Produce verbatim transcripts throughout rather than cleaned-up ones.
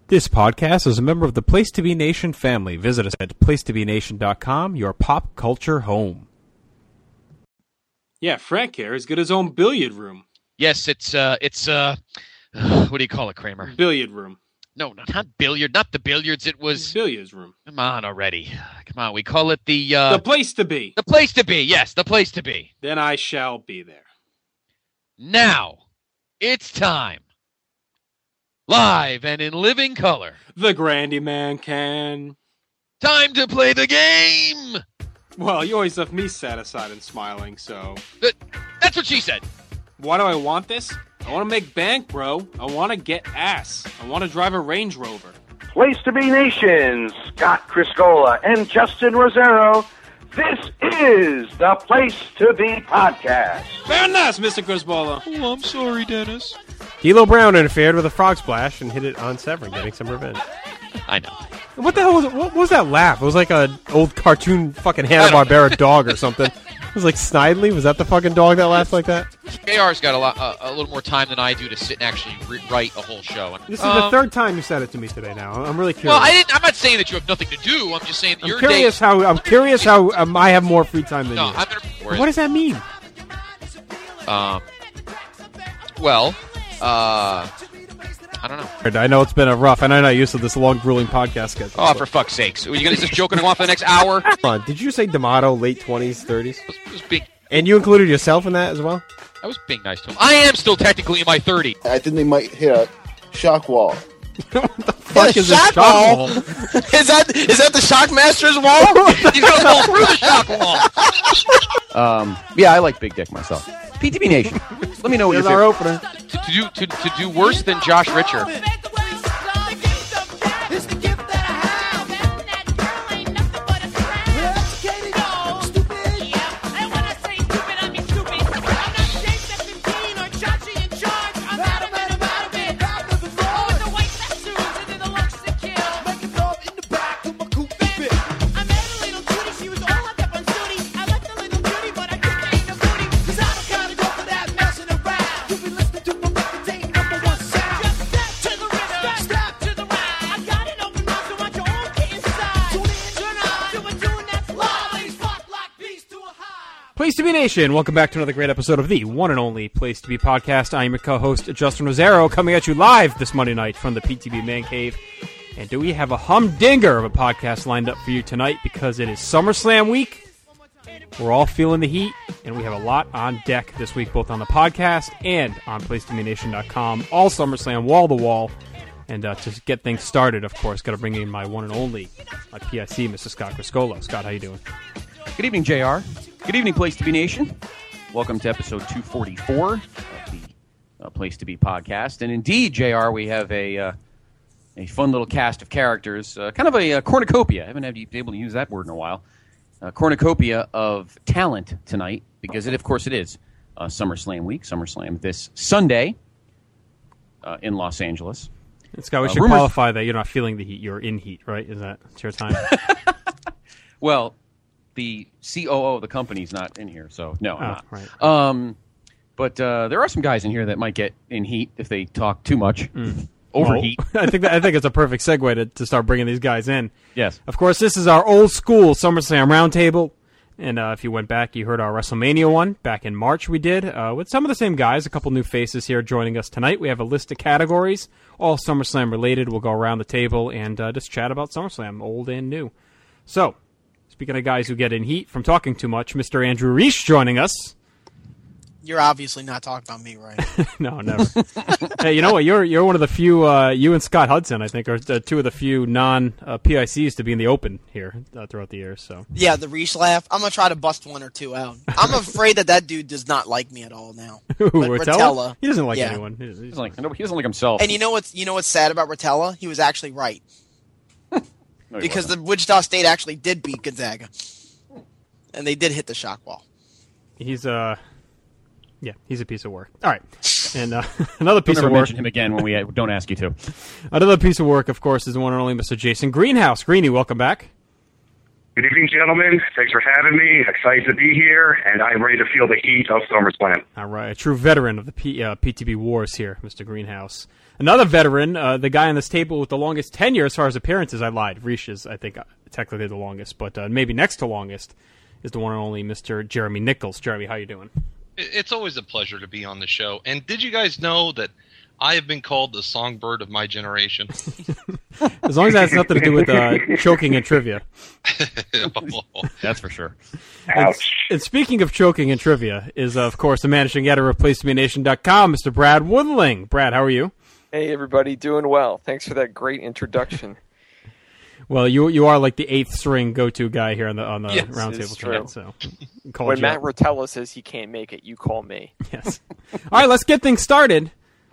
This podcast is a member of the Place to Be Nation family. Visit us at place to be nation dot com, your pop culture home. Yeah, Frank here has got his own billiard room. Yes, it's, uh, it's, uh, what do you call it, Kramer? Billiard room. No, no, not billiard, not the billiards, it was... Billiards room. Come on already. Come on, we call it the, uh... The place to be. The place to be, yes, the place to be. Then I shall be there. Now, it's time. Live and in living color. The Grandy Man can. Time to play the game! Well, you always left me satisfied and smiling, so... That, that's what she said. Why do I want this? I want to make bank, bro. I want to get ass. I want to drive a Range Rover. Place to Be Nation, Scott Criscola and Justin Rosero. This is the Place to Be podcast. Very nice, Mister Crisbola. Oh, I'm sorry, Dennis. D'Lo Brown interfered with a frog splash and hit it on Severn, getting some revenge. I know. What the hell was it? What was that laugh? It was like an old cartoon fucking Hanna-Barbera dog or something. It was like Snidely. Was that the fucking dog that laughed like that? J R's got a lot, uh, a little more time than I do to sit and actually re- write a whole show. And, This is um, the third time you said it to me today. Now I'm really curious. Well, I didn't. I'm not saying that you have nothing to do. I'm just saying that I'm your curious day. how I'm curious how um, I have more free time than No, you. I'm gonna. What does that mean? Um. Well, uh, I don't know. I know it's been a rough, and I'm not used to this long, grueling podcast schedule. Oh, for fuck's sakes! Are you gonna just joking on for the next hour? Come on, did you say D'Amato, late twenties, thirties? I was, I was being, And you included yourself in that as well? I was being nice to him. I am still technically in my thirties. I think they might hit a shock wall. What the fuck is this shock shock wall? wall? Is that is that the Shockmaster's wall? He's gonna fall through the shock wall. Um, yeah, I like Big Dick myself. P T B Nation. Let me know what Here's you our think. opener. To, to do to, to do worse than Josh Richer. Place to Be Nation, welcome back to another great episode of the one and only Place to Be podcast. I am your co-host, Justin Rosero, coming at you live this Monday night from the P T B Man Cave. And do we have a humdinger of a podcast lined up for you tonight because it is SummerSlam week. We're all feeling the heat, and we have a lot on deck this week, both on the podcast and on place to be nation dot com. All SummerSlam, wall to wall. And uh, to get things started, of course, got to bring in my one and only, my P I C, Mister Scott Criscola. Scott, how you doing? Good evening, J R. Good evening, Place to Be Nation. Welcome to episode two forty-four of the uh, Place to Be podcast. And indeed, J R, we have a uh, a fun little cast of characters, uh, kind of a, a cornucopia. I haven't been able to use that word in a while. A cornucopia of talent tonight, because it, of course, it is uh, SummerSlam week. SummerSlam this Sunday uh, in Los Angeles. Scott, we Uh, should rumors- qualify that you're not feeling the heat. You're in heat, right? Is that it's your time? Well, the C O O of the company's not in here, so no, I'm Oh, not. right. Um, but uh, there are some guys in here that might get in heat if they talk too much. Mm. Overheat. Well, I think that, I think it's a perfect segue to, to start bringing these guys in. Yes. Of course, this is our old school SummerSlam roundtable. And uh, if you went back, you heard our WrestleMania one back in March we did uh, with some of the same guys, a couple new faces here joining us tonight. We have a list of categories, all SummerSlam related. We'll go around the table and uh, just chat about SummerSlam, old and new. So, speaking of guys who get in heat from talking too much, Mister Andrew Reich joining us. You're obviously not talking about me, right? No, never. Hey, you know what? You're you're one of the few. Uh, you and Scott Hudson, I think, are the two of the few non uh, P I Cs to be in the open here uh, throughout the years. So Yeah, the Reach laugh. I'm gonna try to bust one or two out. I'm afraid that that dude does not like me at all now. Who, But Rotella? Rotella, He doesn't like yeah. anyone. He's, He he's doesn't like, no, he doesn't like himself. And you know what's you know what's sad about Rotella? He was actually right No, he because wasn't. the Wichita State actually did beat Gonzaga, and they did hit the shock wall. he's uh, yeah, he's a piece of work. All right, and uh, another Don't piece ever of work. mention him again when we uh, don't ask you to. Another piece of work, of course, is the one and only Mister Jason Greenhouse. Greeny, welcome back. Good evening, gentlemen. Thanks for having me. Excited to be here, and I'm ready to feel the heat of SummerSlam. All right, a true veteran of the P, uh, P T B wars here, Mister Greenhouse. Another veteran, uh, the guy on this table with the longest tenure as far as appearances. I lied. Reich is, I think, uh, technically the longest, but uh, maybe next to longest is the one and only Mister Jeremy Nichols. Jeremy, how you doing? It's always a pleasure to be on the show. And did you guys know that I have been called the songbird of my generation? As long as that has nothing to do with uh, choking and trivia. That's for sure. And, and speaking of choking and trivia is, uh, of course, the managing editor of place to be nation dot com, Mister Brad Woodling. Brad, how are you? Hey, everybody. Doing well. Thanks for that great introduction. Well, you you are like the eighth string go-to guy here on the on the yes, roundtable tonight. So, when Matt Rotella says he can't make it, you call me. Yes. All right, let's get things started.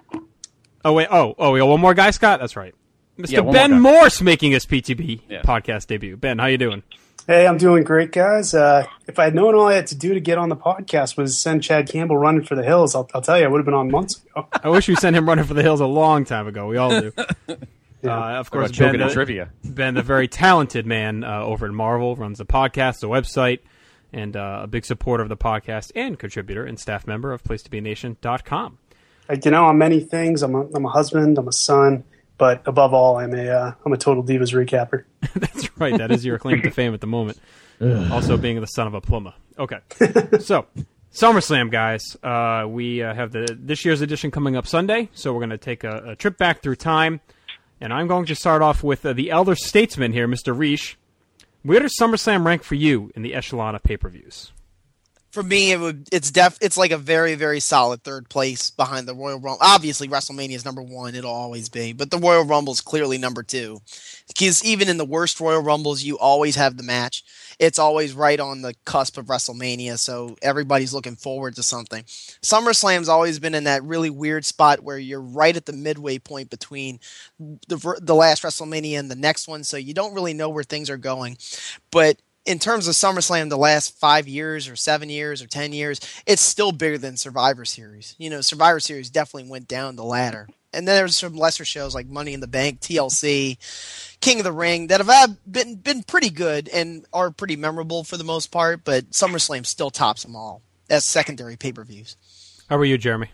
Oh wait, oh oh, we got one more guy, Scott. That's right, Mister Yeah, Ben Morse making his P T B yeah. podcast debut. Ben, how you doing? Hey, I'm doing great, guys. Uh, if I had known all I had to do to get on the podcast was send Chad Campbell running for the hills, I'll, I'll tell you, I would have been on months ago. I wish we sent him running for the hills a long time ago. We all do. Yeah. Uh, of course, Ben, Ben, the, trivia. Ben, the very talented man uh, over at Marvel, runs the podcast, the website, and uh, a big supporter of the podcast and contributor and staff member of place to be nation dot com. You know, I'm many things. I'm a, I'm a husband. I'm a son. But above all, I'm a uh, I'm a total Divas recapper. That's right. That is your claim to fame at the moment. Also being the son of a plumber. Okay. So, SummerSlam, guys. Uh, we uh, have the this year's edition coming up Sunday, so we're going to take a, a trip back through time. And I'm going to start off with uh, the elder statesman here, Mister Reich. Where does SummerSlam rank for you in the echelon of pay-per-views? For me, it would it's def it's like a very, very solid third place behind the Royal Rumble. Obviously, WrestleMania is number one; it'll always be. But the Royal Rumble is clearly number two, because even in the worst Royal Rumbles, you always have the match. It's always right on the cusp of WrestleMania, so everybody's looking forward to something. SummerSlam's always been in that really weird spot where you're right at the midway point between the the last WrestleMania and the next one, so you don't really know where things are going. But in terms of SummerSlam, the last five years or seven years or ten years, it's still bigger than Survivor Series. You know, Survivor Series definitely went down the ladder. And then there's some lesser shows like Money in the Bank, T L C, King of the Ring that have been been pretty good and are pretty memorable for the most part, but SummerSlam still tops them all as secondary pay-per-views. How about you, Jeremy?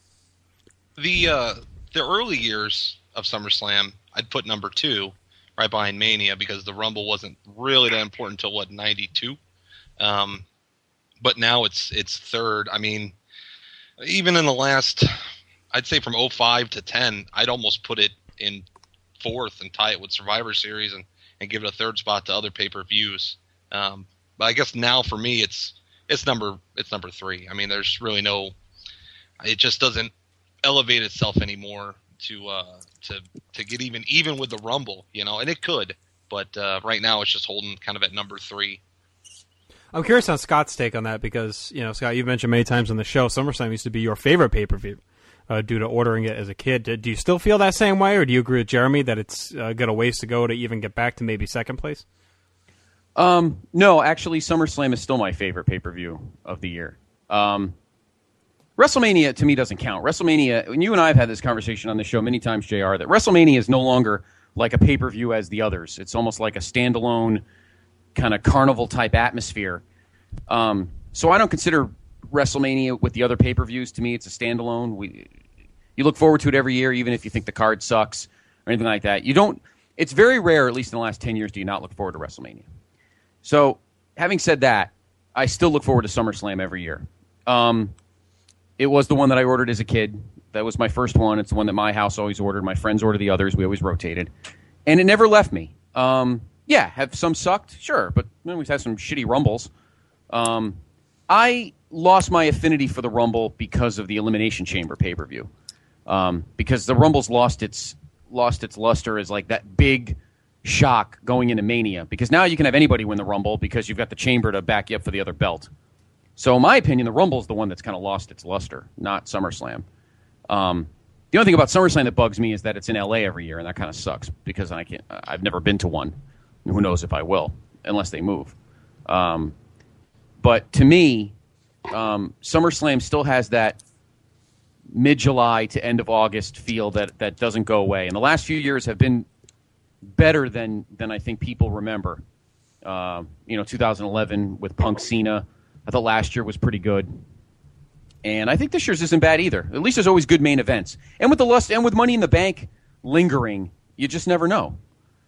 The uh, the early years of SummerSlam, I'd put number two, right behind Mania, because the Rumble wasn't really that important until, what, ninety-two? Um, but now it's it's third. I mean, even in the last, I'd say from oh five to ten, I'd almost put it in fourth and tie it with Survivor Series and, and give it a third spot to other pay-per-views. Um, but I guess now for me, it's it's number it's number three. I mean, there's really no, it just doesn't elevate itself anymore to uh, to to get even even with the Rumble, you know, and it could, but uh, right now it's just holding kind of at number three. I'm curious on Scott's take on that because, you know, Scott, you've mentioned many times on the show, SummerSlam used to be your favorite pay-per-view uh, due to ordering it as a kid. Do you still feel that same way, or do you agree with Jeremy that it's uh, got a ways to go to even get back to maybe second place? Um, no, actually, SummerSlam is still my favorite pay-per-view of the year. Um, WrestleMania, to me, doesn't count. WrestleMania, and you and I have had this conversation on the show many times, J R, that WrestleMania is no longer like a pay-per-view as the others. It's almost like a standalone kind of carnival-type atmosphere. Um, so I don't consider WrestleMania with the other pay-per-views. To me, it's a standalone. We, you look forward to it every year, even if you think the card sucks or anything like that. You don't. It's very rare, at least in the last ten years, do you not look forward to WrestleMania. So, having said that, I still look forward to SummerSlam every year. Um, it was the one that I ordered as a kid. That was my first one. It's the one that my house always ordered. My friends ordered the others. We always rotated. And it never left me. Um, yeah, have some sucked? Sure. But you know, we've had some shitty Rumbles. Um, I lost my affinity for the Rumble because of the Elimination Chamber pay-per-view. Um, because the Rumble's lost its lost its luster as like that big shock going into Mania, because now you can have anybody win the Rumble because you've got the Chamber to back you up for the other belt. So in my opinion, the Rumble is the one that's kind of lost its luster, not SummerSlam. Um, the only thing about SummerSlam that bugs me is that it's in L A every year, and that kind of sucks because I can't. I've never been to one. Who knows if I will, unless they move. Um, but to me, um, SummerSlam still has that mid-July to end of August feel that that doesn't go away. And the last few years have been better than than I think people remember. Uh, you know, two thousand eleven with Punk Cena. I thought last year was pretty good. And I think this year's isn't bad either. At least there's always good main events. And with the lust and with Money in the Bank lingering, you just never know.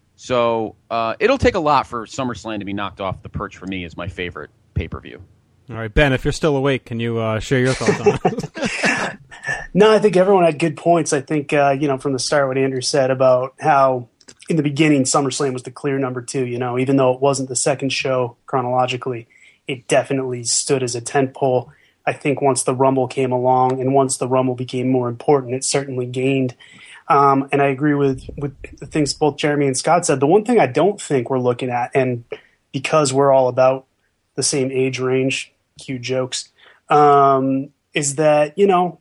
So uh, it'll take a lot for SummerSlam to be knocked off the perch for me as my favorite pay-per-view. All right, Ben, if you're still awake, can you uh, share your thoughts on it? No, I think everyone had good points. I think, uh, you know, from the start what Andrew said about how in the beginning SummerSlam was the clear number two, you know, even though it wasn't the second show chronologically, it definitely stood as a tentpole. I think once the Rumble came along and once the Rumble became more important, it certainly gained. Um, and I agree with, with the things both Jeremy and Scott said. The one thing I don't think we're looking at, and because we're all about the same age range, cue jokes, um, is that, you know,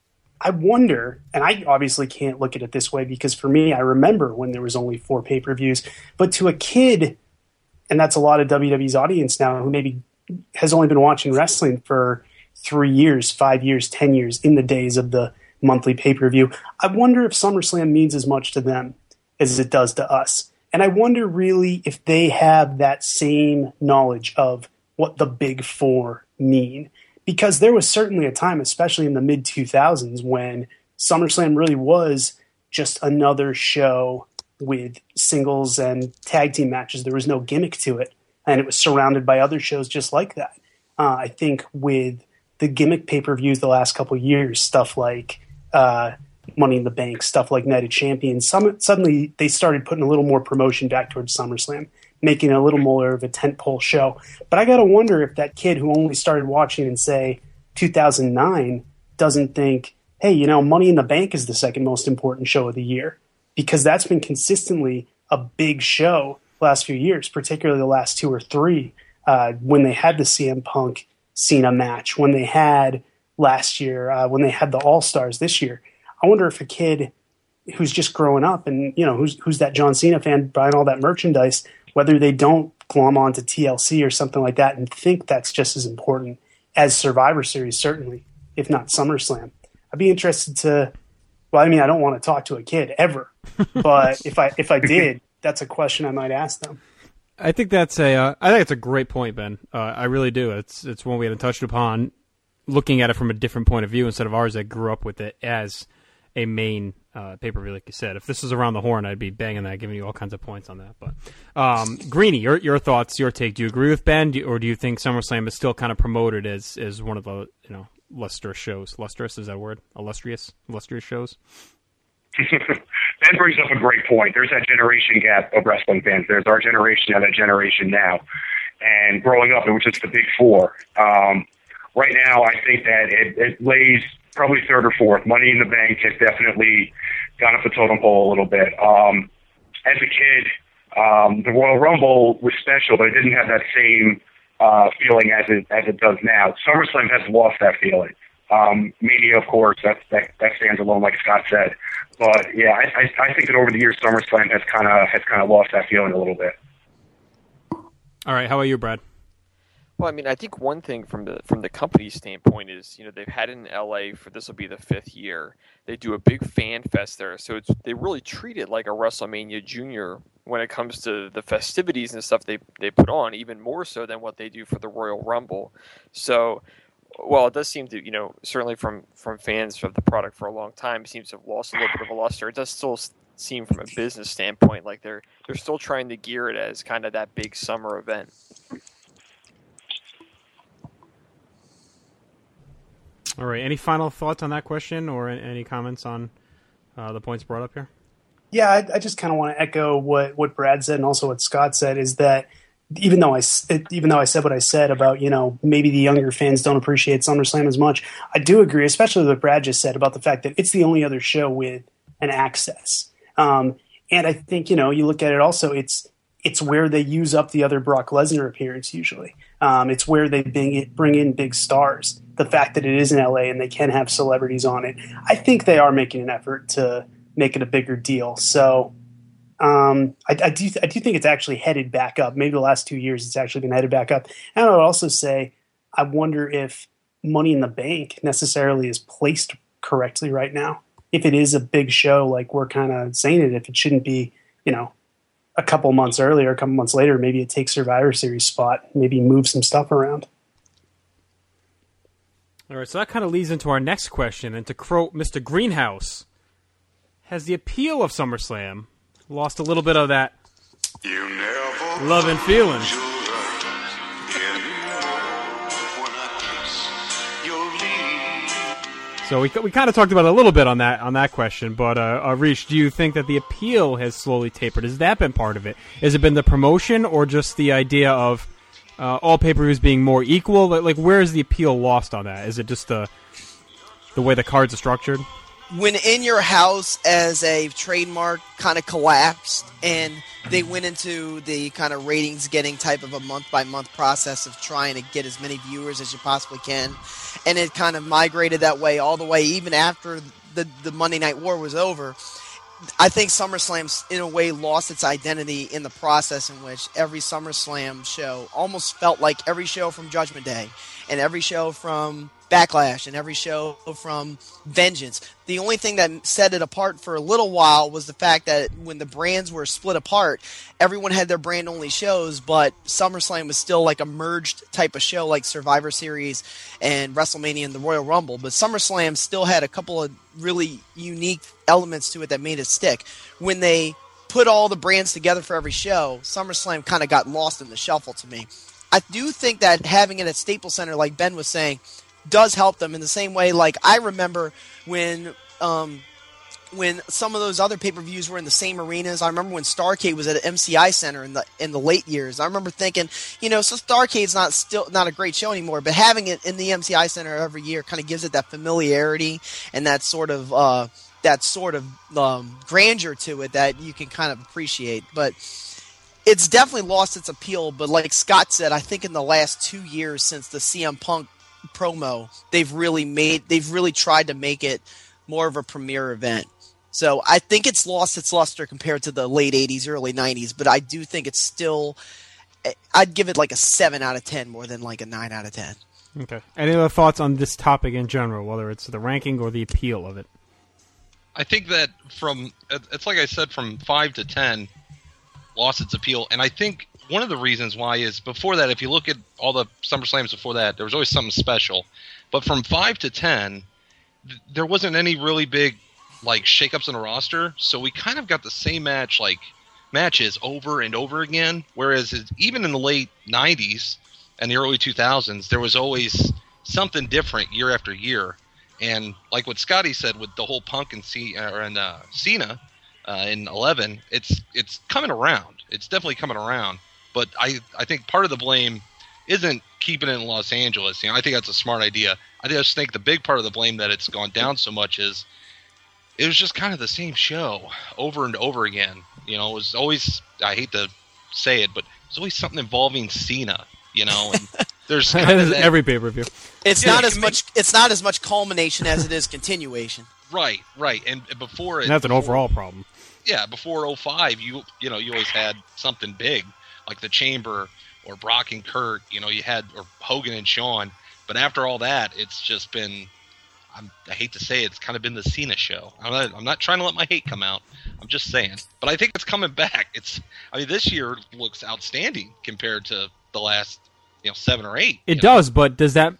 I wonder, and I obviously can't look at it this way because for me, I remember when there was only four pay-per-views, but to a kid, and that's a lot of W W E's audience now who maybe has only been watching wrestling for three years, five years, ten years in the days of the monthly pay-per-view. I wonder if SummerSlam means as much to them as it does to us. And I wonder really if they have that same knowledge of what the big four mean. Because there was certainly a time, especially in the mid two thousands, when SummerSlam really was just another show with singles and tag team matches. There was no gimmick to it. And it was surrounded by other shows just like that. Uh, I think with the gimmick pay-per-views the last couple of years, stuff like uh, Money in the Bank, stuff like Night of Champions, some, suddenly they started putting a little more promotion back towards SummerSlam, making it a little more of a tentpole show. But I got to wonder if that kid who only started watching in, say, two thousand nine doesn't think, hey, you know, Money in the Bank is the second most important show of the year, because that's been consistently a big show the last few years, particularly the last two or three, uh, when they had the C M Punk Cena match, when they had last year, uh, when they had the All-Stars this year. I wonder if a kid who's just growing up and, you know, who's who's that John Cena fan buying all that merchandise, whether they don't glom onto T L C or something like that and think that's just as important as Survivor Series, certainly, if not SummerSlam. I'd be interested to, well, I mean, I don't want to talk to a kid ever, but if I if I did, that's a question I might ask them. I think that's a. Uh, I think it's a great point, Ben. Uh, I really do. It's it's one we hadn't touched upon. Looking at it from a different point of view instead of ours, that grew up with it as a main uh, pay per view, like you said. If this was around the horn, I'd be banging that, giving you all kinds of points on that. But um, Greeny, your your thoughts, your take. Do you agree with Ben, do you, or do you think SummerSlam is still kind of promoted as as one of the you know lustrous shows? Lustrous, is that a word? Illustrious, illustrious shows. Ben brings up a great point. There's that generation gap of wrestling fans. There's our generation and that generation now. And growing up, it was just the big four. Um, right now, I think that it, it lays probably third or fourth. Money in the Bank has definitely gone up the totem pole a little bit. Um, as a kid, um, the Royal Rumble was special, but it didn't have that same uh, feeling as it as it does now. SummerSlam has lost that feeling. Um, Mania, of course, that, that that stands alone, like Scott said. But yeah, I, I, I think that over the years, SummerSlam has kind of has kind of lost that feeling a little bit. All right, how about you, Brad? Well, I mean, I think one thing from the from the company's standpoint is, you know, they've had it in L A for this will be the fifth year. They do a big fan fest there, so it's they really treat it like a WrestleMania Junior when it comes to the festivities and stuff they they put on, even more so than what they do for the Royal Rumble. So, well, it does seem to, you know, certainly from, from fans of the product for a long time, it seems to have lost a little bit of a luster. It does still seem from a business standpoint like they're they're still trying to gear it as kind of that big summer event. All right. Any final thoughts on that question or any comments on uh, the points brought up here? Yeah, I, I just kind of want to echo what, what Brad said and also what Scott said is that even though I even though I said what I said about, you know, maybe the younger fans don't appreciate SummerSlam as much, I do agree, especially what Brad just said about the fact that it's the only other show with an access. Um, and I think, you know, you look at it also, it's it's where they use up the other Brock Lesnar appearance usually. Um, it's where they bring, it, bring in big stars. The fact that it is in L A and they can have celebrities on it, I think they are making an effort to make it a bigger deal. So um, I, I do I do think it's actually headed back up. Maybe the last two years it's actually been headed back up. And I would also say I wonder if Money in the Bank necessarily is placed correctly right now. If it is a big show like we're kind of saying it, if it shouldn't be, you know, a couple months earlier, a couple months later, maybe it takes Survivor Series spot, maybe move some stuff around. All right, so that kind of leads into our next question. And to quote Mister Greenhouse, has the appeal of SummerSlam lost a little bit of that love and feeling? So we we kind of talked about it a little bit on that on that question, but uh, uh, Reach, do you think that the appeal has slowly tapered? Has that been part of it? Has it been the promotion, or just the idea of uh, all pay-per-views being more equal? Like, like, where is the appeal lost on that? Is it just the the way the cards are structured? When In Your House as a trademark kind of collapsed, and they went into the kind of ratings getting type of a month-by-month process of trying to get as many viewers as you possibly can, and it kind of migrated that way all the way even after the, the Monday Night War was over, I think SummerSlam, in a way, lost its identity in the process in which every SummerSlam show almost felt like every show from Judgment Day and every show from Backlash and every show from Vengeance. The only thing that set it apart for a little while was the fact that when the brands were split apart, everyone had their brand-only shows, but SummerSlam was still like a merged type of show like Survivor Series and WrestleMania and the Royal Rumble. But SummerSlam still had a couple of really unique elements to it that made it stick. When they put all the brands together for every show, SummerSlam kind of got lost in the shuffle to me. I do think that having it at Staples Center, like Ben was saying, does help them in the same way. Like I remember when um, when some of those other pay-per-views were in the same arenas. I remember when Starrcade was at M C I Center in the in the late years. I remember thinking, you know, so Starrcade's not still not a great show anymore, but having it in the M C I Center every year kind of gives it that familiarity and that sort of uh, that sort of um, grandeur to it that you can kind of appreciate. But it's definitely lost its appeal. But like Scott said, I think in the last two years since the C M Punk promo, they've really made they've really tried to make it more of a premier event. So I think it's lost its luster compared to the late eighties, early nineties, but I do think it's still, I'd give it like a seven out of ten more than like a nine out of ten. Okay. Any other thoughts on this topic in general, whether it's the ranking or the appeal of it? I think that from, it's like I said, from five to ten, lost its appeal. And I think one of the reasons why is before that, if you look at all the SummerSlams before that, there was always something special. But from five to ten, th- there wasn't any really big like shakeups in the roster, so we kind of got the same match like matches over and over again. Whereas it, even in the late nineties and the early two thousands, there was always something different year after year. And like what Scotty said with the whole Punk and C or and uh, Cena uh, in eleven, it's it's coming around. It's definitely coming around. But I, I think part of the blame isn't keeping it in Los Angeles. You know, I think that's a smart idea. I just think the big part of the blame that it's gone down so much is it was just kind of the same show over and over again. You know, it was always, I hate to say it, but it's always something involving Cena, you know, and there's kind of that, every pay-per-view. It's yeah, not as much it's not as much culmination as it is continuation. Right, right. And before it, And that's an before, overall problem. Yeah, before oh five, you you know, you always had something big like the Chamber or Brock and Kurt, you know, you had or Hogan and Shawn, but after all that, it's just been I'm, I hate to say it, it's kind of been the Cena show. I'm not, I'm not trying to let my hate come out. I'm just saying. But I think it's coming back. It's, I mean, this year looks outstanding compared to the last, you know, seven or eight. It know? does, but does that...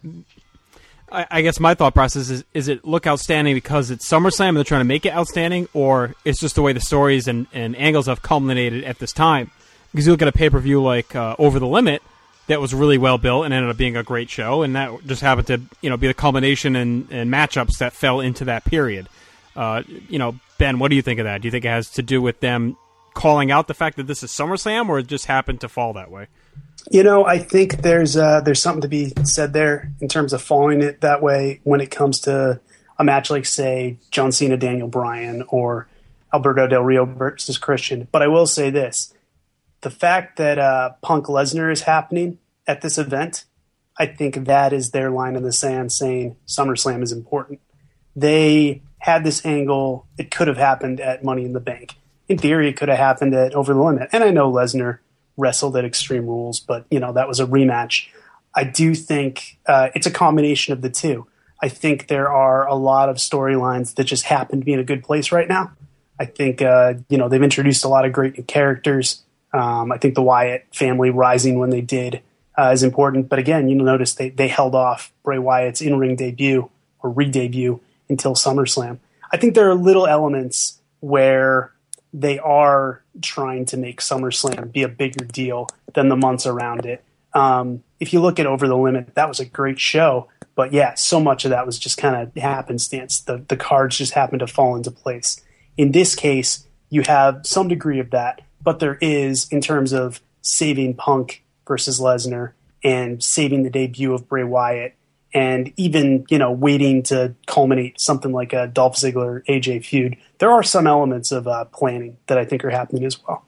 I, I guess my thought process is, is it look outstanding because it's SummerSlam and they're trying to make it outstanding, or it's just the way the stories and, and angles have culminated at this time? Because you look at a pay-per-view like uh, Over the Limit, that was really well built and ended up being a great show, and that just happened to, you know, be the culmination and, and matchups that fell into that period. Uh, you know, Ben, what do you think of that? Do you think it has to do with them calling out the fact that this is SummerSlam, or it just happened to fall that way? You know, I think there's uh, there's something to be said there in terms of following it that way when it comes to a match like, say, John Cena, Daniel Bryan, or Alberto Del Rio versus Christian. But I will say this. The fact that uh, Punk Lesnar is happening at this event, I think that is their line in the sand saying SummerSlam is important. They had this angle. It could have happened at Money in the Bank. In theory, it could have happened at Over the Limit. And I know Lesnar wrestled at Extreme Rules, but, you know, that was a rematch. I do think uh, it's a combination of the two. I think there are a lot of storylines that just happen to be in a good place right now. I think, uh, you know, they've introduced a lot of great new characters. Um, I think the Wyatt family rising when they did uh, is important. But again, you'll notice they, they held off Bray Wyatt's in-ring debut or re-debut until SummerSlam. I think there are little elements where they are trying to make SummerSlam be a bigger deal than the months around it. Um, if you look at Over the Limit, that was a great show. But yeah, so much of that was just kind of happenstance. The, the cards just happened to fall into place. In this case, you have some degree of that, but there is, in terms of saving Punk versus Lesnar and saving the debut of Bray Wyatt, and even, you know, waiting to culminate something like a Dolph Ziggler A J feud, there are some elements of uh, planning that I think are happening as well.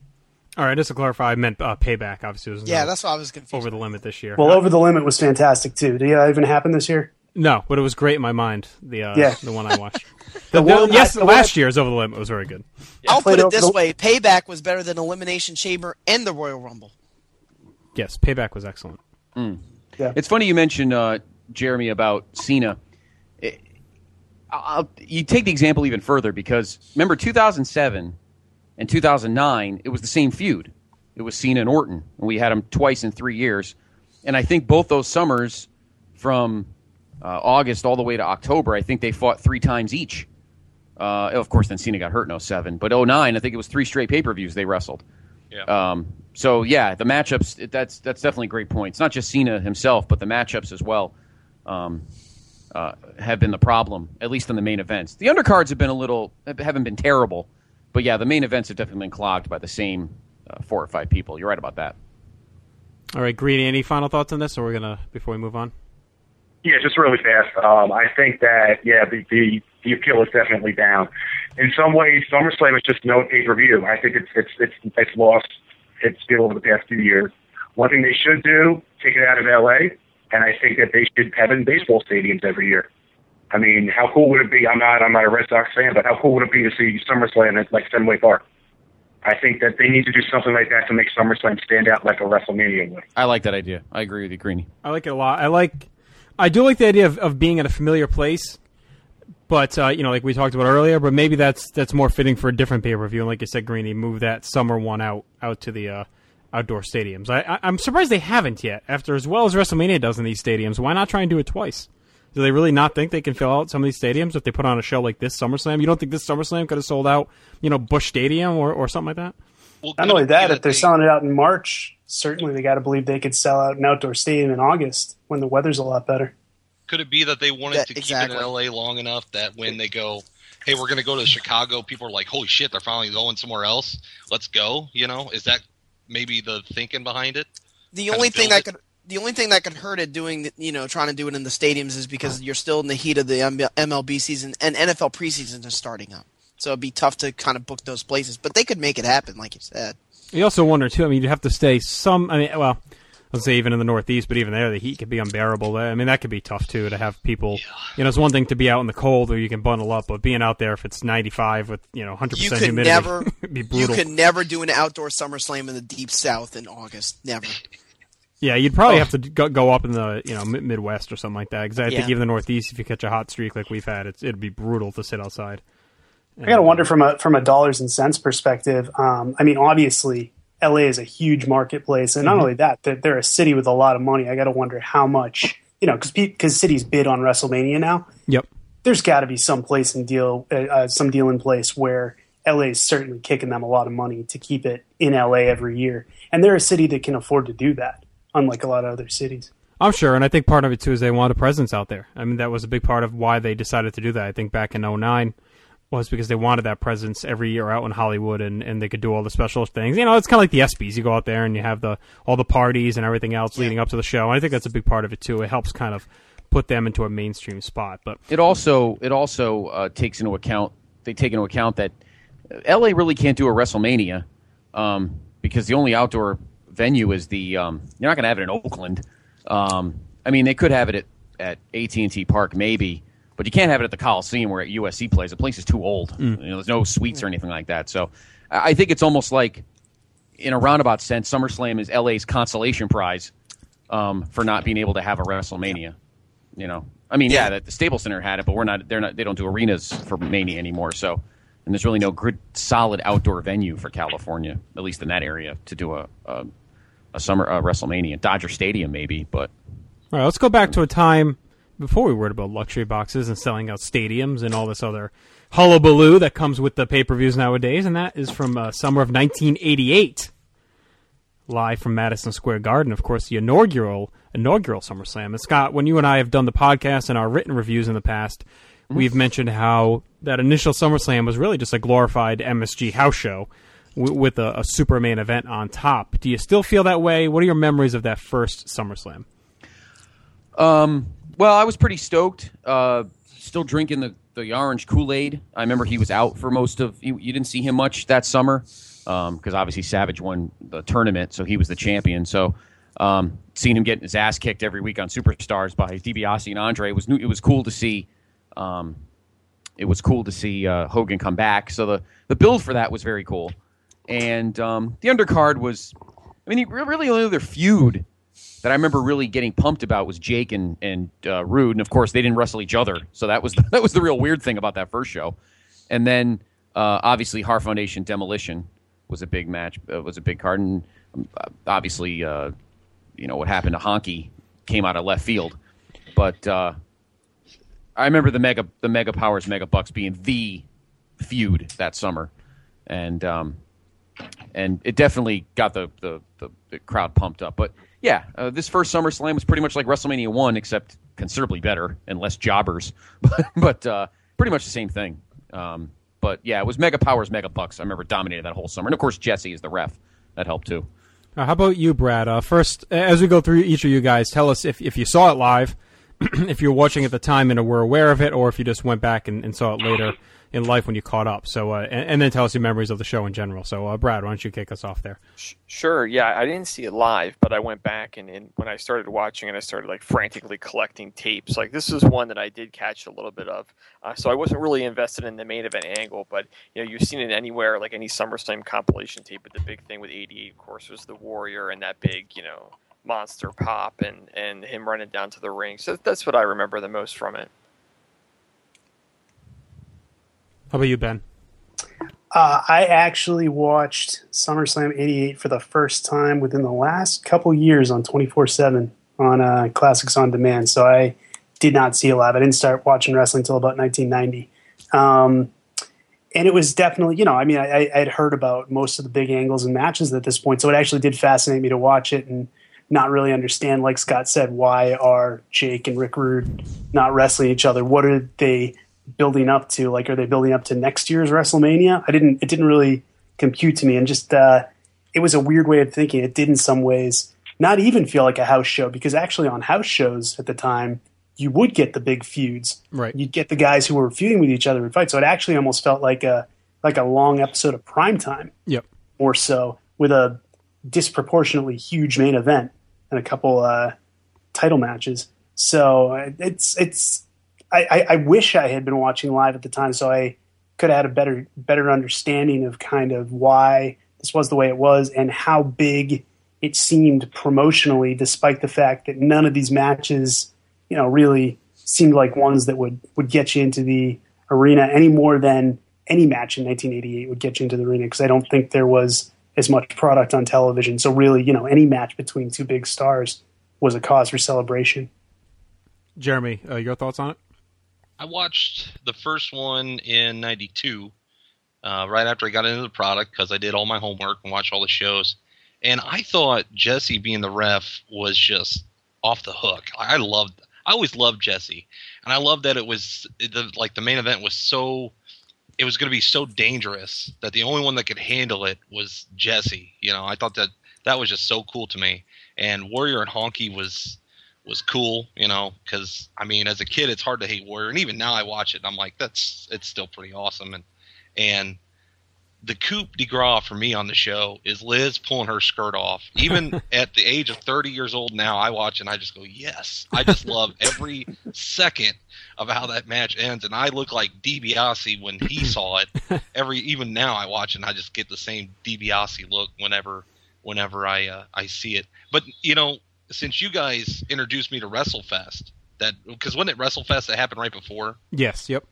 All right, just to clarify, I meant uh, Payback, obviously. Was yeah, no that's what I was confused. Over the Limit this year. Well, Over the Limit was fantastic, too. Did that even happen this year? No, but it was great in my mind, the uh, yeah. the one I watched. the, the, one, yes, I, last year's Over the Limit was very good. I'll put it this way. Payback was better than Elimination Chamber and the Royal Rumble. Yes, Payback was excellent. Mm. Yeah. It's funny you mentioned, uh, Jeremy, about Cena. It, I'll, you take the example even further because, remember, two thousand seven and two thousand nine, it was the same feud. It was Cena and Orton, and we had them twice in three years. And I think both those summers, from uh, August all the way to October, I think they fought three times each. Uh, of course, then Cena got hurt in oh seven. But oh nine, I think it was three straight pay-per-views they wrestled. Yeah. Um, so, yeah, the matchups, it, that's that's definitely a great point. It's not just Cena himself, but the matchups as well um, uh, have been the problem, at least in the main events. The undercards have been a little, haven't been terrible. But, yeah, the main events have definitely been clogged by the same uh, four or five people. You're right about that. All right, Greedy, any final thoughts on this, or we're gonna before we move on? Yeah, just really fast. Um, I think that, yeah, the, the, the appeal is definitely down. In some ways, SummerSlam is just no pay-per-view. I think it's it's it's it's lost its appeal over the past few years. One thing they should do, take it out of L A, and I think that they should have it in baseball stadiums every year. I mean, how cool would it be? I'm not I'm not a Red Sox fan, but how cool would it be to see SummerSlam at like Fenway Park? I think that they need to do something like that to make SummerSlam stand out like a WrestleMania would. I like that idea. I agree with you, Greeny. I like it a lot. I like, I do like the idea of, of being in a familiar place, but uh, you know, like we talked about earlier. But maybe that's that's more fitting for a different pay per view. And like you said, Greeny, move that summer one out out to the uh, outdoor stadiums. I, I, I'm surprised they haven't yet. After as well as WrestleMania does in these stadiums, why not try and do it twice? Do they really not think they can fill out some of these stadiums if they put on a show like this SummerSlam? You don't think this SummerSlam could have sold out, you know, Busch Stadium or, or something like that? Well, not only that, if they're they... selling it out in March, certainly they got to believe they could sell out an outdoor stadium in August when the weather's a lot better. Could it be that they wanted that, to exactly. keep it in L A long enough that when they go, hey, we're going to go to Chicago, people are like, holy shit, they're finally going somewhere else. Let's go. You know, is that maybe the thinking behind it? The only thing that could... The only thing that could hurt it doing, you know, trying to do it in the stadiums is because you're still in the heat of the M L B season and N F L preseason is starting up. So it'd be tough to kind of book those places, but they could make it happen, like you said. You also wonder, too, I mean, you'd have to stay some, I mean, well, let's say even in the Northeast, but even there, the heat could be unbearable. I mean, that could be tough, too, to have people, yeah. you know, it's one thing to be out in the cold where you can bundle up, but being out there if it's ninety-five with, you know, one hundred percent you could humidity, never, it'd be brutal. You could never do an outdoor SummerSlam in the Deep South in August. Never. Yeah, you'd probably oh. have to go, go up in the you know Midwest or something like that. Because I yeah. think even the Northeast, if you catch a hot streak like we've had, it's, it'd be brutal to sit outside. I gotta wonder from a from a dollars and cents perspective. Um, I mean, obviously, L A is a huge marketplace, and not mm-hmm. only that, they're, they're a city with a lot of money. I gotta wonder how much, you know, because because cities bid on WrestleMania now. Yep. There's got to be some place in deal, uh, some deal in place where L A is certainly kicking them a lot of money to keep it in L A every year, and they're a city that can afford to do that. Unlike a lot of other cities. I'm sure, and I think part of it, too, is they wanted a presence out there. I mean, that was a big part of why they decided to do that. I think back in oh nine was because they wanted that presence every year out in Hollywood, and, and they could do all the special things. You know, it's kind of like the ESPYs. You go out there, and you have the all the parties and everything else yeah. leading up to the show. And I think that's a big part of it, too. It helps kind of put them into a mainstream spot. But It also it also uh, takes into account, they take into account that L A really can't do a WrestleMania um, because the only outdoor venue is the um, you're not going to have it in Oakland. Um, I mean, they could have it at, at A T and T Park maybe, but you can't have it at the Coliseum where U S C plays. The place is too old. Mm. You know, there's no suites or anything like that. So I think it's almost like, in a roundabout sense, SummerSlam is L A's consolation prize um, for not being able to have a WrestleMania. You know, I mean, yeah, the, the Staples Center had it, but we're not. They're not. They don't do arenas for Mania anymore. So and there's really no good, solid outdoor venue for California, at least in that area, to do a a, a summer uh, WrestleMania. Dodger Stadium, maybe, but all right. Let's go back to a time before we worried about luxury boxes and selling out stadiums and all this other hullabaloo that comes with the pay-per-views nowadays, and that is from uh, summer of nineteen eighty-eight, live from Madison Square Garden. Of course, the inaugural inaugural SummerSlam. And Scott, when you and I have done the podcast and our written reviews in the past, mm-hmm. we've mentioned how that initial SummerSlam was really just a glorified M S G house show w- with a, a super main event on top. Do you still feel that way? What are your memories of that first SummerSlam? Um. Well, I was pretty stoked. Uh, still drinking the, the orange Kool-Aid. I remember he was out for most of. You, you didn't see him much that summer because um, obviously Savage won the tournament, so he was the champion. So um, seeing him getting his ass kicked every week on Superstars by DiBiase and Andre was new, it was cool to see. Um, it was cool to see uh, Hogan come back. So the the build for that was very cool, and um, the undercard was. I mean, really only other feud that I remember really getting pumped about was Jake and and uh, Rude, and of course they didn't wrestle each other, so that was the, that was the real weird thing about that first show. And then uh, obviously Hart Foundation Demolition was a big match, uh, was a big card, and uh, obviously uh, you know what happened to Honky came out of left field, but uh, I remember the mega the Mega Powers Mega Bucks being the feud that summer, and um, and it definitely got the the, the, the crowd pumped up, but. Yeah, uh, this first SummerSlam was pretty much like WrestleMania one, except considerably better and less jobbers, but, but uh, pretty much the same thing. Um, but yeah, it was Mega Powers, Mega Bucks. I remember dominated that whole summer. And of course, Jesse is the ref. That helped too. Uh, how about you, Brad? Uh, first, as we go through each of you guys, tell us if, if you saw it live, if you were watching at the time and were aware of it, or if you just went back and, and saw it later in life when you caught up. So, uh, and, and then tell us your memories of the show in general. So, uh, Brad, why don't you kick us off there? Sure. Yeah, I didn't see it live, but I went back and, and when I started watching it, I started like frantically collecting tapes. Like this is one that I did catch a little bit of. Uh, so I wasn't really invested in the main event angle, but you know, you've seen it anywhere, like any SummerSlam compilation tape. But the big thing with eighty-eight, of course, was the Warrior and that big, you know, monster pop and, and him running down to the ring. So that's what I remember the most from it. How about you, Ben? Uh, I actually watched SummerSlam eighty-eight for the first time within the last couple years on twenty-four seven on uh, Classics on Demand. So I did not see it live. I didn't start watching wrestling until about nineteen ninety. Um, and it was definitely, you know, I mean, I, I had heard about most of the big angles and matches at this point. So it actually did fascinate me to watch it and not really understand, like Scott said, why are Jake and Rick Rude not wrestling each other? What are they building up to? Like, are they building up to next year's WrestleMania? I didn't, it didn't really compute to me. And just, uh, it was a weird way of thinking. It did in some ways not even feel like a house show, because actually on house shows at the time, you would get the big feuds. Right. You'd get the guys who were feuding with each other would fight. So it actually almost felt like a, like a long episode of Primetime. Yep. Or so, with a disproportionately huge main event and a couple, uh, title matches. So it's, it's, I, I wish I had been watching live at the time, so I could have had a better better understanding of kind of why this was the way it was and how big it seemed promotionally, despite the fact that none of these matches, you know, really seemed like ones that would, would get you into the arena any more than any match in nineteen eighty-eight would get you into the arena, because I don't think there was as much product on television. So really, you know, any match between two big stars was a cause for celebration. Jeremy, uh, your thoughts on it? I watched the first one in ninety-two, uh, right after I got into the product, because I did all my homework and watched all the shows. And I thought Jesse being the ref was just off the hook. I loved, I always loved Jesse. And I loved that it was, the, like the main event was so, it was going to be so dangerous that the only one that could handle it was Jesse. You know, I thought that that was just so cool to me. And Warrior and Honky was... was cool, you know, because, I mean, as a kid, it's hard to hate Warrior, and even now I watch it, and I'm like, that's, it's still pretty awesome, and, and the coup de grace for me on the show is Liz pulling her skirt off. Even at the age of thirty years old now, I watch and I just go, yes, I just love every second of how that match ends, and I look like DiBiase when he saw it. Every, even now I watch and I just get the same DiBiase look whenever, whenever I, uh, I see it. But, you know, since you guys introduced me to WrestleFest, that because wasn't it WrestleFest that happened right before? Yes. Yep.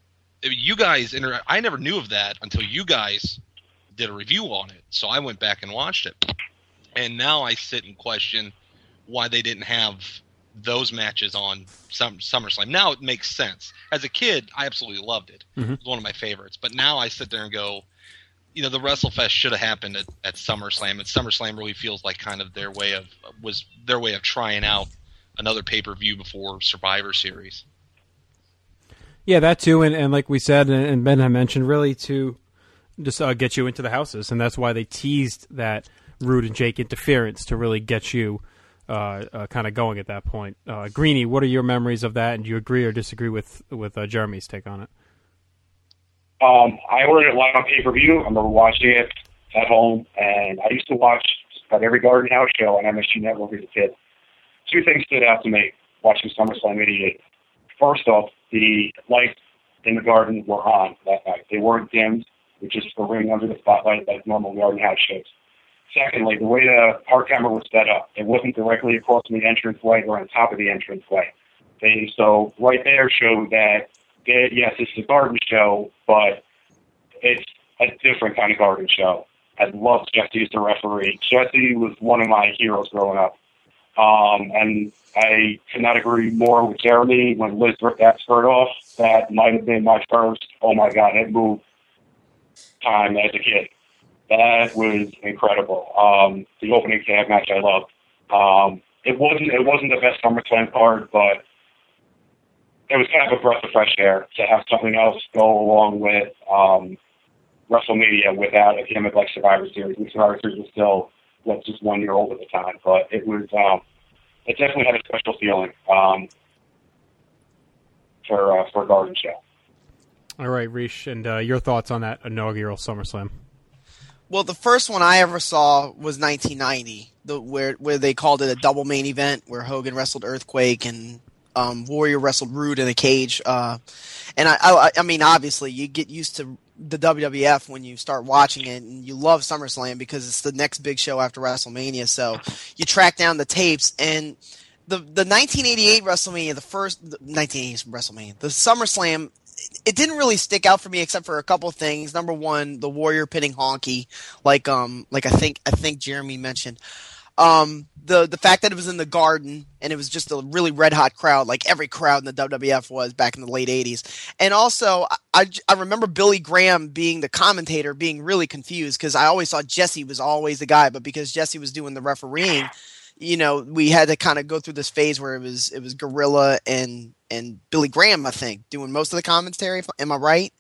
you guys, inter- I never knew of that until you guys did a review on it. So I went back and watched it. And now I sit and question why they didn't have those matches on Sum- SummerSlam. Now it makes sense. As a kid, I absolutely loved it. Mm-hmm. It was one of my favorites. But now I sit there and go, you know, the WrestleFest should have happened at, at SummerSlam. And SummerSlam really feels like kind of their way of was their way of trying out another pay-per-view before Survivor Series. Yeah, that too. And, and like we said, and, and Ben had mentioned, really to just uh, get you into the houses. And that's why they teased that Rude and Jake interference to really get you uh, uh, kind of going at that point. Uh, Greeny, what are your memories of that? And do you agree or disagree with, with uh, Jeremy's take on it? Um, I ordered it live on pay-per-view. I remember watching it at home, and I used to watch about every Garden House show on M S G Network as a kid. Two things stood out to me watching SummerSlam eighty-eight. First off, the lights in the Garden were on that night. They weren't dimmed, which is the ring under the spotlight like normal Garden House shows. Secondly, the way the hard camera was set up, it wasn't directly across from the entranceway or on top of the entranceway. They, so right there showed that, they, yes, it's a Garden show, but it's a different kind of Garden show. I loved Jesse as the referee. Jesse was one of my heroes growing up. Um, and I could not agree more with Jeremy when Liz ripped that skirt off. That might have been my first, oh my God, it moved time as a kid. That was incredible. Um, the opening tag match I loved. Um, it wasn't it wasn't the best SummerSlam card, but it was kind of a breath of fresh air to have something else go along with um, WrestleMania without a gimmick like Survivor Series. And Survivor Series was still what, just one year old at the time, but it was um, it definitely had a special feeling um, for uh, for a Garden show. All right, Rish, and uh, your thoughts on that inaugural SummerSlam? Well, the first one I ever saw was nineteen ninety, the, where where they called it a double main event, where Hogan wrestled Earthquake and um, Warrior wrestled Rude in a cage. Uh, and I, I, I mean, obviously, you get used to the W W F when you start watching it, and you love SummerSlam because it's the next big show after WrestleMania. So you track down the tapes, and the the nineteen eighty-eight WrestleMania, the first the nineteen eighty WrestleMania, the SummerSlam. It didn't really stick out for me except for a couple of things. Number one, the Warrior pinning Honky, like um, like I think I think Jeremy mentioned. Um, the the fact that it was in the Garden and it was just a really red hot crowd, like every crowd in the W W F was back in the late eighties. And also, I, I remember Billy Graham being the commentator, being really confused because I always thought Jesse was always the guy, but because Jesse was doing the refereeing, you know, we had to kind of go through this phase where it was it was Gorilla and and Billy Graham, I think, doing most of the commentary. Am I right?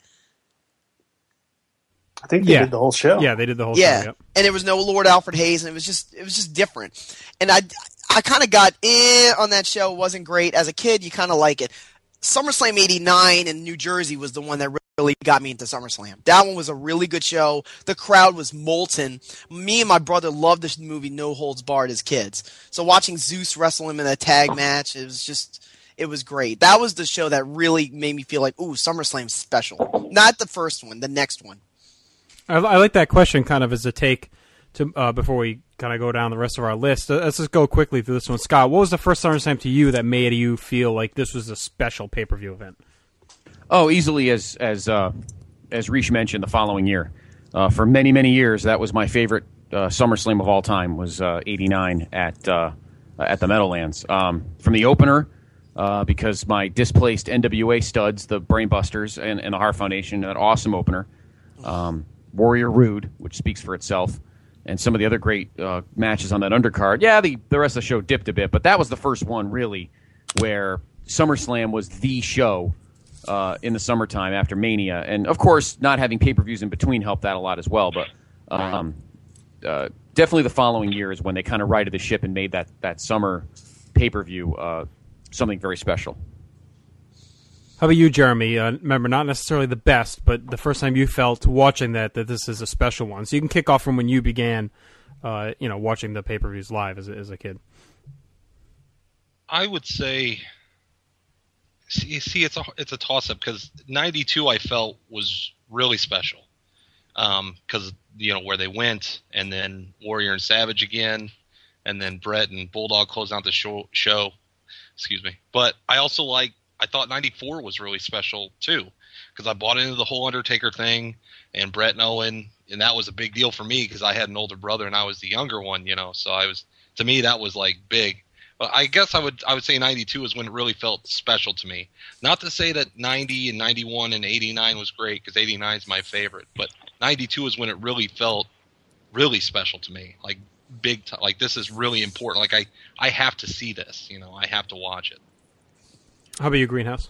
I think they yeah. did the whole show. Yeah, they did the whole yeah. show. Yep. And there was no Lord Alfred Hayes, and it was just it was just different. And I I kind of got eh on that show. It wasn't great as a kid. You kind of like it. SummerSlam eighty-nine in New Jersey was the one that really got me into SummerSlam. That one was a really good show. The crowd was molten. Me and my brother loved this movie No Holds Barred as kids. So watching Zeus wrestle him in a tag match, it was just, it was great. That was the show that really made me feel like, ooh, SummerSlam's special. Not the first one, the next one. I, I like that question kind of as a take to uh, before we kind of go down the rest of our list. Uh, let's just go quickly through this one. Scott, what was the first SummerSlam to you that made you feel like this was a special pay-per-view event? Oh, easily as as uh, as Rish mentioned, the following year. Uh, for many many years, that was my favorite uh, SummerSlam of all time. Was uh, eighty-nine at uh, at the Meadowlands. Um, from the opener, uh, because my displaced N W A studs, the Brainbusters, and, and the Heart Foundation, an awesome opener. Um, Warrior Rude, which speaks for itself, and some of the other great uh, matches on that undercard. Yeah, the the rest of the show dipped a bit, but that was the first one really where SummerSlam was the show. Uh, in the summertime after Mania. And, of course, not having pay-per-views in between helped that a lot as well. But um, uh, definitely the following year is when they kind of righted the ship and made that, that summer pay-per-view uh, something very special. How about you, Jeremy? Uh, remember, not necessarily the best, but the first time you felt watching that, that this is a special one. So you can kick off from when you began uh, you know, watching the pay-per-views live as, as a kid. I would say... See, see, it's a it's a toss up because ninety-two I felt was really special, because um, you know where they went, and then Warrior and Savage again, and then Brett and Bulldog closed out the show. show. Excuse me, but I also like I thought ninety-four was really special too, because I bought into the whole Undertaker thing and Brett and Owen, and that was a big deal for me because I had an older brother and I was the younger one, you know. So I was, to me, that was like big. But I guess I would I would say ninety-two is when it really felt special to me. Not to say that ninety and ninety-one and eighty-nine was great, because eighty-nine is my favorite, but ninety-two is when it really felt really special to me. Like big time. Like this is really important. Like I, I have to see this. You know, I have to watch it. How about you, Greenhouse?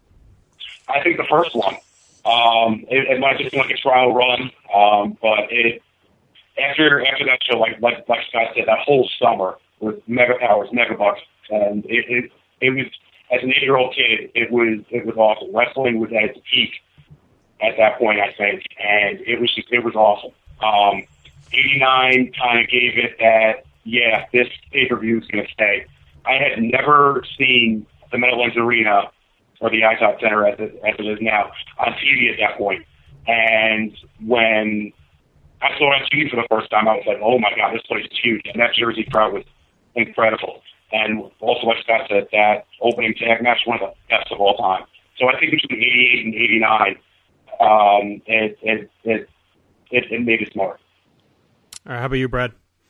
I think the first one. Um, it, it might just been like a trial run, um, but it after after that show, like like like Scott said, that whole summer with Mega Powers, Mega Bucks, and it, it it was, as an eight-year-old kid, it was it was awesome. Wrestling was at its peak at that point, I think, and it was just it was awesome. Um, eighty-nine kind of gave it that, yeah, this pay-per-view is going to stay. I had never seen the Meadowlands Arena or the iTop Center as it, as it is now on T V at that point. And when I saw it on T V for the first time, I was like, oh my God, this place is huge. And that Jersey crowd was incredible. And also, like Scott said, that opening tag match, one of the best of all time. So I think between eighty-eight and eighty-nine, um, it, it, it, it, it made it mark. All right, how about you, Brad?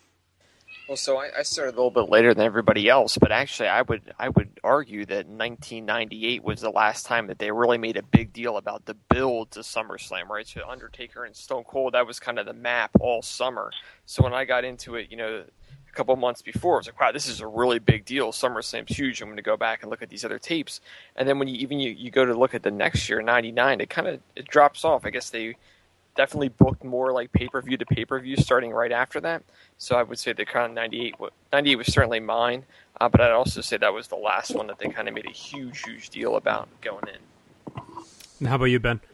Well, so I, I started a little bit later than everybody else, but actually, I would I would argue that nineteen ninety-eight was the last time that they really made a big deal about the build to SummerSlam, right? So Undertaker and Stone Cold, that was kind of the map all summer. So when I got into it, you know, a couple months before, I was like, wow, this is a really big deal. SummerSlam's huge. I'm going to go back and look at these other tapes. And then when you even you, you go to look at the next year, ninety-nine, it kind of it drops off. I guess they definitely booked more like pay-per-view to pay-per-view starting right after that. So I would say the kind of ninety-eight, ninety-eight was certainly mine, uh, but I'd also say that was the last one that they kind of made a huge, huge deal about going in. And how about you, Ben?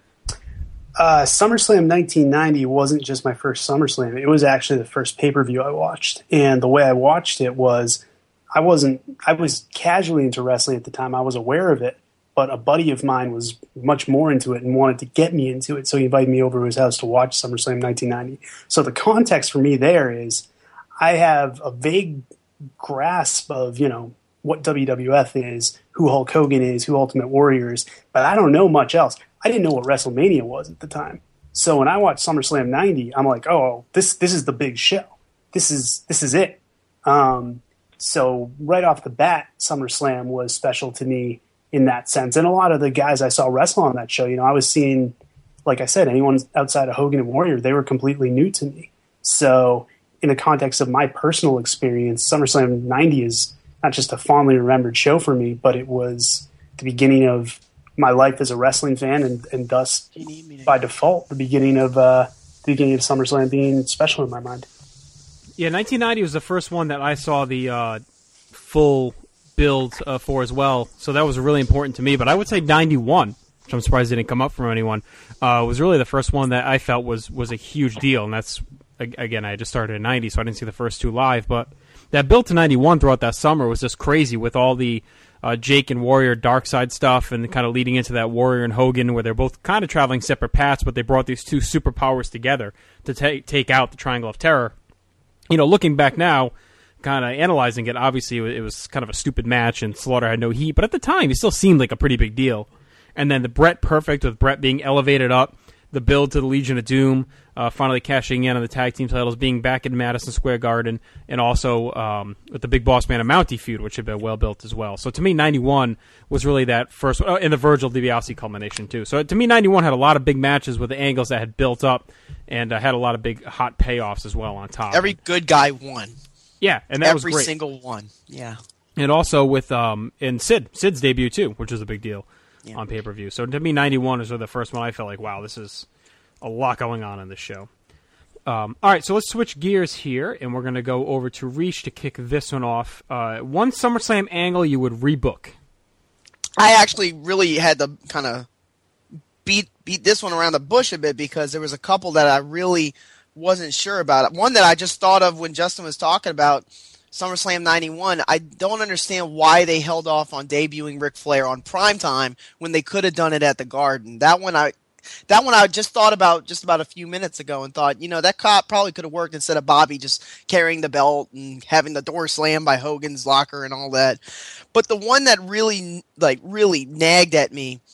Uh, SummerSlam nineteen ninety wasn't just my first SummerSlam. It was actually the first pay-per-view I watched. And the way I watched it was I wasn't – I was casually into wrestling at the time. I was aware of it. But a buddy of mine was much more into it and wanted to get me into it, so he invited me over to his house to watch SummerSlam nineteen ninety. So the context for me there is I have a vague grasp of, you know, what W W F is, who Hulk Hogan is, who Ultimate Warrior is, but I don't know much else. I didn't know what WrestleMania was at the time. So when I watched SummerSlam ninety, I'm like, oh, this this is the big show. This is this is it. Um, so right off the bat, SummerSlam was special to me in that sense. And a lot of the guys I saw wrestle on that show, you know, I was seeing, like I said, anyone outside of Hogan and Warrior, they were completely new to me. So in the context of my personal experience, SummerSlam ninety is not just a fondly remembered show for me, but it was the beginning of my life as a wrestling fan, and, and thus, by default, the beginning of uh, the beginning of SummerSlam being special in my mind. Yeah, nineteen ninety was the first one that I saw the uh, full build uh, for as well, so that was really important to me. But I would say ninety-one, which I'm surprised didn't come up from anyone, uh, was really the first one that I felt was was a huge deal. And that's, again, I just started in ninety, so I didn't see the first two live, but that build to ninety-one throughout that summer was just crazy with all the uh, Jake and Warrior Dark Side stuff, and kind of leading into that Warrior and Hogan, where they're both kind of traveling separate paths, but they brought these two superpowers together to ta- take out the Triangle of Terror. You know, looking back now, kind of analyzing it, obviously it was kind of a stupid match, and Slaughter had no heat, but at the time, it still seemed like a pretty big deal. And then the Brett Perfect, with Brett being elevated up, the build to the Legion of Doom, uh, finally cashing in on the tag team titles, being back in Madison Square Garden, and also um, with the Big Boss Man and Mountie feud, which had been well built as well. So to me, ninety-one was really that first, oh, and the Virgil DiBiase culmination too. So to me, ninety-one had a lot of big matches with the angles that had built up, and uh, had a lot of big hot payoffs as well on top. Every good guy won. Yeah, and that Every was great. single one. Yeah. And also with um and Sid, Sid's debut too, which was a big deal yeah. on pay-per-view. So to me, ninety-one was the first one I felt like, wow, this is a lot going on in this show. Um, all right, so let's switch gears here, and we're going to go over to Reach to kick this one off. Uh, one SummerSlam angle you would rebook. I actually really had to kind of beat beat this one around the bush a bit, because there was a couple that I really wasn't sure about. One that I just thought of when Justin was talking about SummerSlam ninety-one. I don't understand why they held off on debuting Ric Flair on primetime when they could have done it at the Garden. That one I That one I just thought about just about a few minutes ago and thought, you know, that cop probably could have worked instead of Bobby just carrying the belt and having the door slammed by Hogan's locker and all that. But the one that really, like, really nagged at me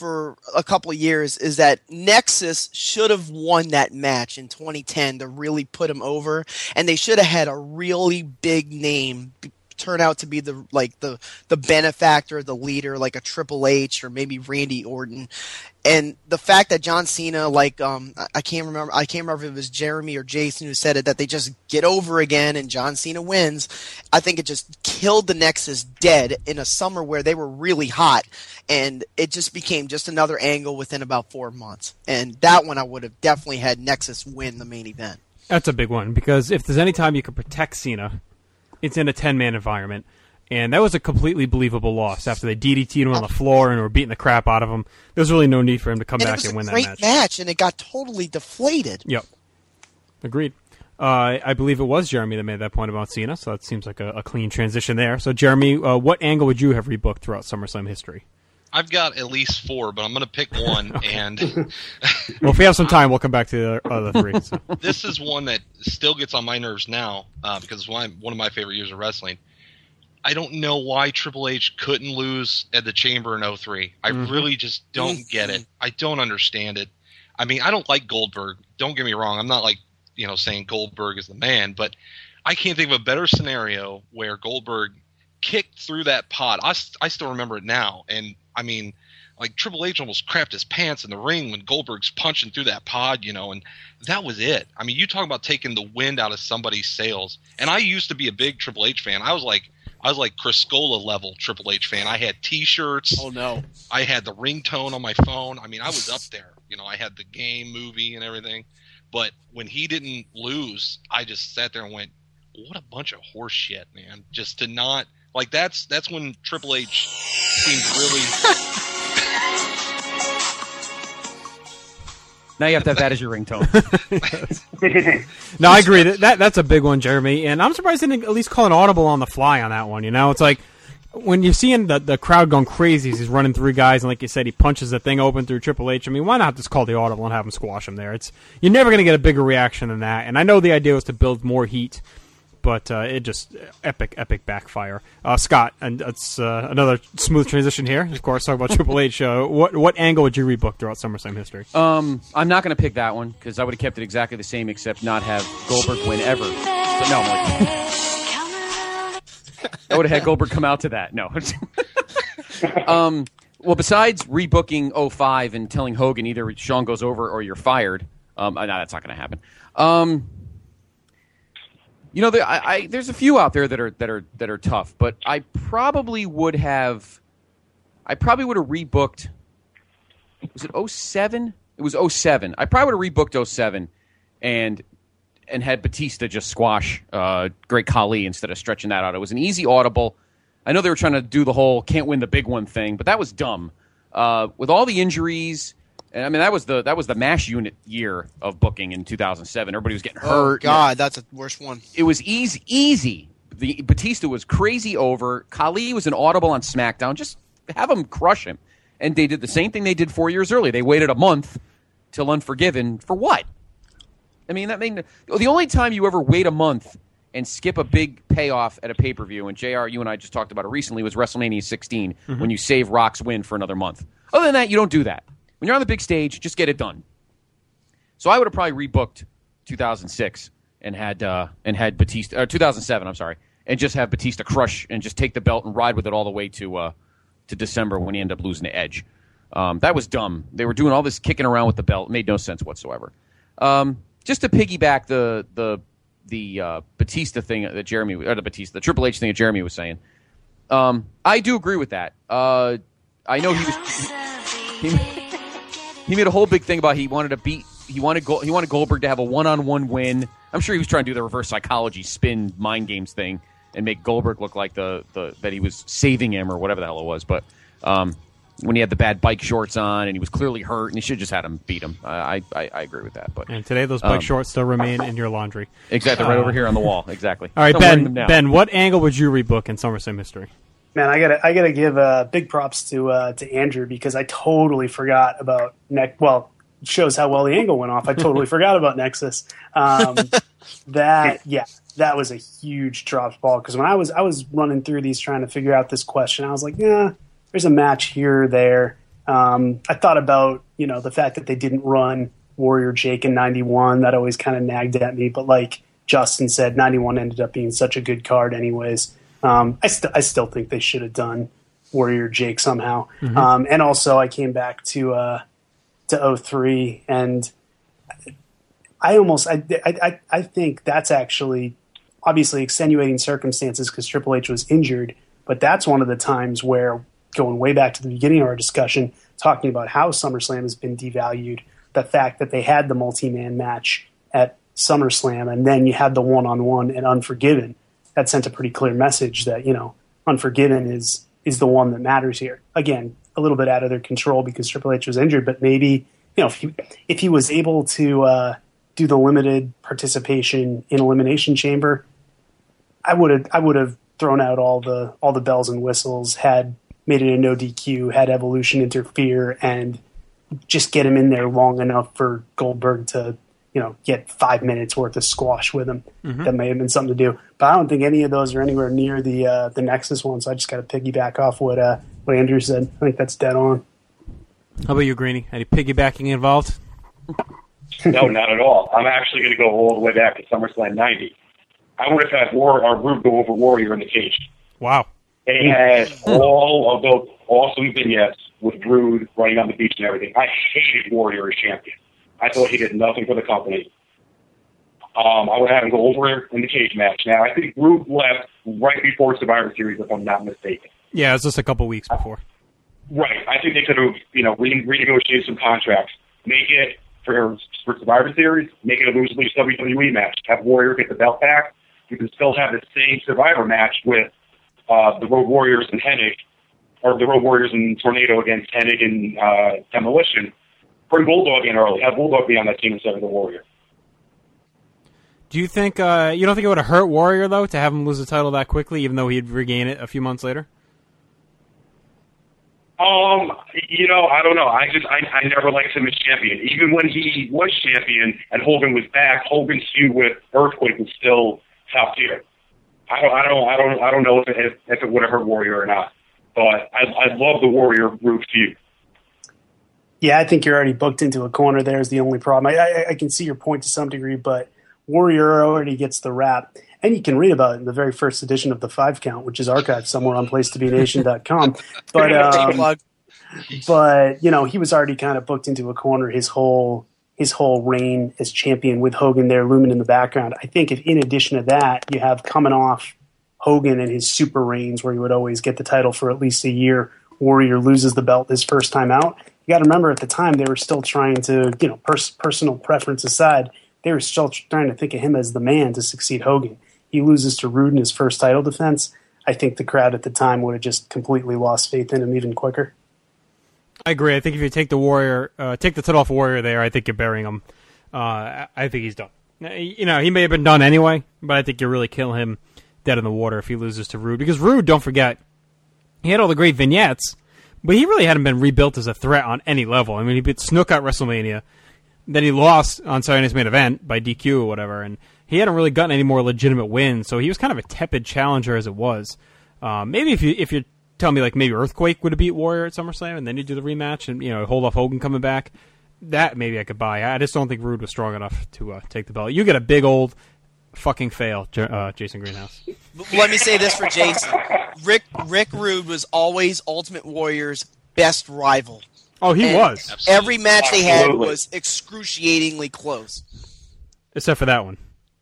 for a couple of years is that Nexus should have won that match in twenty ten to really put him over, and they should have had a really big name turn out to be the like the the benefactor, the leader, like a Triple H or maybe Randy Orton. And the fact that John Cena, like um, I can't remember, I can't remember if it was Jeremy or Jason who said it, that they just get over again and John Cena wins. I think it just killed the Nexus dead in a summer where they were really hot, and it just became just another angle within about four months. And that one I would have definitely had Nexus win the main event. That's a big one, because if there's any time you can protect Cena, it's in a ten-man environment. And that was a completely believable loss after they D D T'd him on the floor and were beating the crap out of him. There was really no need for him to come and back and win that match. It was a match. great match, and it got totally deflated. Yep. Agreed. Uh, I believe it was Jeremy that made that point about Cena, so that seems like a, a clean transition there. So, Jeremy, uh, what angle would you have rebooked throughout SummerSlam history? I've got at least four, but I'm going to pick one. and Well, if we have some time, we'll come back to the other three. So. This is one that still gets on my nerves now uh, because it's one one of my favorite years of wrestling. I don't know why Triple H couldn't lose at the Chamber in oh three. I mm-hmm. really just don't get it. I don't understand it. I mean, I don't like Goldberg. Don't get me wrong. I'm not like, you know, saying Goldberg is the man, but I can't think of a better scenario where Goldberg kicked through that pod. I, I still remember it now. And I mean, like Triple H almost crapped his pants in the ring when Goldberg's punching through that pod, you know, and that was it. I mean, you talk about taking the wind out of somebody's sails. And I used to be a big Triple H fan. I was like, I was like Chris Scola level Triple H fan. I had T-shirts. Oh no! I had the ringtone on my phone. I mean, I was up there. You know, I had the game, movie, and everything. But when he didn't lose, I just sat there and went, "What a bunch of horse shit, man!" Just to not like that's that's when Triple H seemed really. Now you have to have that as your ringtone. No, I agree. That that's a big one, Jeremy. And I'm surprised they didn't at least call an audible on the fly on that one. You know, it's like when you're seeing the, the crowd going crazy as he's running through guys, and like you said, he punches the thing open through Triple H. I mean, why not just call the audible and have him squash him there? It's you're never going to get a bigger reaction than that. And I know the idea was to build more heat, but uh, it just epic, epic backfire. Uh, Scott, and that's uh, another smooth transition here. Of course, talk about Triple H. Uh, what what angle would you rebook throughout SummerSlam history? Um, I'm not going to pick that one because I would have kept it exactly the same, except not have Goldberg win ever. So, no, I'm like, I would have had Goldberg come out to that. No. um, well, besides rebooking oh five and telling Hogan either Shawn goes over or you're fired, um, no, that's not going to happen. Um. You know, there, I, I, there's a few out there that are that are that are tough, but I probably would have, I probably would have rebooked. Was it oh seven? It was oh seven. I probably would have rebooked oh seven, and and had Batista just squash uh, Great Khali instead of stretching that out. It was an easy audible. I know they were trying to do the whole can't win the big one thing, but that was dumb. Uh, with all the injuries. And I mean, that was the that was the MASH unit year of booking in two thousand seven. Everybody was getting hurt. Oh, God, that's the worst one. It was easy. easy. The Batista was crazy over. Khali was an audible on SmackDown. Just have him crush him. And they did the same thing they did four years earlier. They waited a month till Unforgiven. For what? I mean, that made, the only time you ever wait a month and skip a big payoff at a pay-per-view, and J R, you and I just talked about it recently, was WrestleMania sixteen, mm-hmm. when you save Rock's win for another month. Other than that, you don't do that. When you're on the big stage, just get it done. So I would have probably rebooked two thousand six and had uh, and had Batista, or two thousand seven, I'm sorry, and just have Batista crush and just take the belt and ride with it all the way to uh, to December when he ended up losing to Edge. Um, that was dumb. They were doing all this kicking around with the belt. It made no sense whatsoever. Um, just to piggyback the the the uh, Batista thing that Jeremy, or the Batista, the Triple H thing that Jeremy was saying. Um, I do agree with that. Uh, I know he was. He, he, He made a whole big thing about he wanted to beat he wanted Go, he wanted Goldberg to have a one-on-one win. I'm sure he was trying to do the reverse psychology spin mind games thing and make Goldberg look like the, the that he was saving him or whatever the hell it was. But um, when he had the bad bike shorts on and he was clearly hurt, and he should have just had him beat him. I I, I agree with that. But and today those bike um, shorts still remain in your laundry. Exactly, right uh, over here on the wall. Exactly. All right, Still Ben. Ben, what angle would you rebook in SummerSlam history? Man, I gotta I gotta give uh, big props to uh, to Andrew because I totally forgot about neck. Well. Shows how well the angle went off. I totally forgot about Nexus. Um, that yeah, that was a huge dropped ball because when I was I was running through these trying to figure out this question, I was like, yeah, there's a match here or there. Um, I thought about, you know, the fact that they didn't run Warrior Jake in ninety-one. That always kind of nagged at me. But like Justin said, ninety-one ended up being such a good card anyways. Um, I, st- I still think they should have done Warrior Jake somehow. Mm-hmm. Um, and also I came back to uh, to oh three, and I almost I, I, I think that's actually obviously extenuating circumstances because Triple H was injured, but that's one of the times where, going way back to the beginning of our discussion, talking about how SummerSlam has been devalued, the fact that they had the multi-man match at SummerSlam and then you had the one-on-one at Unforgiven, that sent a pretty clear message that, you know, Unforgiven is is the one that matters here. Again, a little bit out of their control because Triple H was injured, but maybe, you know, if he, if he was able to uh, do the limited participation in Elimination Chamber, I would have I would have thrown out all the all the bells and whistles, had made it a no D Q, had Evolution interfere, and just get him in there long enough for Goldberg to, you know, get five minutes worth of squash with him. Mm-hmm. That may have been something to do. But I don't think any of those are anywhere near the uh, the Nexus one, so I just got to piggyback off what uh, what Andrew said. I think that's dead on. How about you, Greeny? Any piggybacking involved? No, not at all. I'm actually going to go all the way back to SummerSlam ninety. I would have had War or Rude go over Warrior in the cage. Wow. They had all of those awesome vignettes with Rude running on the beach and everything. I hated Warrior as champion. I thought he did nothing for the company. Um, I would have him go over in the cage match. Now, I think Rude left right before Survivor Series, if I'm not mistaken. Yeah, it was just a couple weeks before. Right. I think they could have, you know, re- renegotiated some contracts. Make it for, for Survivor Series, make it a lose-lose W W E match. Have Warrior get the belt back. You can still have the same Survivor match with uh, the Road Warriors and Hennig, or the Road Warriors and Tornado against Hennig and uh, Demolition. Bring Bulldog in early. Have Bulldog be on that team instead of the Warrior. Do you think uh, you don't think it would have hurt Warrior though to have him lose the title that quickly, even though he'd regain it a few months later? Um, you know, I don't know. I just I, I never liked him as champion. Even when he was champion and Hogan was back, Hogan's feud with Earthquake was still top tier. I don't I don't I don't I don't know if it, if, if it would have hurt Warrior or not. But I I love the Warrior Rude feud. Yeah, I think you're already booked into a corner there is the only problem. I, I, I can see your point to some degree, but Warrior already gets the rap. And you can read about it in the very first edition of the Five Count, which is archived somewhere on place to be nation dot com. But, um, but, you know, he was already kind of booked into a corner his whole his whole reign as champion with Hogan there looming in the background. I think if in addition to that, you have coming off Hogan and his super reigns where he would always get the title for at least a year, Warrior loses the belt his first time out. You got to remember at the time they were still trying to, you know, pers- personal preference aside, they were still trying to think of him as the man to succeed Hogan. He loses to Rude in his first title defense. I think the crowd at the time would have just completely lost faith in him even quicker. I agree. I think if you take the Warrior, uh, take the title off Warrior there, I think you're burying him. Uh, I think he's done. You know, he may have been done anyway, but I think you really kill him dead in the water if he loses to Rude. Because Rude, don't forget, he had all the great vignettes, but he really hadn't been rebuilt as a threat on any level. I mean, he beat Snook at WrestleMania, then he lost on Saturday Night's Main Event by D Q or whatever, and he hadn't really gotten any more legitimate wins, so he was kind of a tepid challenger as it was. Um, maybe if you if you tell me like maybe Earthquake would have beat Warrior at SummerSlam, and then you do the rematch and you know hold off Hogan coming back, that maybe I could buy. I just don't think Rude was strong enough to uh, take the belt. You get a big old fucking fail, uh, Jason Greenhouse. Let me say this for Jason: Rick Rick Rude was always Ultimate Warrior's best rival. Oh, he and was. Every match they had Absolutely. was excruciatingly close, except for that one.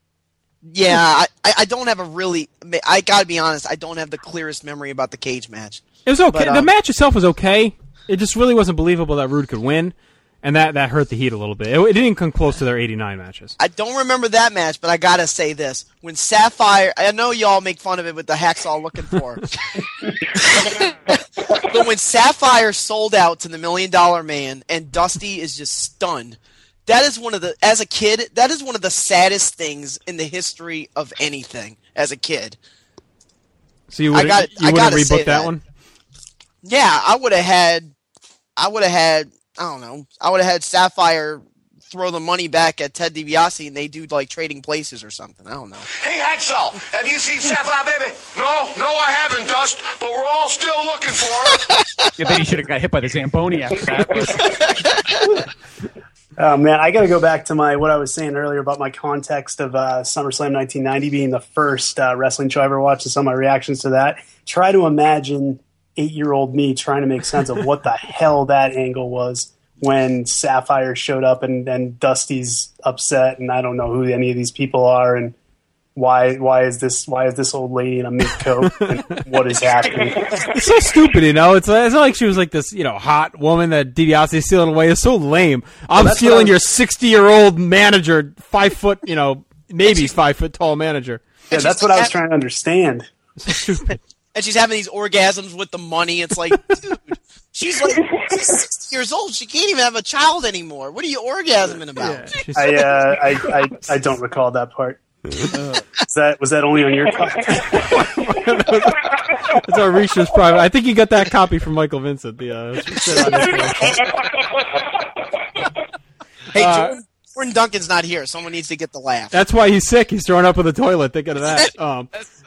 Yeah, I, I don't have a really. I gotta be honest. I don't have the clearest memory about the cage match. It was okay. But, um, the match itself was okay. It just really wasn't believable that Rude could win, and that, that hurt the Heat a little bit. It, it didn't come close to their eighty-nine matches. I don't remember that match, but I gotta say this: when Sapphire, I know y'all make fun of it with the hacksaw looking for, but when Sapphire sold out to the Million Dollar Man and Dusty is just stunned. That is one of the, as a kid, that is one of the saddest things in the history of anything as a kid. So you wouldn't, got, you wouldn't rebook that, that one? Yeah, I would have had, I would have had, I don't know, I would have had Sapphire throw the money back at Ted DiBiase and they do like trading places or something. I don't know. Hey, Hacksaw, have you seen Sapphire Baby? No, no, I haven't, Dust, but we're all still looking for her. Yeah, then he should have got hit by the Zamboni after that. Oh man, I got to go back to my what I was saying earlier about my context of uh, SummerSlam nineteen ninety being the first uh, wrestling show I ever watched, and some of my reactions to that. Try to imagine eight-year-old me trying to make sense of what the hell that angle was when Sapphire showed up and, and Dusty's upset, and I don't know who any of these people are, and why why is this why is this old lady in a mink coat, and what is happening? It's so stupid, you know. It's, it's not like she was like this, you know, hot woman that DiBiase is stealing away. It's so lame. I'm well, stealing was... your sixty-year-old manager, five foot, you know, maybe five foot tall manager. Yeah, that's what I was trying to understand. So stupid. And she's having these orgasms with the money. It's like, dude, she's like she's sixty years old. She can't even have a child anymore. What are you orgasming about? Yeah, I, uh, I, I I don't recall that part. Uh, was that was that only on your copy? That's our Risha's private. I think you got that copy from Michael Vincent. The uh, hey, uh, Jordan, Jordan Duncan's not here. Someone needs to get the laugh. That's why he's sick. He's throwing up in the toilet. Thinking of that. Um,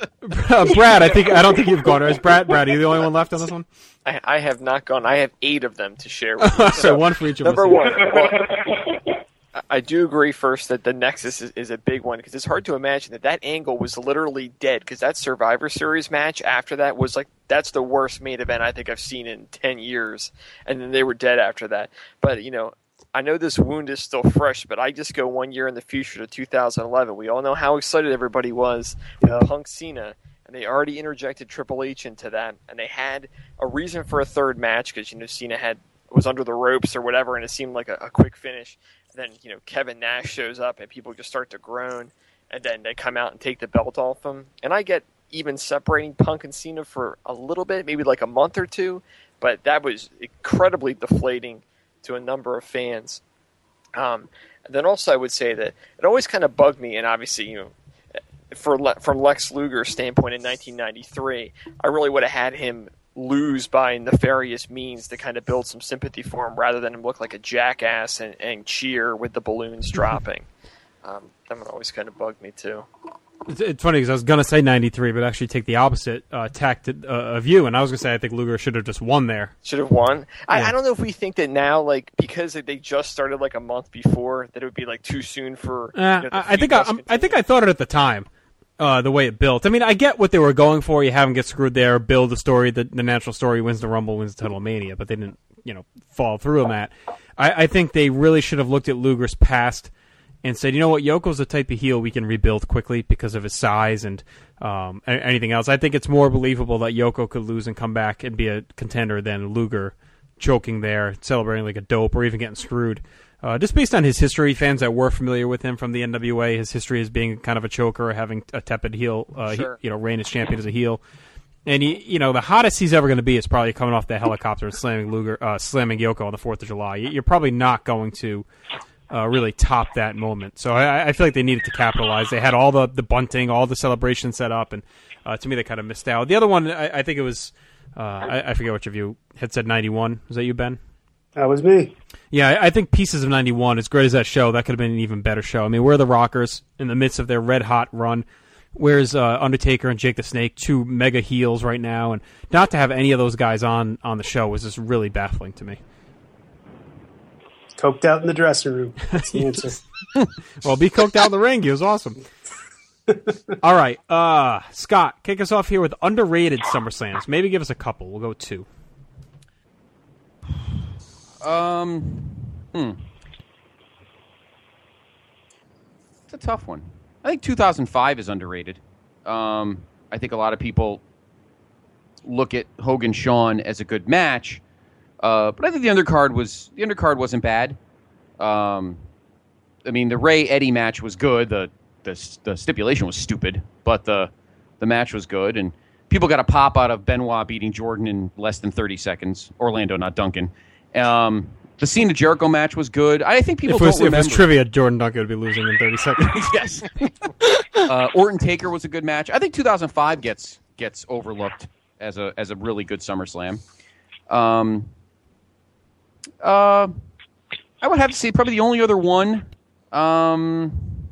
uh, Brad, I think I don't think you've gone. Is Brad? Brad, are you the only one left on this one? I, I have not gone. I have eight of them to share with you. So So, one for each of number us. one. Well, I do agree first that the Nexus is, is a big one because it's hard to imagine that that angle was literally dead because that Survivor Series match after that was like that's the worst main event I think I've seen in ten years, and then they were dead after that. But you know, I know this wound is still fresh, but I just go one year in the future to two thousand eleven. We all know how excited everybody was with Yeah. Punk Cena, and they already interjected Triple H into that, and they had a reason for a third match because you know Cena had was under the ropes or whatever, and it seemed like a, a quick finish. Then, you know, Kevin Nash shows up and people just start to groan, and then they come out and take the belt off him. And I get even separating Punk and Cena for a little bit, maybe like a month or two, but that was incredibly deflating to a number of fans. Um, and then also I would say that it always kind of bugged me, and obviously, you know, for Le- from Lex Luger's standpoint in nineteen ninety-three, I really would have had him lose by nefarious means to kind of build some sympathy for him rather than him look like a jackass and, and cheer with the balloons dropping. Um, that one always kind of bugged me too. It's, it's funny because I was going to say ninety-three, but actually take the opposite uh, tact uh, of you, and I was going to say I think Luger should have just won there. Should have won. I, Yeah. I don't know if we think that now, like because they just started like a month before, that it would be like too soon for. Uh, you know, the I, I feud think I, must I'm- I continue. think I thought it at the time. Uh, the way it built. I mean, I get what they were going for. You have them get screwed there, build the story, the, the natural story, wins the Rumble, wins the title of Mania, but they didn't, you know, fall through on that. I, I think they really should have looked at Luger's past and said, you know what, Yoko's the type of heel we can rebuild quickly because of his size and um, a- anything else. I think it's more believable that Yoko could lose and come back and be a contender than Luger choking there, celebrating like a dope, or even getting screwed. Uh, just based on his history, fans that were familiar with him from the N W A, his history as being kind of a choker, having a tepid heel, uh, Sure. he, you know, reign as champion as a heel, and he, you know, the hottest he's ever going to be is probably coming off the helicopter and slamming Luger, uh, slamming Yoko on the Fourth of July. You're probably not going to uh, really top that moment. So I, I feel like they needed to capitalize. They had all the the bunting, all the celebration set up, and uh, to me they kind of missed out. The other one, I, I think it was, uh, I, I forget which of you had said ninety-one. Was that you, Ben? That was me. Yeah, I I think Pieces of ninety-one, as great as that show, that could have been an even better show. I mean, where are the Rockers in the midst of their red-hot run? Where's uh, Undertaker and Jake the Snake, two mega heels right now? And not to have any of those guys on, on the show was just really baffling to me. Coked out in the dressing room. That's the answer. Well, be coked out in the ring. He was awesome. All right, uh, Scott, kick us off here with underrated SummerSlams. Maybe give us a couple. We'll go two. Um, hmm. It's a tough one. I think two thousand five is underrated. Um, I think a lot of people look at Hogan Shawn as a good match, uh, but I think the undercard was the undercard wasn't bad. Um, I mean, the Ray Eddie match was good. The the the stipulation was stupid, but the the match was good, and people got a pop out of Benoit beating Jordan in less than thirty seconds. Orlando, not Duncan. Um, the Cena Jericho match was good. I think people If it was, don't if it was remember. trivia, Jordan Duncan would be losing in thirty seconds. Yes. uh, Orton Taker was a good match. I think two thousand five gets gets overlooked as a as a really good SummerSlam. Um, uh, I would have to say probably the only other one. Um,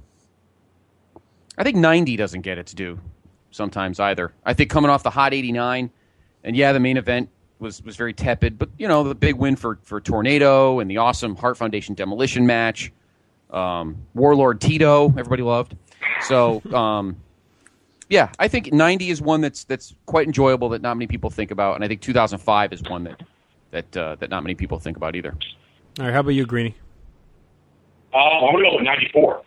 I think ninety doesn't get its due sometimes either. I think coming off the hot eighty-nine, and yeah, the main event was, was very tepid, but you know the big win for, for Tornado and the awesome Hart Foundation demolition match, um, Warlord Tito, everybody loved. So um, yeah, I think ninety is one that's that's quite enjoyable that not many people think about, and I think two thousand five is one that that uh, that not many people think about either. All right, how about you, Greeny? Uh, I'm going to go with ninety-four.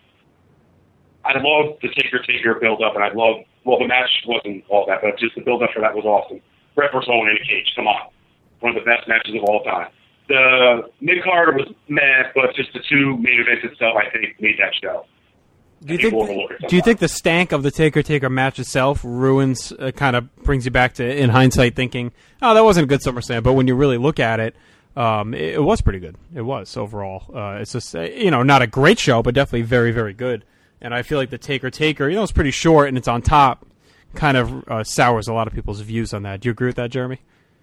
I love the Taker Taker build-up, and I love, well, the match wasn't all that, but just the build-up for that was awesome. Brett versus Owen in a cage, come on. One of the best matches of all time. The mid-card was meh, but just the two main events itself, I think, made that show. Do you think? Do you think the stank of the Taker Taker match itself ruins, uh, kind of brings you back to, in hindsight, thinking, oh, that wasn't a good SummerSlam, but when you really look at it, um, it, it was pretty good. It was overall. Uh, it's just, uh, you know, not a great show, but definitely very, very good. And I feel like the Taker Taker, you know, it's pretty short and it's on top, kind of uh, sours a lot of people's views on that. Do you agree with that, Jeremy?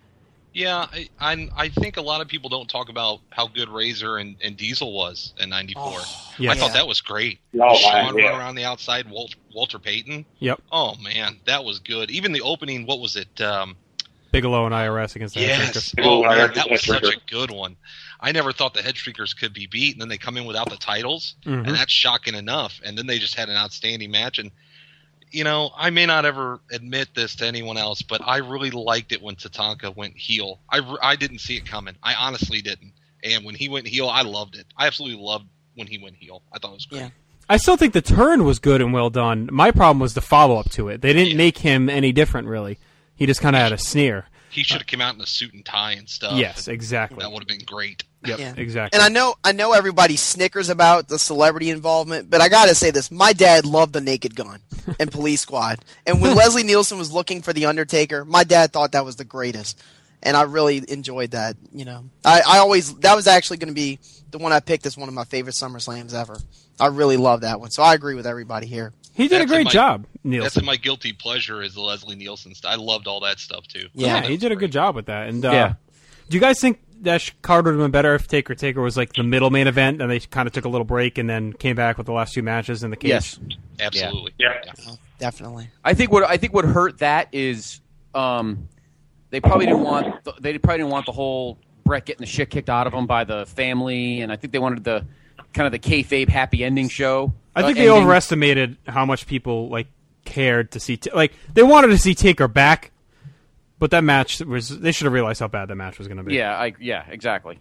Yeah, I I'm, I think a lot of people don't talk about how good Razor and, and Diesel was in ninety-four. Oh, yeah. I thought Yeah. that was great. Oh, Sean man, running yeah. around the outside, Walter, Walter Payton. Yep. Oh, man, that was good. Even the opening, what was it? Um, Bigelow and I R S against the yes. Headshakers. Oh, man, that was such a good one. I never thought the Headshakers could be beat, and then they come in without the titles, Mhm. and that's shocking enough. And then they just had an outstanding match. And, you know, I may not ever admit this to anyone else, but I really liked it when Tatanka went heel. I, I didn't see it coming. I honestly didn't. And when he went heel, I loved it. I absolutely loved when he went heel. I thought it was great. Yeah. I still think the turn was good and well done. My problem was the follow-up to it. They didn't make him any different, really. He just kind of had a sneer. He should have come out in a suit and tie and stuff. Yes, exactly. That would have been great. Yep, Yeah. exactly. And I know I know everybody snickers about the celebrity involvement, but I gotta say this: my dad loved the Naked Gun and Police Squad, and when Leslie Nielsen was looking for the Undertaker, my dad thought that was the greatest, and I really enjoyed that. You know, I, I always that was actually going to be the one I picked as one of my favorite SummerSlams ever. I really love that one, so I agree with everybody here. He did That's a in great my- job, That's Nielsen. in my guilty pleasure is the Leslie Nielsen stuff. I loved all that stuff too. Yeah, he did a good job with that. And uh, Yeah. do you guys think that sh- card would have been better if Taker Taker was like the middle main event, and they kind of took a little break and then came back with the last two matches in the cage? Yes. Absolutely. Yeah. Oh, definitely. I think what I think what hurt that is um, they probably didn't want the, they probably didn't want the whole Brett getting the shit kicked out of him by the family, and I think they wanted the kind of the kayfabe happy ending show. I think uh, they ending. overestimated how much people like cared to see. T- like they wanted to see Taker back, but that match was. They should have realized how bad that match was going to be. Yeah, I, yeah, exactly.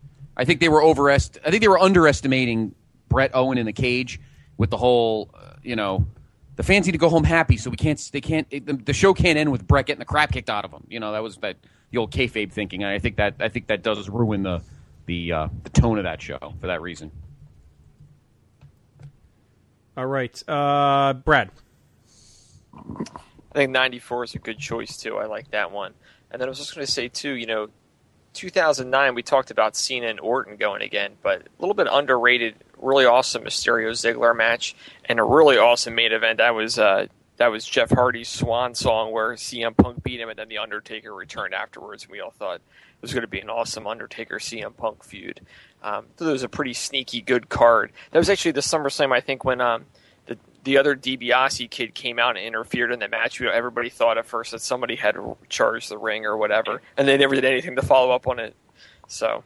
I think they were overest. I think they were underestimating Brett Owen in the cage with the whole, uh, you know, the fans need to go home happy, so we can't. They can't. It, the, the show can't end with Brett getting the crap kicked out of him. You know, that was that the old kayfabe thinking, and I think that I think that does ruin the the uh, the tone of that show for that reason. All right, uh, Brad. I think ninety-four is a good choice, too. I like that one. And then I was just going to say, too, you know, two thousand nine, we talked about Cena and Orton going again, but a little bit underrated, really awesome Mysterio-Ziggler match, and a really awesome main event. That was uh, that was Jeff Hardy's swan song where C M Punk beat him, and then The Undertaker returned afterwards, and we all thought it was going to be an awesome Undertaker-C M Punk feud. Um, so it was a pretty sneaky, good card. That was actually the SummerSlam, I think, when um, the the other DiBiase kid came out and interfered in the match. You know, everybody thought at first that somebody had charged the ring or whatever, and they never did anything to follow up on it. So,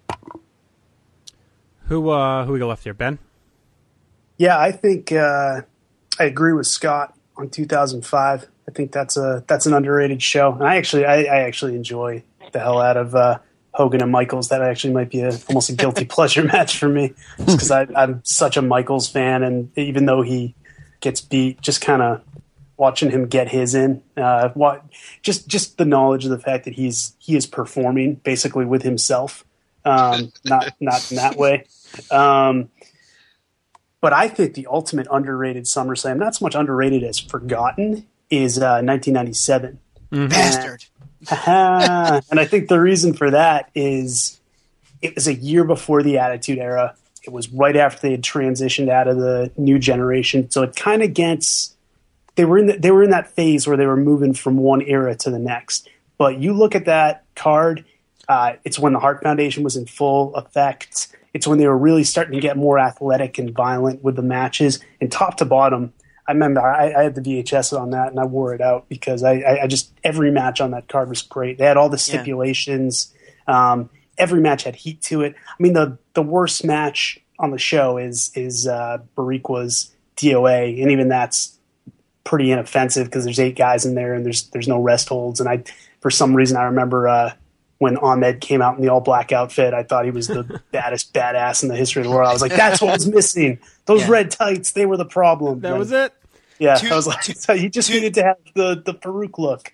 Who uh, who we got left here, Ben? Yeah, I think uh, I agree with Scott on two thousand five. I think that's a that's an underrated show. And I actually I, I actually enjoy the hell out of uh, Hogan and Michaels. That actually might be a, almost a guilty pleasure match for me, just because I'm such a Michaels fan, and even though he gets beat, just kind of watching him get his in, uh, what just just the knowledge of the fact that he's he is performing basically with himself, um, not not in that way. Um, but I think the ultimate underrated SummerSlam, not so much underrated as forgotten, is uh, nineteen ninety-seven. Mm-hmm. Bastard. And I think the reason for that is it was a year before the Attitude Era. It was right after they had transitioned out of the new generation, so it kind of gets they were in the, they were in that phase where they were moving from one era to the next. But you look at that card, uh, it's when the Hart Foundation was in full effect. It's when they were really starting to get more athletic and violent with the matches, and top to bottom. I remember I, I had the V H S on that, and I wore it out because I, I, I just every match on that card was great. They had all the stipulations. Yeah. Um, every match had heat to it. I mean, the the worst match on the show is is uh, Bariqua's D O A, and even that's pretty inoffensive because there's eight guys in there and there's there's no rest holds. And I, for some reason, I remember uh, when Ahmed came out in the all black outfit, I thought he was the baddest badass in the history of the world. I was like, that's what was missing. Those yeah. red tights, they were the problem. That and, was it. Yeah, two, I was like, two, he just two, needed to have the the Farouk look.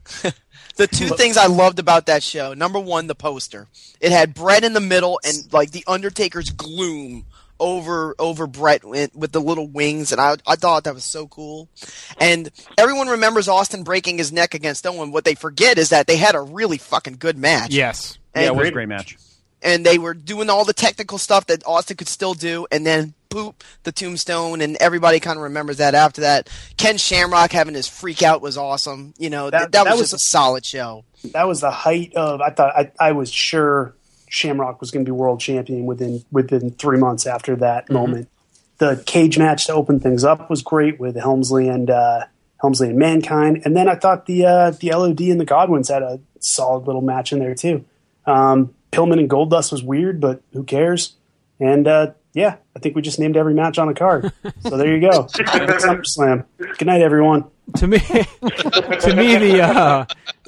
The two things I loved about that show: number one, the poster. It had Brett in the middle and like the Undertaker's gloom over over Brett with, with the little wings, and I I thought that was so cool. And everyone remembers Austin breaking his neck against Owen. What they forget is that they had a really fucking good match. Yes, and, yeah, it was a great match. And they were doing all the technical stuff that Austin could still do, and then boop, the tombstone, and everybody kind of remembers that after that. Ken Shamrock having his freak out was awesome. You know, that, that, that, that was, was just a solid show. That was the height of, I thought, I, I was sure Shamrock was going to be world champion within within three months after that mm-hmm. moment. The cage match to open things up was great with Helmsley and uh, Helmsley and Mankind, and then I thought the uh, the L O D and the Godwins had a solid little match in there too. Um, Pillman and Goldust was weird, but who cares? And uh, yeah, I think we just named every match on a card. So there you go. SummerSlam. Good night, everyone. To me, to me the uh,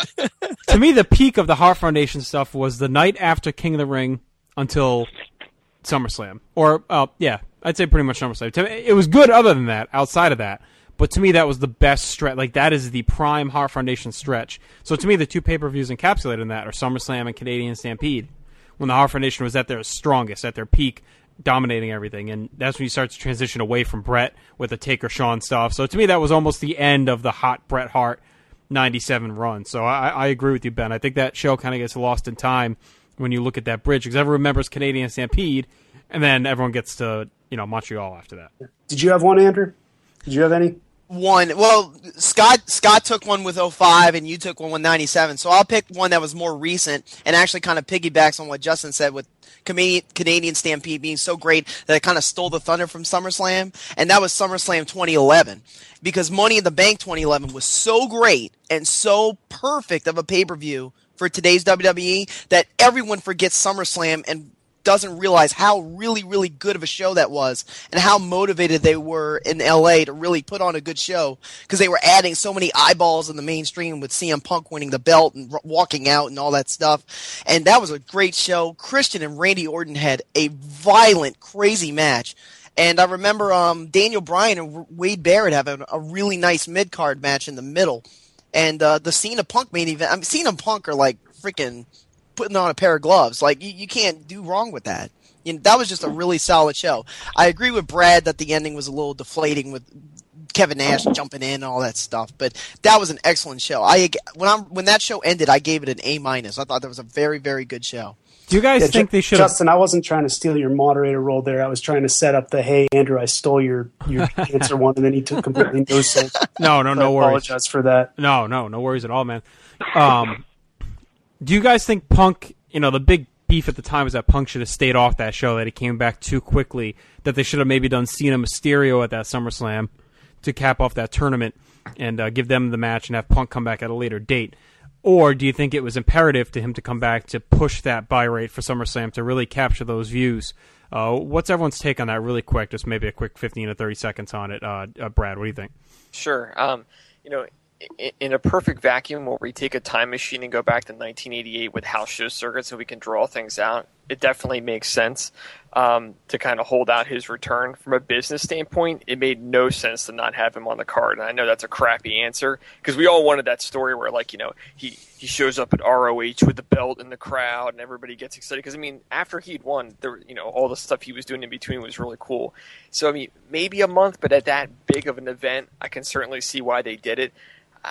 to me the peak of the Hart Foundation stuff was the night after King of the Ring until SummerSlam, or uh, yeah, I'd say pretty much SummerSlam. To me, it was good other than that, outside of that. But to me, that was the best stretch. Like, that is the prime Hart Foundation stretch. So to me, the two pay-per-views encapsulated in that are SummerSlam and Canadian Stampede, when the Hart Foundation was at their strongest, at their peak, dominating everything. And that's when you start to transition away from Bret with the Taker Shawn stuff. So to me, that was almost the end of the hot Bret Hart ninety-seven run. So I, I agree with you, Ben. I think that show kind of gets lost in time when you look at that bridge, because everyone remembers Canadian Stampede, and then everyone gets to, you know, Montreal after that. Did you have one, Andrew? Did you have any? One. Well, Scott Scott took one with oh five, and you took one with ninety-seven. So I'll pick one that was more recent and actually kind of piggybacks on what Justin said with Canadian, Canadian Stampede being so great that it kind of stole the thunder from SummerSlam, and that was SummerSlam twenty eleven. Because Money in the Bank twenty eleven was so great and so perfect of a pay-per-view for today's W W E that everyone forgets SummerSlam and doesn't realize how really, really good of a show that was and how motivated they were in L A to really put on a good show because they were adding so many eyeballs in the mainstream with C M Punk winning the belt and r- walking out and all that stuff. And that was a great show. Christian and Randy Orton had a violent, crazy match. And I remember um, Daniel Bryan and Wade Barrett having a really nice mid-card match in the middle. And uh, the Cena Punk main event, I mean, Cena and Punk are like freaking putting on a pair of gloves. Like, you, you can't do wrong with that. You know, that was just a really solid show. I agree with Brad that the ending was a little deflating with Kevin Nash jumping in and all that stuff, but that was an excellent show. I when I when that show ended, I gave it an A minus. I thought that was a very, very good show. Do you guys yeah, think Ju- they should? Justin, I wasn't trying to steal your moderator role there. I was trying to set up the hey, Andrew, I stole your your answer one, and then he took completely no sense. No, no, so no I worries. Apologize for that. No, no, no worries at all, man. Um, do you guys think Punk? You know, the big beef at the time was that Punk should have stayed off that show, that he came back too quickly, that they should have maybe done Cena Mysterio at that SummerSlam to cap off that tournament and uh, give them the match and have Punk come back at a later date. Or do you think it was imperative to him to come back to push that buy rate for SummerSlam to really capture those views? Uh, what's everyone's take on that really quick? Just maybe a quick fifteen to thirty seconds on it. Uh, uh, Brad, what do you think? Sure. Um, you know, in a perfect vacuum where we take a time machine and go back to nineteen eighty-eight with house show circuits so we can draw things out, it definitely makes sense um, to kind of hold out his return. From a business standpoint, it made no sense to not have him on the card. And I know that's a crappy answer because we all wanted that story where, like, you know, he, he shows up at R O H with the belt in the crowd and everybody gets excited. Because, I mean, after he'd won, there, you know, all the stuff he was doing in between was really cool. So, I mean, maybe a month, but at that big of an event, I can certainly see why they did it. Uh,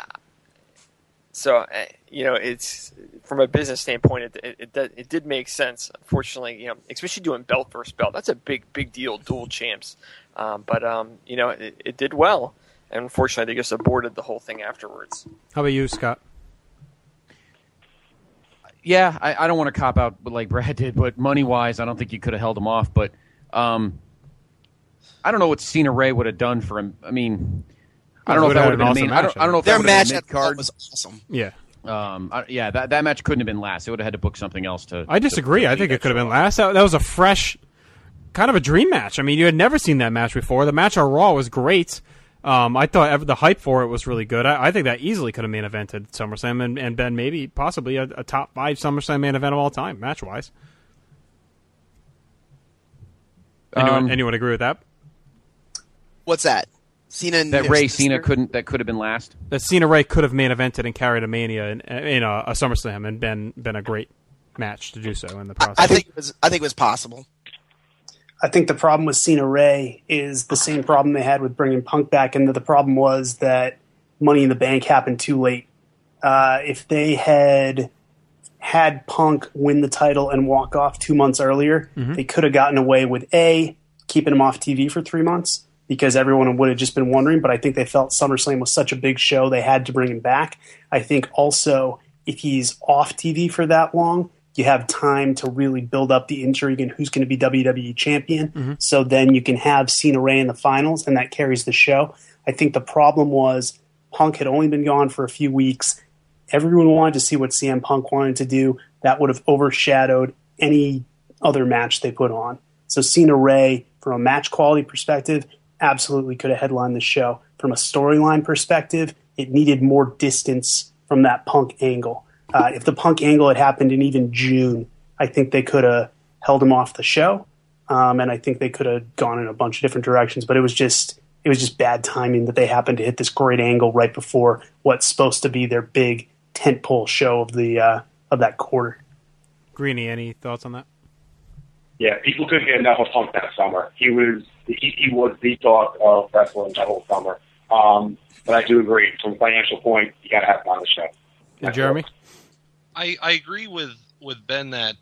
so, uh, you know, it's from a business standpoint, it, it, it, it did make sense. Unfortunately, you know, especially doing belt versus belt, that's a big, big deal, dual champs. Um, but, um, you know, it, it did well. And unfortunately, they just aborted the whole thing afterwards. How about you, Scott? yeah, I, I don't want to cop out like Brad did, but money wise, I don't think you could have held him off. But um, I don't know what Cena Ray would have done for him. I mean, I don't know if that would have been main. I don't, I don't know if their that match mid card was awesome. Yeah. Um, I, yeah, that that match couldn't have been last. They would have had to book something else to. I disagree. To, to I think it could have been last. That, that was a fresh, kind of a dream match. I mean, you had never seen that match before. The match on Raw was great. Um, I thought ever, the hype for it was really good. I, I think that easily could have main evented SummerSlam and, and been maybe possibly a, a top five SummerSlam main event of all time, match wise. Anyone, Um, anyone agree with that? What's that? Cena and that their Ray sister? Cena couldn't. That could have been last. That Cena Ray could have main evented and carried a Mania in, in a, a SummerSlam and been been a great match to do so in the process. I think it was. I think it was possible. I think the problem with Cena Ray is the same problem they had with bringing Punk back, and the problem was that Money in the Bank happened too late. Uh, if they had had Punk win the title and walk off two months earlier, Mhm. they could have gotten away with A, keeping him off T V for three months, because everyone would have just been wondering, but I think they felt SummerSlam was such a big show they had to bring him back. I think also if he's off T V for that long, you have time to really build up the intrigue and who's going to be W W E champion. Mhm. So then you can have Cena Ray in the finals, and that carries the show. I think the problem was Punk had only been gone for a few weeks. Everyone wanted to see what C M Punk wanted to do. That would have overshadowed any other match they put on. So Cena Ray, from a match quality perspective, absolutely could have headlined the show. From a storyline perspective, it needed more distance from that Punk angle. Uh, if the Punk angle had happened in even June, I think they could have held him off the show, um, and I think they could have gone in a bunch of different directions. But it was just it was just bad timing that they happened to hit this great angle right before what's supposed to be their big tentpole show of the uh, of that quarter. Greeny, any thoughts on that? Yeah, people couldn't get enough of Punk that summer. He was he, he was the talk of wrestling that whole summer. Um, but I do agree, from a financial point, you got to have him on the show. And Jeremy? I, I agree with, with Ben that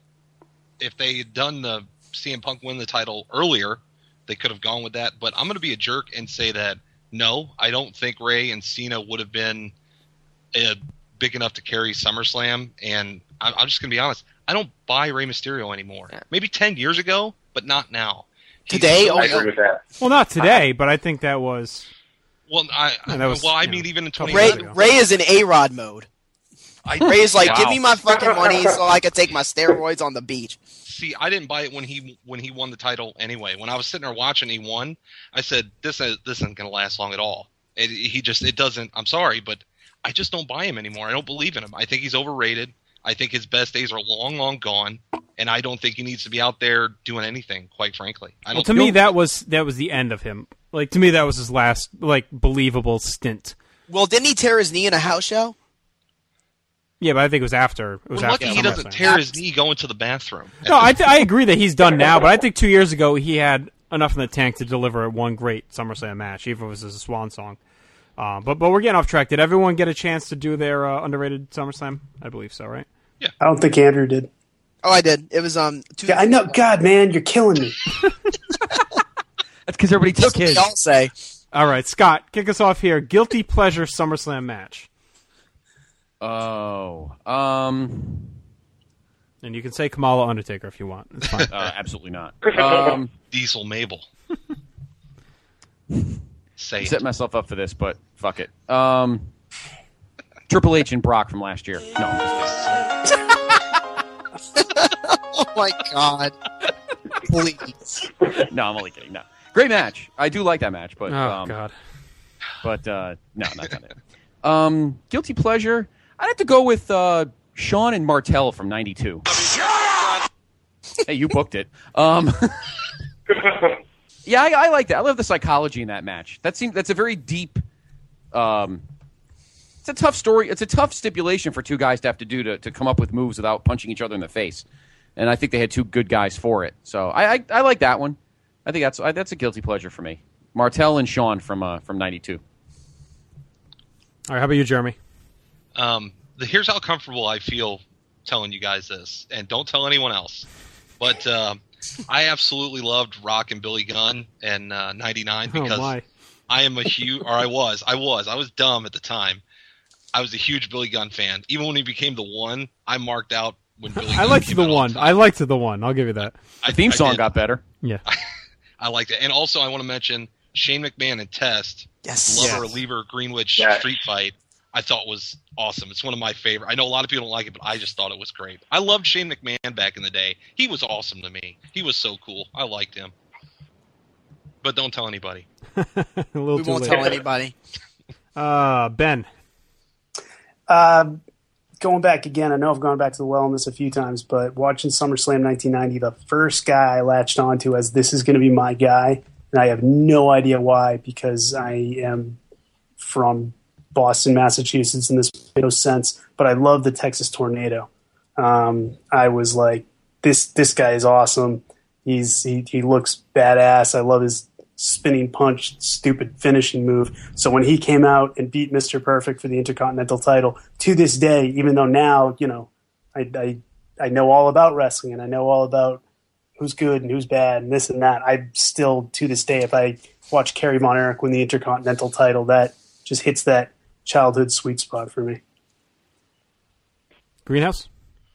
if they had done the C M Punk win the title earlier, they could have gone with that. But I'm going to be a jerk and say that no, I don't think Ray and Cena would have been uh, big enough to carry SummerSlam. And I'm, I'm just going to be honest, I don't buy Rey Mysterio anymore. Maybe ten years ago, but not now. He's Today, so- I agree with that. Well, not today, but I think that was. Well, I, I And that was, well, I you mean, know, even in twenty Ray, years ago. Ray is in A-Rod mode. I, Ray is like, Wow. give me my fucking money so I can take my steroids on the beach. See, I didn't buy it when he when he won the title anyway. When I was sitting there watching, he won. I said, "This is, this isn't going to last long at all." It, he just it doesn't. I'm sorry, but I just don't buy him anymore. I don't believe in him. I think he's overrated. I think his best days are long, long gone, and I don't think he needs to be out there doing anything. Quite frankly, I don't. Well, to me, that was that was the end of him. Like to me, that was his last like believable stint. Well, didn't he tear his knee in a house show? Yeah, but I think it was after. It was We're after lucky he doesn't SummerSlam. tear his knee going to the bathroom. No, I th- I agree that he's done now, but I think two years ago he had enough in the tank to deliver one great SummerSlam match, even if it was a swan song. Uh, but but we're getting off track. Did everyone get a chance to do their uh, underrated SummerSlam? I believe so, right? I don't think Andrew did. Oh, I did. It was um. Two Yeah, I know. God, man, you're killing me. That's because everybody took his. I'll say. All right, Scott, kick us off here. Guilty pleasure SummerSlam match. Oh, um, And you can say Kamala Undertaker if you want. It's fine. uh, absolutely not. Um, Diesel Mabel. Say set it. myself up for this, but fuck it. Um, Triple H and Brock from last year. No, I'm just Oh my god! Please. kidding. No, I'm only kidding. No, great match. I do like that match, but Oh um, God. but uh, no, not not it. Um, guilty pleasure. I'd have to go with uh, Sean and Martel from ninety-two. Hey, you booked it. Um, yeah, I, I like that. I love the psychology in that match. That seems that's a very deep. Um, it's a tough story. It's a tough stipulation for two guys to have to do to, to come up with moves without punching each other in the face. And I think they had two good guys for it. So I I, I like that one. I think that's I, that's a guilty pleasure for me. Martel and Sean from uh, from ninety-two. All right, how about you, Jeremy? Um, the, here's how comfortable I feel telling you guys this, and don't tell anyone else. But uh, I absolutely loved Rock and Billy Gunn in uh, ninety-nine because oh my. I am a huge, or I was, I was, I was dumb at the time. I was a huge Billy Gunn fan. Even when he became the one, I marked out when Billy I Gunn liked came the out on one. top. I liked the one. I'll give you that. I, The theme I song did. got better. Yeah. I liked it. And also, I want to mention Shane McMahon and Test, Yes. Lover, Yes. Lever, Greenwich Yes. street fight, I thought was awesome. It's one of my favorite. I know a lot of people don't like it, but I just thought it was great. I loved Shane McMahon back in the day. He was awesome to me. He was so cool. I liked him. But don't tell anybody. A little We too won't late. tell anybody. Uh, Ben. Uh, going back again, I know I've gone back to the well on this a few times, but watching SummerSlam nineteen ninety, the first guy I latched onto as this is going to be my guy, and I have no idea why, because I am from Boston, Massachusetts, and this makes no sense, but I love the Texas Tornado. Um, I was like, this this guy is awesome. He's he, he looks badass. I love his spinning punch, stupid finishing move. So when he came out and beat Mister Perfect for the Intercontinental title, to this day, even though now, you know, I, I I know all about wrestling and I know all about who's good and who's bad and this and that, I still, to this day, if I watch Kerry Von Erich win the Intercontinental title, that just hits that childhood sweet spot for me. Greenhouse?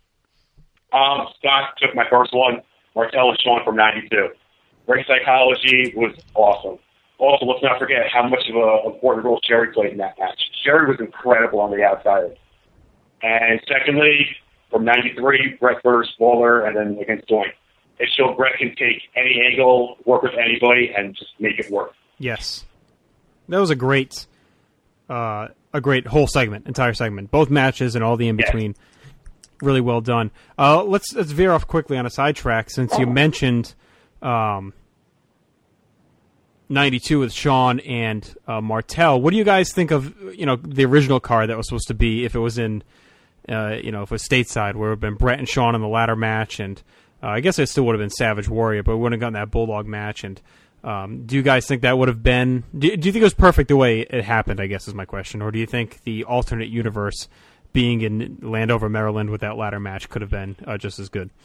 Um, Scott took my first one. Martel and Sean from ninety-two. Great psychology was awesome. Also, let's not forget how much of an important role Sherry played in that match. Sherry was incredible on the outside. And secondly, from ninety-three, Brett versus Waller, and then against Doink. It showed Brett can take any angle, work with anybody, and just make it work. Yes. That was a great uh, a great whole segment, entire segment. Both matches and all the in-between. Yes. Really well done. Uh, let's let's veer off quickly on a sidetrack since you mentioned um, ninety-two with Sean and uh, Martel. What do you guys think of you know the original card that was supposed to be if it was in uh, you know if it was stateside where it would have been Brett and Sean in the ladder match and uh, I guess it still would have been Savage Warrior, but we wouldn't have gotten that Bulldog match. And um, do you guys think that would have been? Do, do you think it was perfect the way it happened? I guess is my question. Or do you think the alternate universe, being in Landover, Maryland with that ladder match, could have been uh, just as good?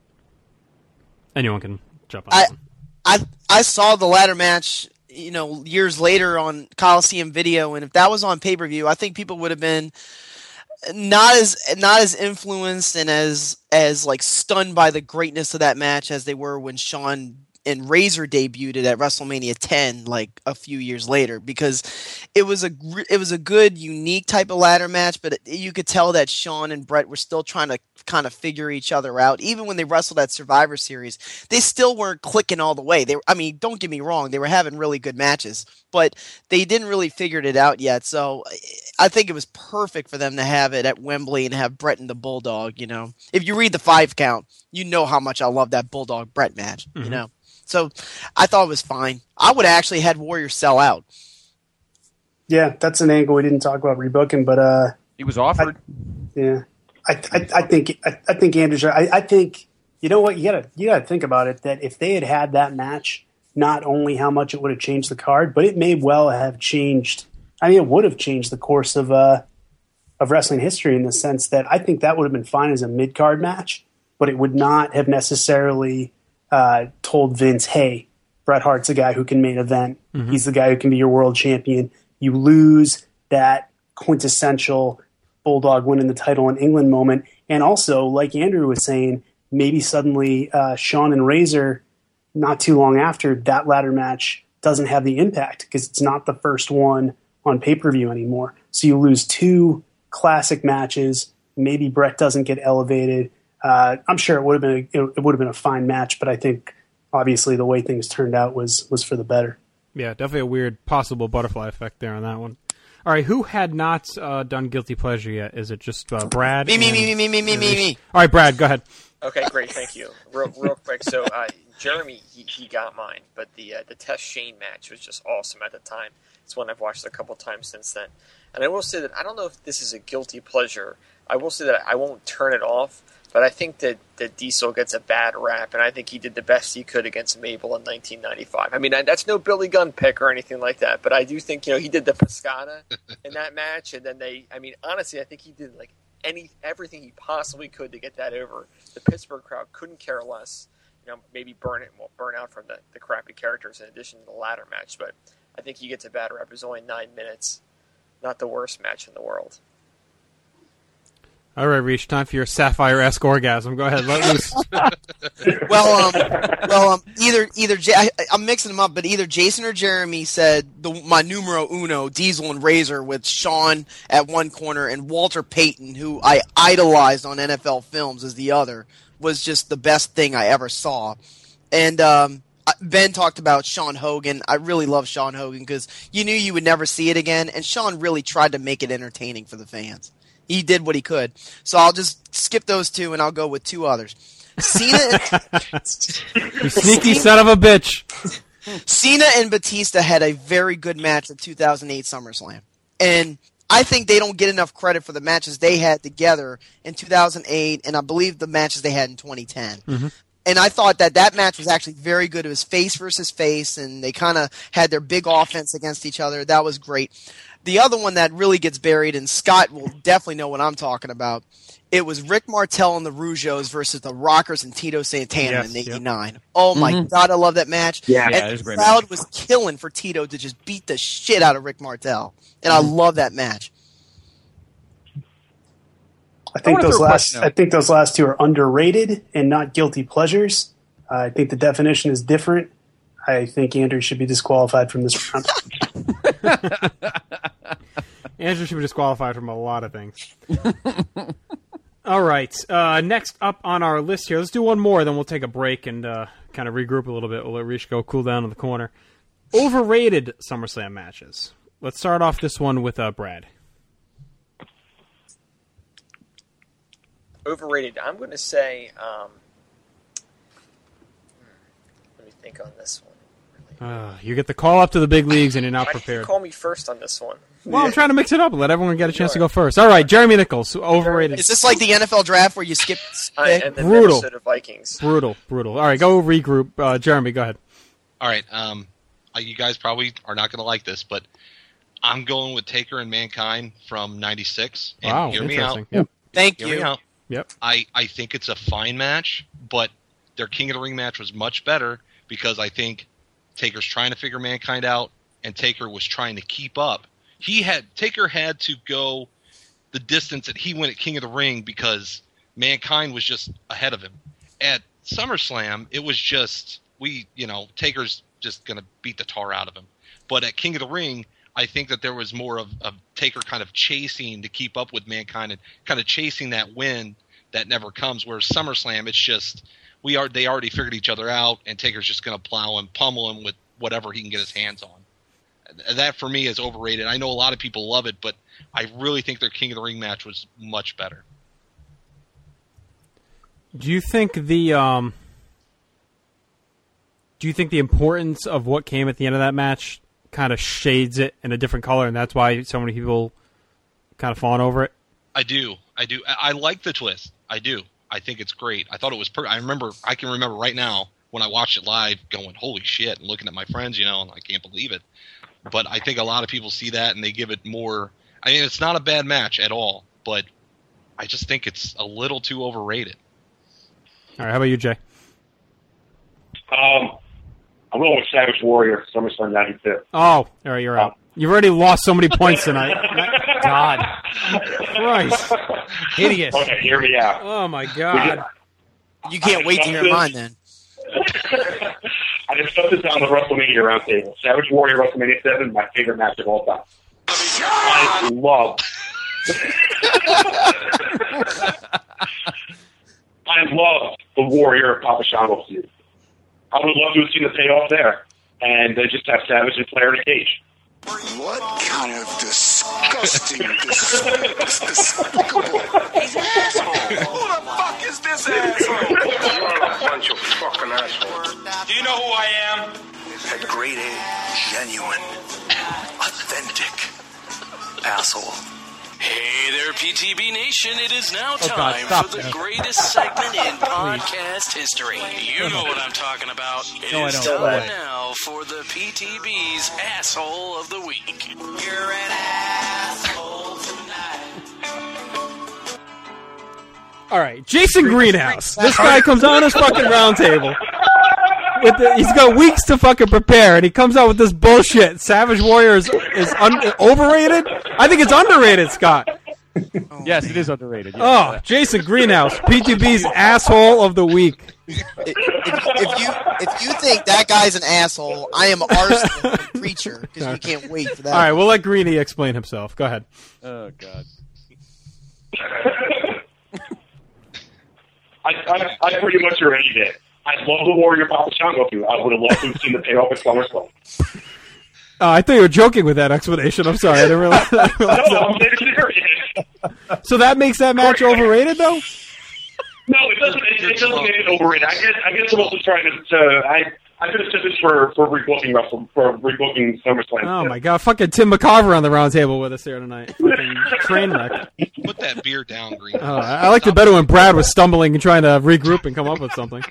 Anyone can jump on I, that one. I I saw the ladder match, you know, years later on Coliseum Video, and if that was on pay-per-view, I think people would have been not as not as influenced and as as like stunned by the greatness of that match as they were when Shawn and Razor debuted at WrestleMania ten, like a few years later, because it was a it was a good, unique type of ladder match. But it, you could tell that Shawn and Brett were still trying to kind of figure each other out. Even when they wrestled at Survivor Series, they still weren't clicking all the way. They, I mean, don't get me wrong, they were having really good matches, but they didn't really figure it out yet. So I think it was perfect for them to have it at Wembley and have Brett and the Bulldog. You know, if you read the five count, you know how much I love that Bulldog Brett match. Mm-hmm. You know. So I thought it was fine. I would have actually had Warrior sell out. Yeah, that's an angle we didn't talk about rebooking, but uh, he was offered. I, yeah, I, I, I think I, I think Andrew's right. I, I think you know what you gotta you gotta think about it. That if they had had that match, not only how much it would have changed the card, but it may well have changed. I mean, it would have changed the course of uh, of wrestling history in the sense that I think that would have been fine as a mid card match, but it would not have necessarily. Uh, told Vince, hey, Bret Hart's a guy who can main event. Mm-hmm. He's the guy who can be your world champion. You lose that quintessential Bulldog winning the title in England moment. And also, like Andrew was saying, maybe suddenly uh, Shawn and Razor, not too long after, that ladder match doesn't have the impact because it's not the first one on pay-per-view anymore. So you lose two classic matches. Maybe Bret doesn't get elevated. Uh, I'm sure it would have been a, it would have been a fine match, but I think obviously the way things turned out was was for the better. Yeah, definitely a weird possible butterfly effect there on that one. All right, who had not uh, done Guilty Pleasure yet? Is it just uh, Brad? Me, me, and, me, me, me, me, me, me. All right, Brad, go ahead. Okay, great, thank you. Real, real quick, so uh, Jeremy, he, he got mine, but the uh, the Test Shane match was just awesome at the time. It's one I've watched a couple times since then. And I will say that I don't know if this is a guilty pleasure. I will say that I won't turn it off. But I think that, that Diesel gets a bad rap, and I think he did the best he could against Mabel in nineteen ninety-five. I mean, that's no Billy Gunn pick or anything like that, but I do think, you know, he did the Pescata in that match, and then they, I mean, honestly, I think he did, like, any everything he possibly could to get that over. The Pittsburgh crowd couldn't care less. You know, maybe burn it, well, burn out from the, the crappy characters in addition to the ladder match, but I think he gets a bad rap. It was only nine minutes. Not the worst match in the world. All right, Reach, time for your Sapphire-esque orgasm. Go ahead, let loose. well, um, well, um, either either J- I, I'm mixing them up, but either Jason or Jeremy said the, my numero uno, Diesel and Razor, with Sean at one corner and Walter Payton, who I idolized on N F L films, as the other, was just the best thing I ever saw. And um, Ben talked about Sean Hogan. I really love Sean Hogan because you knew you would never see it again, and Sean really tried to make it entertaining for the fans. He did what he could. So I'll just skip those two, and I'll go with two others. Cena and, you sneaky son of a bitch. Cena and Batista had a very good match at two thousand eight SummerSlam. And I think they don't get enough credit for the matches they had together in two thousand eight, and I believe the matches they had in twenty ten. Mm-hmm. And I thought that that match was actually very good. It was face versus face, and they kind of had their big offense against each other. That was great. The other one that really gets buried, and Scott will definitely know what I'm talking about, it was Rick Martel and the Rougeaus versus the Rockers and Tito Santana yes, in eighty-nine. Yep. Oh, my mm-hmm. God, I love that match. Yeah, and yeah it was a great the crowd match. was killing for Tito to just beat the shit out of Rick Martel. And mm-hmm. I love that match. I think I those last I think those last two are underrated and not guilty pleasures. Uh, I think the definition is different. I think Andrew should be disqualified from this round. Andrew should be disqualified from a lot of things. All right. Uh, next up on our list here, let's do one more, then we'll take a break and uh, kind of regroup a little bit. We'll let Rish go cool down in the corner. Overrated SummerSlam matches. Let's start off this one with uh, Brad. Overrated. I'm going to say, um, let me think on this one. Uh, you get the call up to the big leagues and you're not Why prepared. You call me first on this one. Well, yeah. I'm trying to mix it up and let everyone get a chance sure. to go first. All right, Jeremy Nichols, overrated. Is this like the N F L draft where you skip? Uh, and the brutal. Minnesota Vikings. Brutal, brutal. All right, go regroup. Uh, Jeremy, go ahead. All right, um, you guys probably are not going to like this, but I'm going with Taker and Mankind from ninety-six. And wow, hear me interesting. out. Yep. Thank hear you. Me out. Yep. I, I think it's a fine match, but their King of the Ring match was much better because I think Taker's trying to figure Mankind out, and Taker was trying to keep up. He had Taker had to go the distance that he went at King of the Ring because Mankind was just ahead of him. At SummerSlam, it was just we, you know, Taker's just going to beat the tar out of him. But at King of the Ring, I think that there was more of, of Taker kind of chasing to keep up with Mankind and kind of chasing that win that never comes. Whereas SummerSlam, it's just we are they already figured each other out, and Taker's just going to plow him, pummel him with whatever he can get his hands on. That for me is overrated. I know a lot of people love it, but I really think their King of the Ring match was much better. Do you think the um, do you think the importance of what came at the end of that match kind of shades it in a different color, and that's why so many people kind of fawn over it? I do. I do. I, I like the twist. I do. I think it's great. I thought it was per- I remember. I can remember right now when I watched it live going, holy shit, and looking at my friends, you know, and I can't believe it. But I think a lot of people see that and they give it more. I mean, it's not a bad match at all, but I just think it's a little too overrated. All right, how about you, Jay? Um, I'm going with Savage Warrior, SummerSlam ninety-two. Oh, all right, you're out. You've already lost so many points tonight. God. Christ. Hideous. Okay, hear me out. Oh, my God. You can't wait to hear mine, then. I just put this on the WrestleMania roundtable. Savage Warrior WrestleMania seven, my favorite match of all time. I love. I love the Warrior Papa Shango feud. I would love to have seen the payoff there, and they just have Savage and Flair in a cage. What kind of disgusting, dis- despicable He's an asshole. Who the fuck is this asshole? You're a bunch of fucking assholes. Do you know who I am? A grade A, genuine, authentic asshole. Hey there, P T B Nation. It is now Oh, God, time stop for the that. greatest segment in podcast history. You know what I'm talking about. It No, I is don't. time Wait. now for the P T B's Asshole of the Week. You're an asshole tonight. All right, Jason Greenhouse. This guy comes on his fucking roundtable. With the, he's got weeks to fucking prepare, and he comes out with this bullshit. Savage Warrior is, is un, overrated? I think it's underrated, Scott. Oh, yes, man. it is underrated. Yeah. Oh, Jason Greenhouse, P T B's asshole of the week. If, if you if you think that guy's an asshole, I am Arsenal from Preacher because you can't wait for that. All right, we'll let Greeny explain himself. Go ahead. Oh God. I, I, I pretty much already did. I love the Warrior Papa Shango too. I would have loved to have seen the payoff at SummerSlam. Uh, I thought you were joking with that explanation. I'm sorry. I didn't realize, I didn't realize No, that. I'm dead serious. So that makes that match overrated, though? No, it doesn't. It, it doesn't make it overrated. I guess. I guess I'm also trying to. to I. I could have said this for for rebooking Wrestle for rebooking SummerSlam. Oh, my God. Fucking Tim McCarver on the round table with us here tonight. Fucking train wreck. Put that beer down, Green. Oh, I liked it better when Brad was stumbling and trying to regroup and come up with something.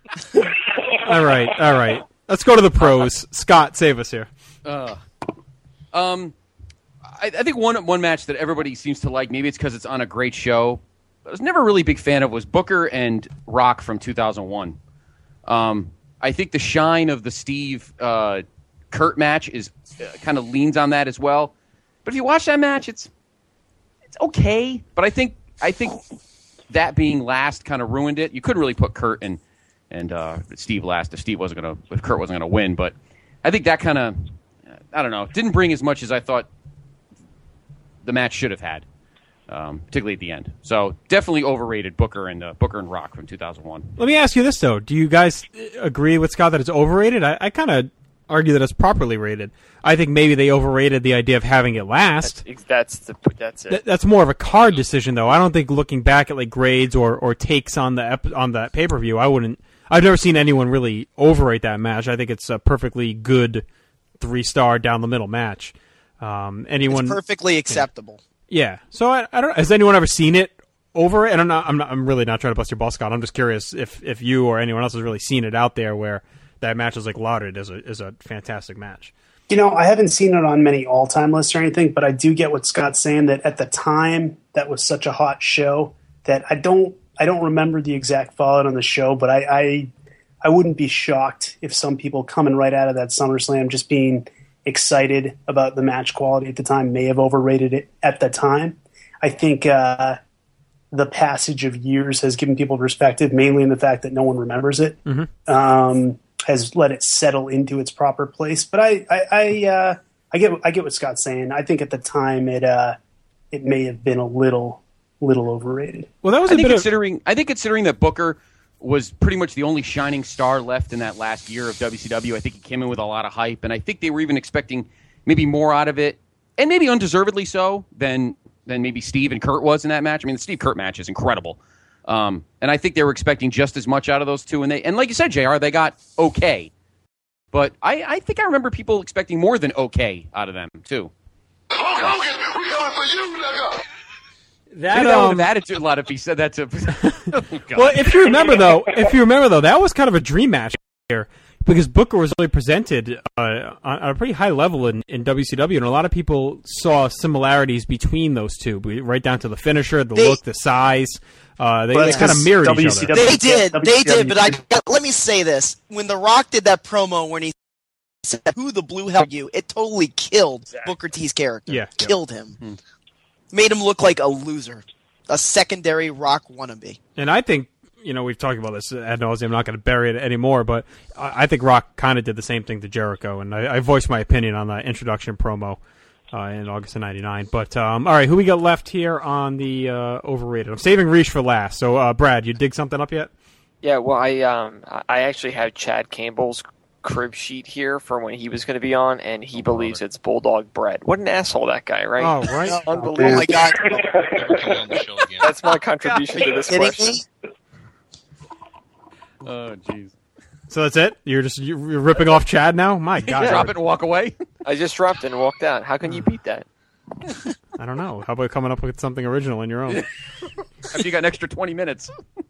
All right. All right. Let's go to the pros. Scott, save us here. Uh, um, I, I think one one match that everybody seems to like, maybe it's because it's on a great show, I was never really a big fan of, was Booker and Rock from two thousand one. Um, I think the shine of the Steve uh, Kurt match is uh, kind of leans on that as well. But if you watch that match, it's it's okay. But I think I think that being last kind of ruined it. You couldn't really put Kurt and and uh, Steve last if Steve wasn't gonna if Kurt wasn't gonna win. But I think that kind of I don't know didn't bring as much as I thought the match should have had. Um, particularly at the end. So definitely overrated Booker and uh, Booker and Rock from two thousand one. Let me ask you this, though. Do you guys agree with Scott that it's overrated? I, I kind of argue that it's properly rated. I think maybe they overrated the idea of having it last. That's, that's, the, that's it. Th- that's more of a card decision, though. I don't think looking back at like grades or, or takes on the ep- on the pay-per-view, I wouldn't... I've never seen anyone really overrate that match. I think it's a perfectly good three-star down-the-middle match. Um, anyone... It's perfectly acceptable. Yeah. So I, I don't know. Has anyone ever seen it over it? And I'm not, I'm not, I'm really not trying to bust your balls, Scott. I'm just curious if, if you or anyone else has really seen it out there where that match is like lauded as a as a fantastic match. You know, I haven't seen it on many all-time lists or anything, but I do get what Scott's saying that at the time that was such a hot show that I don't I don't remember the exact fallout on the show, but I I, I wouldn't be shocked if some people coming right out of that SummerSlam just being excited about the match quality at the time may have overrated it at the time. I think uh, the passage of years has given people perspective, mainly in the fact that no one remembers it, mm-hmm. um, has let it settle into its proper place. But I, I, I, uh, I get, I get what Scott's saying. I think at the time it, uh, it may have been a little, little overrated. Well, that was I a think bit considering of... I think considering that Booker was pretty much the only shining star left in that last year of W C W. I think he came in with a lot of hype, and I think they were even expecting maybe more out of it, and maybe undeservedly so, than than maybe Steve and Kurt was in that match. I mean, the Steve Kurt match is incredible, um, and I think they were expecting just as much out of those two. And they and like you said, J R, they got okay, but I, I think I remember people expecting more than okay out of them too. Hulk Hogan, we coming for you, nigga. That, Maybe that um, would have added to a lot if he said that to. Oh, God. Well, if you remember though, if you remember though, that was kind of a dream match here because Booker was really presented uh, on a pretty high level in, in W C W, and a lot of people saw similarities between those two, right down to the finisher, the They- look, the size. Uh, they Well, they that's kind of 'cause mirrored W each C other. W They did, W they C W did, but I let me say this: when The Rock did that promo when he said, "Who the blue hell are you?" it totally killed Booker T's character. Yeah. Killed him. Made him look like a loser, a secondary Rock wannabe. And I think, you know, we've talked about this ad nauseum. I'm not going to bury it anymore, but I I think Rock kind of did the same thing to Jericho, and I, I voiced my opinion on that introduction promo uh, in August of ninety-nine. But, um, all right, who we got left here on the uh, overrated? I'm saving Reach for last. So, uh, Brad, you dig something up yet? Yeah, well, I um I actually have Chad Campbell's crib sheet here for when he was going to be on, and he believes it's Bulldog Bread. What an asshole that guy, right? Oh, right. Unbelievable. Oh my God! Never come on the show again. That's my contribution to this Kidding question. me? Oh, jeez. So that's it? You're just you're ripping off Chad now? My God. Drop it and walk away. I just dropped it and walked out. How can you beat that? I don't know. How about coming up with something original in your own? After you got an extra twenty minutes.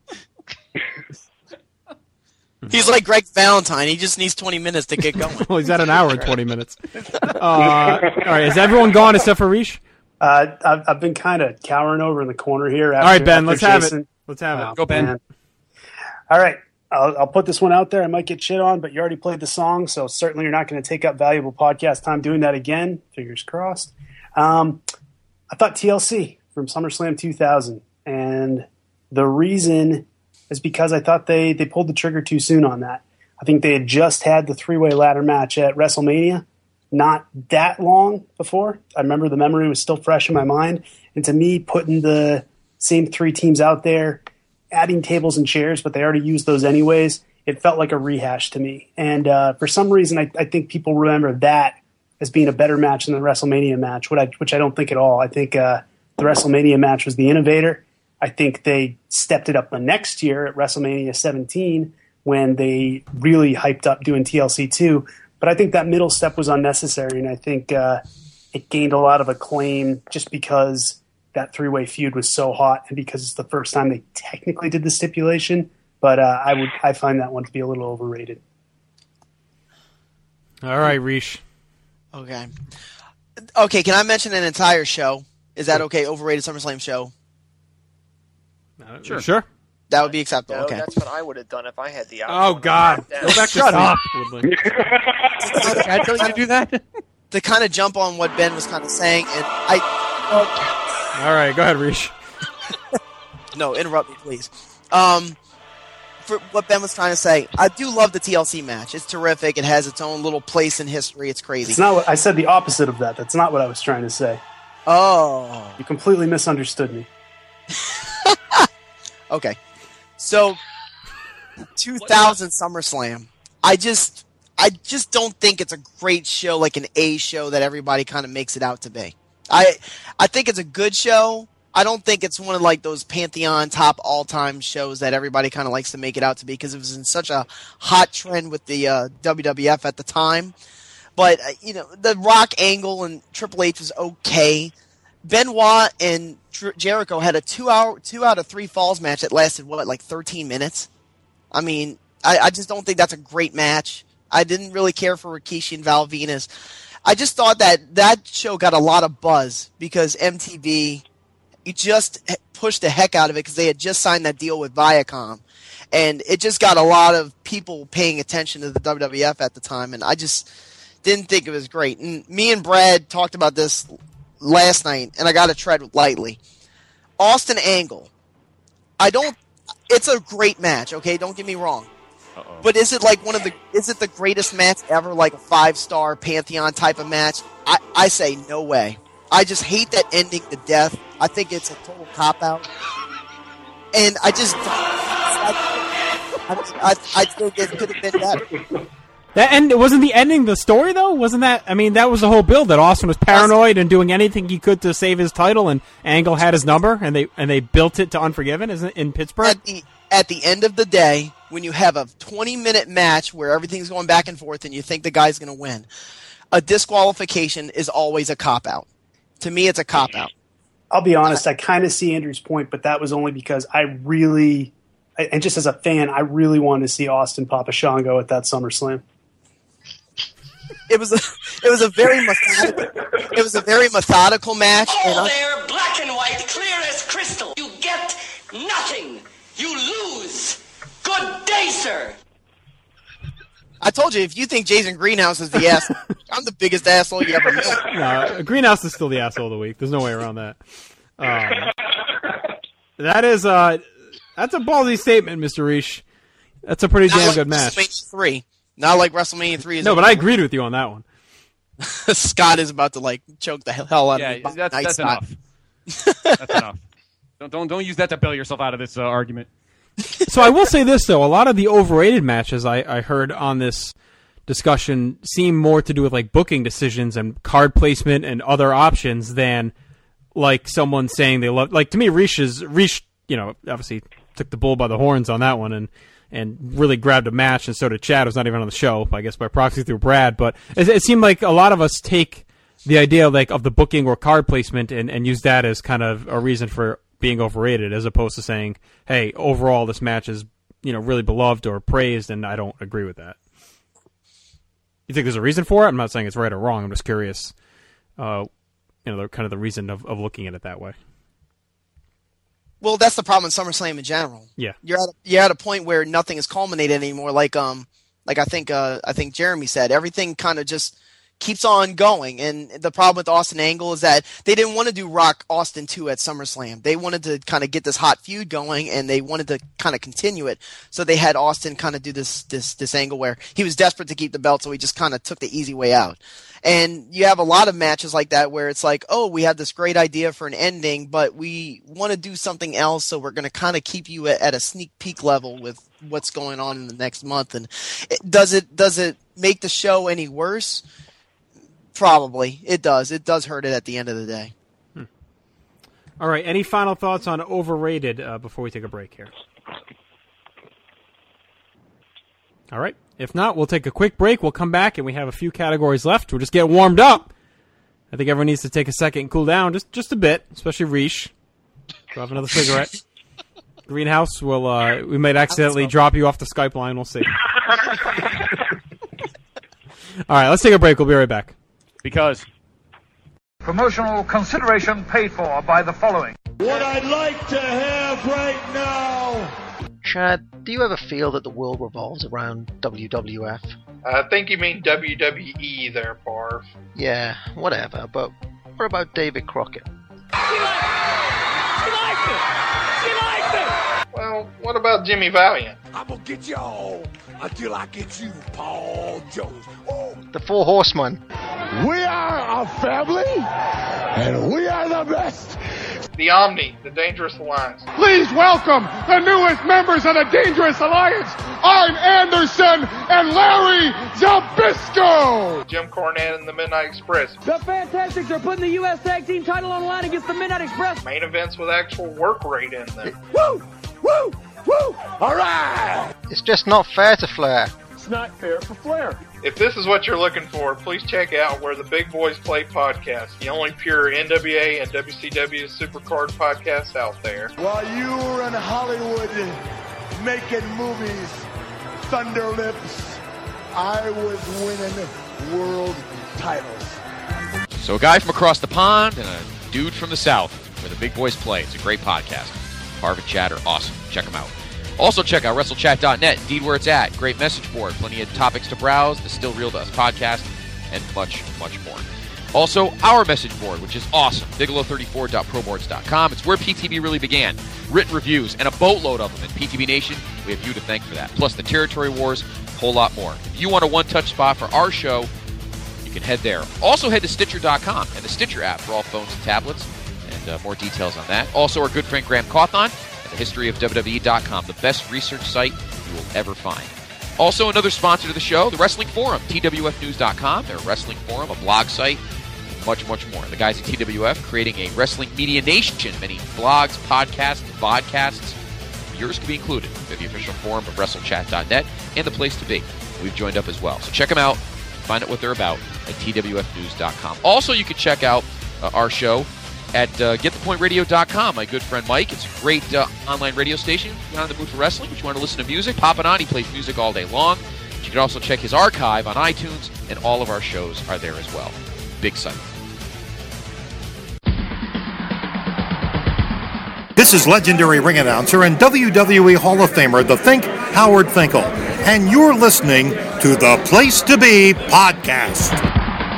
He's like Greg Valentine. He just needs twenty minutes to get going. Well, he's at an hour and twenty minutes. Uh, all right, is everyone gone except for Reach? Uh, I've, I've been kind of cowering over in the corner here. After, All right, Ben, after let's have Jason. it. Let's have Oh, it. Go, Ben. man. All right, I'll, I'll put this one out there. I might get shit on, but you already played the song, so certainly you're not going to take up valuable podcast time doing that again. Fingers crossed. Um, I thought T L C from SummerSlam two thousand. And the reason is because I thought they, they pulled the trigger too soon on that. I think they had just had the three-way ladder match at WrestleMania not that long before. I remember the memory was still fresh in my mind. And to me, putting the same three teams out there, adding tables and chairs, but they already used those anyways, it felt like a rehash to me. And uh, for some reason, I, I think people remember that as being a better match than the WrestleMania match, which I, which I don't think at all. I think uh, the WrestleMania match was the innovator. I think they stepped it up the next year at WrestleMania seventeen when they really hyped up doing T L C two. But I think that middle step was unnecessary, and I think uh, it gained a lot of acclaim just because that three-way feud was so hot and because it's the first time they technically did the stipulation. But uh, I would I find that one to be a little overrated. All right, Reesh. Okay. Okay, can I mention an entire show? Is that okay? Overrated SummerSlam show? Uh, sure. Sure. That would be acceptable. No, okay. that's what I would have done if I had the option. Oh, God. Go back to Shut up. Woodland. I tell you to do that? To kind of jump on what Ben was kind of saying, and I... All right, go ahead, Reesh. No, interrupt me, please. Um, for what Ben was trying to say, I do love the T L C match. It's terrific. It has its own little place in history. It's crazy. It's not what, I said the opposite of that. That's not what I was trying to say. Oh. You completely misunderstood me. Okay. So, two thousand SummerSlam. I just, I just don't think it's a great show, like an A show that everybody kind of makes it out to be. I, I think it's a good show. I don't think it's one of like those Pantheon top all-time shows that everybody kind of likes to make it out to be because it was in such a hot trend with the uh, W W F at the time. But uh, you know, the Rock angle and Triple H was okay. Benoit and Tr- Jericho had a two-hour, two out of three falls match that lasted what, like thirteen minutes. I mean, I, I just don't think that's a great match. I didn't really care for Rikishi and Val Venus. I just thought that that show got a lot of buzz because M T V just pushed the heck out of it because they had just signed that deal with Viacom. And it just got a lot of people paying attention to the W W F at the time, and I just didn't think it was great. And me and Brad talked about this last night, and I got to tread lightly. Austin Angle, I don't. It's a great match, okay? Don't get me wrong. Uh-oh. But is it like one of the? Is it the greatest match ever? Like a five-star Pantheon type of match? I, I say no way. I just hate that ending to death. I think it's a total cop out, and I just. I, I, I think it could have been better. That end wasn't the ending the story though. Wasn't that? I mean, that was the whole build that Austin was paranoid and doing anything he could to save his title, and Angle had his number, and they and they built it to Unforgiven, isn't it, in Pittsburgh? At the at the end of the day, when you have a twenty minute match where everything's going back and forth, and you think the guy's going to win, a disqualification is always a cop out. To me, it's a cop out. I'll be honest. I kind of see Andrew's point, but that was only because I really, and just as a fan, I really wanted to see Austin Papa Shango at that SummerSlam. It was a, it was a very methodical, it was a very methodical match. All there, black and white, clear as crystal. You get nothing. You lose. Good day, sir. I told you, if you think Jason Greenhouse is the ass, I'm the biggest asshole you ever met. No, Greenhouse is still the asshole of the week. There's no way around that. Um, that is, uh, that's a ballsy statement, Mister Reesh. That's a pretty Not damn like good match. WrestleMania three. Not like WrestleMania three. Is no, but I agreed with you on that one. Scott is about to like choke the hell out yeah, of me. That's, nice that's Scott. enough. That's enough. Don't, don't don't use that to bail yourself out of this uh, argument. So I will say this, though. A lot of the overrated matches I, I heard on this discussion seem more to do with like booking decisions and card placement and other options than like someone saying they love. Like to me, Reesh is Reesh. You know, obviously took the bull by the horns on that one and and really grabbed a match. And so did Chad, who's not even on the show, I guess by proxy through Brad. But it, it seemed like a lot of us take the idea like of the booking or card placement and, and use that as kind of a reason for being overrated, as opposed to saying, hey, overall this match is, you know, really beloved or praised, and I don't agree with that. You think there's a reason for it? I'm not saying it's right or wrong. I'm just curious, uh, you know, the, kind of the reason of, of looking at it that way. Well, that's the problem in SummerSlam in general. Yeah, you're at a, you're at a point where nothing is culminated anymore. Like um, like I think uh, I think Jeremy said, everything kind of just keeps on going. And the problem with Austin Angle is that they didn't want to do Rock Austin two at SummerSlam. They wanted to kind of get this hot feud going, and they wanted to kind of continue it. So they had Austin kind of do this this this angle where he was desperate to keep the belt, so he just kind of took the easy way out. And you have a lot of matches like that where it's like, oh, we have this great idea for an ending, but we want to do something else, so we're going to kind of keep you at, at a sneak peek level with what's going on in the next month. And it, does it does it make the show any worse? Probably. It does. It does hurt it at the end of the day. Hmm. All right. Any final thoughts on Overrated uh, before we take a break here? All right. If not, we'll take a quick break. We'll come back, and we have a few categories left. We're just getting warmed up. I think everyone needs to take a second and cool down just, just a bit, especially Reish. Go have another cigarette. Greenhouse, will uh, we might accidentally drop you off the Skype line. We'll see. All right, let's take a break. We'll be right back. Because promotional consideration paid for by the following. What I'd like to have right now. Chad, do you ever feel that the world revolves around W W F? I think you mean W W E there, Barf. Yeah, whatever, but what about David Crockett? She likes it! She likes it! Well, what about Jimmy Valiant? I'm gonna get y'all until I get you, Paul Jones. Oh. The Four Horsemen. We are a family, and we are the best. The Omni, the Dangerous Alliance. Please welcome the newest members of the Dangerous Alliance, Arn Anderson and Larry Zbyszko. Jim Cornette and the Midnight Express. The Fantastics are putting the U S Tag Team title on the line against the Midnight Express. Main events with actual work rate in them. Woo! Woo! Woo! All right! It's just not fair to Flair. It's not fair for Flair. If this is what you're looking for, please check out Where the Big Boys Play podcast, the only pure N W A and W C W Supercard podcast out there. While you were in Hollywood making movies, Thunder Lips, I was winning world titles. So a guy from across the pond and a dude from the south, Where the Big Boys Play. It's a great podcast. Harv and Chad are awesome. Check them out. Also check out wrestle chat dot net, indeed where it's at. Great message board, plenty of topics to browse, the Still Real to Us podcast, and much, much more. Also, our message board, which is awesome, bigelow thirty-four dot proboards dot com. It's where P T B really began. Written reviews, and a boatload of them. In P T B Nation, we have you to thank for that. Plus the Territory Wars, a whole lot more. If you want a one-touch spot for our show, you can head there. Also head to Stitcher dot com and the Stitcher app for all phones and tablets, and uh, more details on that. Also, our good friend Graham Cawthon, history of W W E dot com, the best research site you will ever find. Also, another sponsor to the show, the Wrestling Forum, T W F news dot com. They're a wrestling forum, a blog site, and much, much more. The guys at T W F creating a wrestling media nation, many blogs, podcasts, vodcasts. Yours could be included. They're the official forum of wrestle chat dot net and the place to be. We've joined up as well. So check them out, find out what they're about at T W F news dot com. Also, you can check out uh, our show at uh, get the point radio dot com. My good friend Mike. It's a great uh, online radio station. If you're not in the mood for wrestling, but you want to listen to music, pop it on. He plays music all day long. You can also check his archive on iTunes, and all of our shows are there as well. Big site. This is legendary ring announcer and W W E Hall of Famer, The Think, Howard Finkel. And you're listening to the Place to Be podcast.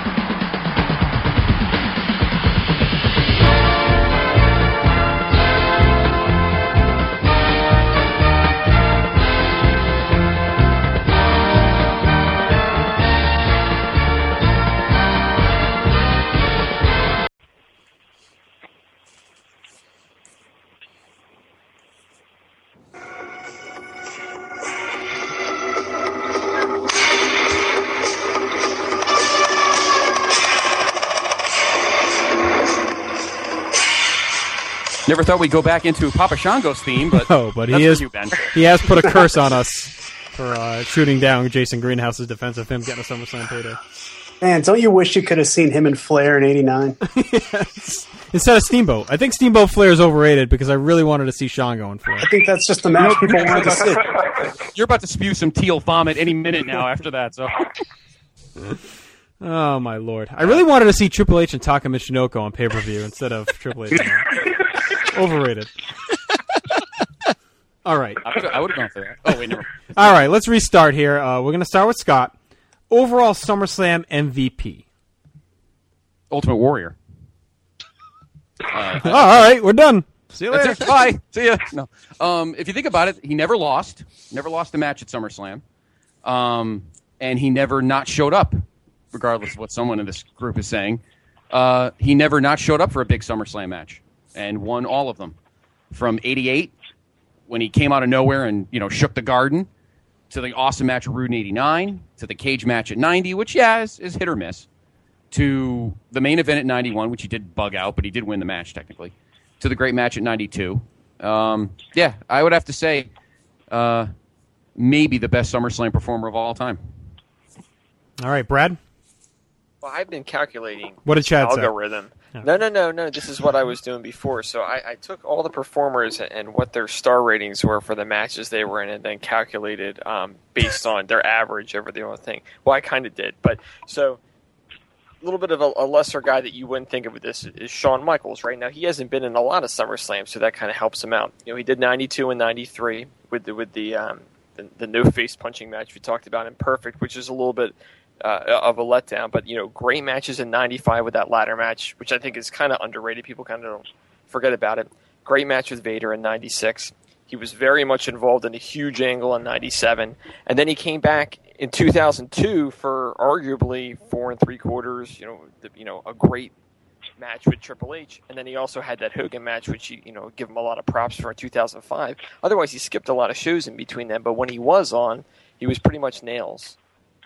Never thought we'd go back into Papa Shango's theme, but no, but that's he is you, Ben. he has put a curse on us for uh, shooting down Jason Greenhouse's defense of him getting a SummerSlam payday. Man, don't you wish you could have seen him and Flair in eighty-nine? Yes. Instead of Steamboat. I think Steamboat Flair is overrated because I really wanted to see Shango and Flair. I think that's just the match people wanted to see. You're about to spew some teal vomit any minute now after that, so... Oh, my Lord. I really wanted to see Triple H and Taka Michinoku on pay-per-view instead of Triple H. Overrated. All right. I would have gone for that. Oh, wait, never. All right, let's restart here. Uh, we're going to start with Scott. Overall SummerSlam M V P. Ultimate Warrior. Uh, oh, all right, we're done. See you later. That's it. Bye. See ya. No. Um, if you think about it, he never lost. Never lost a match at SummerSlam. Um, and he never not showed up, regardless of what someone in this group is saying. Uh, he never not showed up for a big SummerSlam match and won all of them. From eighty-eight, when he came out of nowhere and, you know, shook the garden, to the awesome match at Rude in eighty-nine, to the cage match at ninety, which, yeah, is, is hit or miss, to the main event at ninety-one, which he did bug out, but he did win the match, technically, to the great match at ninety-two. Um, yeah, I would have to say uh, maybe the best SummerSlam performer of all time. All right, Brad? Well, I've been calculating What did Chad say? algorithm. Yeah. No, no, no, no. This is what I was doing before. So I, I took all the performers and what their star ratings were for the matches they were in, and then calculated um, based on their average over the other thing. Well, I kind of did, but so a little bit of a, a lesser guy that you wouldn't think of with this is Shawn Michaels. Right now, he hasn't been in a lot of SummerSlams, so that kind of helps him out. You know, he did ninety-two and ninety-three with the with the um, the, the no face punching match we talked about in Perfect, which is a little bit. Uh, of a letdown, but you know, great matches in ninety-five with that ladder match, which I think is kind of underrated. People kind of don't forget about it. Great match with Vader in ninety-six. He was very much involved in a huge angle in ninety-seven, and then he came back in two thousand two for arguably four and three quarters. You know, the, you know, a great match with Triple H, and then he also had that Hogan match, which he, you know, give him a lot of props for in two thousand five. Otherwise, he skipped a lot of shows in between them, but when he was on, he was pretty much nails.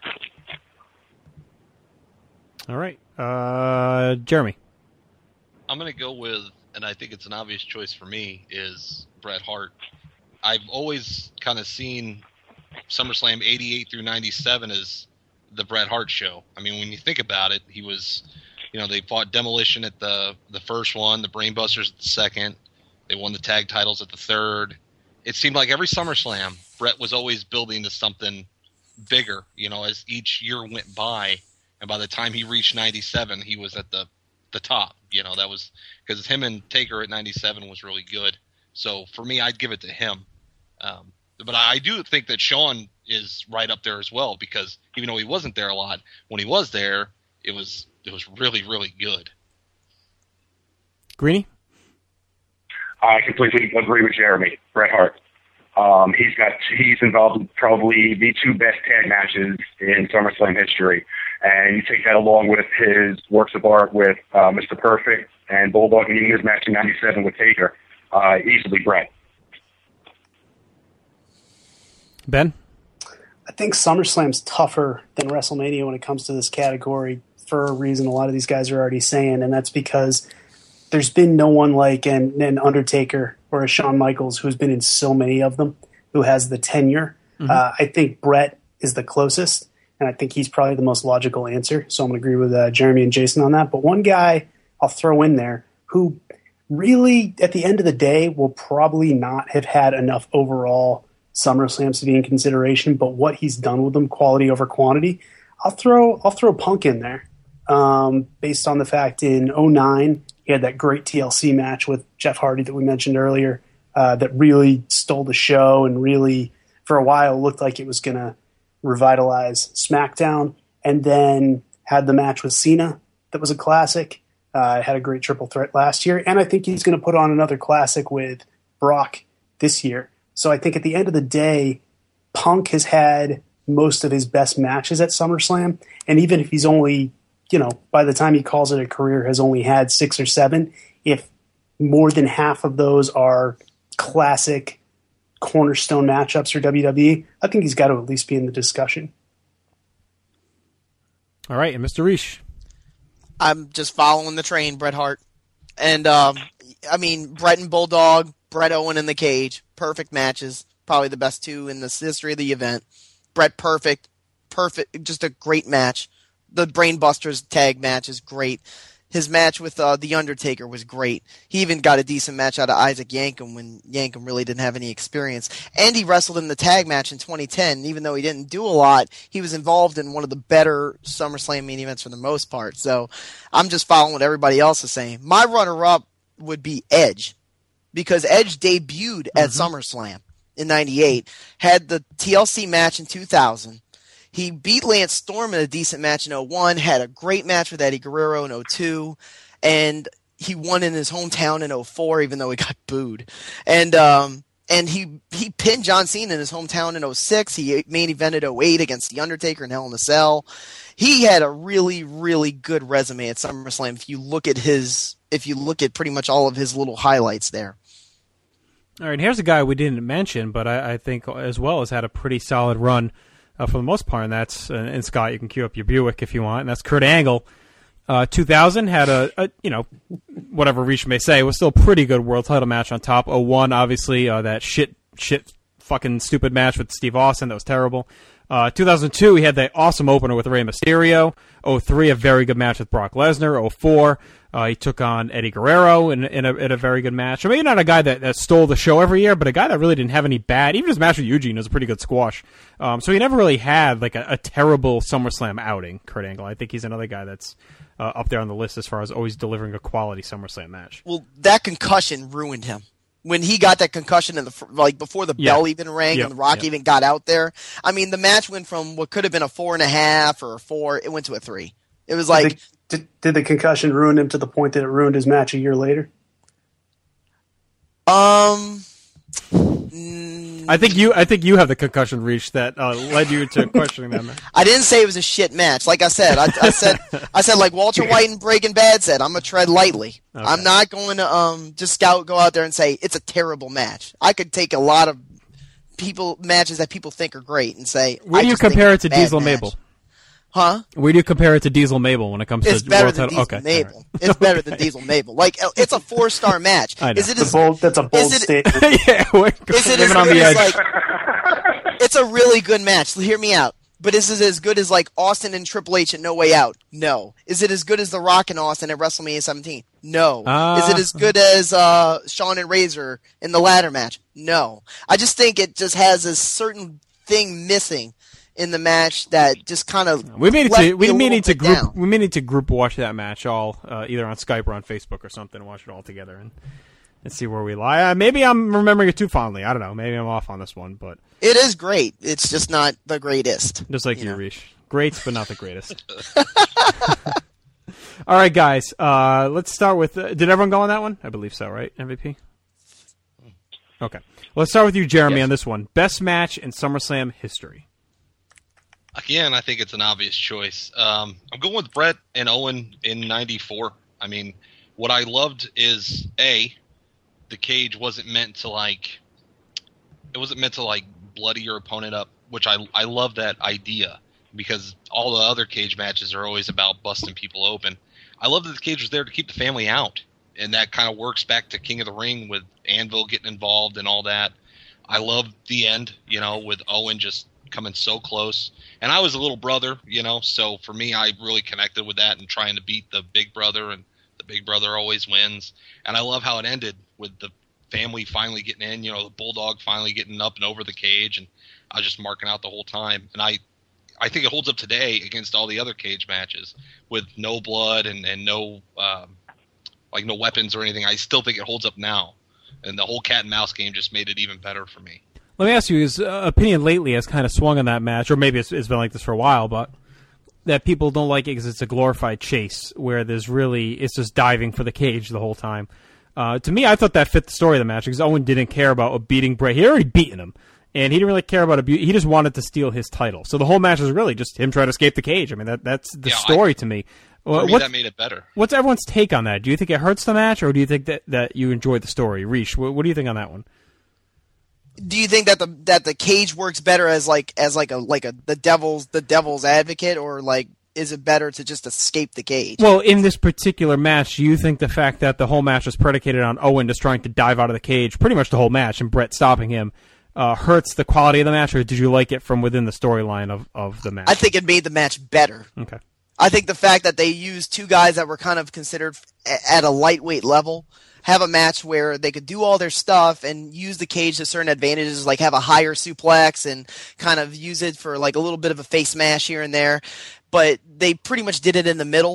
All right. Uh, Jeremy. I'm going to go with, and I think it's an obvious choice for me, is Bret Hart. I've always kind of seen SummerSlam eighty-eight through ninety-seven as the Bret Hart show. I mean, when you think about it, he was, you know, they fought Demolition at the, the first one, the Brainbusters at the second. They won the tag titles at the third. It seemed like every SummerSlam, Bret was always building to something bigger, you know, as each year went by. And by the time he reached ninety-seven, he was at the, the top. You know, that was because him and Taker at ninety-seven was really good. So for me, I'd give it to him. Um, but I do think that Shawn is right up there as well, because even though he wasn't there a lot, when he was there, it was it was really, really good. Greeny? I completely agree with Jeremy. Bret Hart. Um, he's got he's involved in probably the two best tag matches in SummerSlam history. And you take that along with his works of art with uh, Mister Perfect and Bulldog, and even his match in ninety-seven with Taker, uh, easily Bret. Ben? I think SummerSlam's tougher than WrestleMania when it comes to this category for a reason a lot of these guys are already saying, and that's because there's been no one like an, an Undertaker or a Shawn Michaels who's been in so many of them, who has the tenure. Mm-hmm. Uh, I think Bret is the closest. And I think he's probably the most logical answer. So I'm going to agree with uh, Jeremy and Jason on that. But one guy I'll throw in there who really, at the end of the day, will probably not have had enough overall SummerSlams to be in consideration. But what he's done with them, quality over quantity, I'll throw I'll throw Punk in there. Um, based on the fact in oh nine, he had that great T L C match with Jeff Hardy that we mentioned earlier uh, that really stole the show and really, for a while, looked like it was going to revitalize SmackDown, and then had the match with Cena that was a classic. Uh, had a great triple threat last year, and I think he's going to put on another classic with Brock this year. So I think at the end of the day, Punk has had most of his best matches at SummerSlam, and even if he's only, you know, by the time he calls it a career, has only had six or seven, if more than half of those are classic cornerstone matchups for W W E, I think he's got to at least be in the discussion. All right, and Mister Reish. I'm just following the train, Bret Hart. And, um, I mean, Bret and Bulldog, Bret Owen in the cage, perfect matches, probably the best two in the history of the event. Bret Perfect, perfect, just a great match. The Brainbusters tag match is great. His match with uh, The Undertaker was great. He even got a decent match out of Isaac Yankem when Yankem really didn't have any experience. And he wrestled in the tag match in twenty ten. Even though he didn't do a lot, he was involved in one of the better SummerSlam main events for the most part. So I'm just following what everybody else is saying. My runner-up would be Edge, because Edge debuted at mm-hmm. SummerSlam in ninety-eight, had the T L C match in two thousand. He beat Lance Storm in a decent match in oh one, had a great match with Eddie Guerrero in oh two, and he won in his hometown in oh four, even though he got booed. And um, and he he pinned John Cena in his hometown in oh six. He main evented oh eight against The Undertaker in Hell in a Cell. He had a really, really good resume at SummerSlam if you look at his if you look at pretty much all of his little highlights there. All right, here's a guy we didn't mention, but I, I think as well has had a pretty solid run uh, for the most part, and that's, uh, and Scott, you can cue up your Buick if you want, and that's Kurt Angle. Uh, two thousand had a, a, you know, whatever Reach may say, was still a pretty good world title match on top. oh one, obviously, uh, that shit, shit, fucking stupid match with Steve Austin, that was terrible. Uh, two thousand two, he had the awesome opener with Rey Mysterio. oh three, a very good match with Brock Lesnar. oh four, uh, he took on Eddie Guerrero in, in, a, in a very good match. I mean, not a guy that, that stole the show every year, but a guy that really didn't have any bad. Even his match with Eugene was a pretty good squash. Um, so he never really had like a, a terrible SummerSlam outing, Kurt Angle. I think he's another guy that's uh, up there on the list as far as always delivering a quality SummerSlam match. Well, that concussion ruined him. When he got that concussion in the like before the Yeah. bell even rang Yep. and the Rock Yep. even got out there. I mean, the match went from what could have been a four and a half or a four, it went to a three. It was like, did the, did, did the concussion ruin him to the point that it ruined his match a year later? um, I think you I think you have the concussion Reach that uh, led you to questioning that match. I didn't say it was a shit match. Like I said, I, I said, I said like Walter White in Breaking Bad said, I'm gonna tread lightly. Okay. I'm not going to um just scout go out there and say it's a terrible match. I could take a lot of people matches that people think are great and say, Where I do you just think compare it it's to a bad Diesel match. Mabel? Huh? Where do you compare it to Diesel Mabel when it comes It's to better world than title? Diesel Okay, Mabel. all right. It's better than Diesel Mabel. Like it's a four star match. I know. Is it That's as a bold, that's a bold is it- statement. yeah, we're Is it as living on good the as edge. like? It's a really good match. Hear me out. But is it as good as like Austin and Triple H at No Way Out? No. Is it as good as The Rock and Austin at WrestleMania seventeen? No. Ah. Is it as good as uh, Shawn and Razor in the ladder match? No. I just think it just has a certain thing missing in the match that just kind of We may need left to me we a may little need to bit group down. we may need to group watch that match all uh, either on Skype or on Facebook or something and watch it all together and, and see where we lie. Uh, maybe I'm remembering it too fondly. I don't know. Maybe I'm off on this one, but It is great. It's just not the greatest. just like you, Reach. Great, but not the greatest. All right, guys. Uh, let's start with. Uh, did everyone go on that one? I believe so, right? M V P. Okay. Let's start with you, Jeremy, Yes. on this one. Best match in SummerSlam history. Again, I think it's an obvious choice. Um, I'm going with Brett and Owen in ninety-four. I mean, what I loved is, A, the cage wasn't meant to, like, it wasn't meant to, like, bloody your opponent up, which I, I love that idea, because all the other cage matches are always about busting people open. I love that the cage was there to keep the family out, and that kind of works back to King of the Ring with Anvil getting involved and all that. I love the end, you know, with Owen just coming so close. And I was a little brother, you know, so for me, I really connected with that and trying to beat the big brother, and the big brother always wins. And I love how it ended with the family finally getting in, you know, the Bulldog finally getting up and over the cage, and I was just marking out the whole time. And I I think it holds up today against all the other cage matches with no blood and, and no um, like no weapons or anything. I still think it holds up now. And the whole cat and mouse game just made it even better for me. Let me ask you, his uh, opinion lately has kind of swung on that match, or maybe it's, it's been like this for a while, but that people don't like it because it's a glorified chase where there's really, it's just diving for the cage the whole time. Uh, to me, I thought that fit the story of the match because Owen didn't care about beating Bray. He had already beaten him, and he didn't really care about abuse. He just wanted to steal his title. So the whole match is really just him trying to escape the cage. I mean, that that's the Yeah, story I- to me. For Well, me, what- that made it better. What's everyone's take on that? Do you think it hurts the match, or do you think that, that you enjoyed the story? Reesh, what, what do you think on that one? Do you think that the that the cage works better as like as like a like a the devil's the devil's advocate, or like is it better to just escape the cage? Well, in this particular match, do you think the fact that the whole match was predicated on Owen just trying to dive out of the cage, pretty much the whole match, and Brett stopping him, uh, hurts the quality of the match, or did you like it from within the storyline of, of the match? I think it made the match better. Okay. I think the fact that they used two guys that were kind of considered a- at a lightweight level, have a match where they could do all their stuff and use the cage to certain advantages, like have a higher suplex and kind of use it for like a little bit of a face mash here and there. But they pretty much did it in the middle,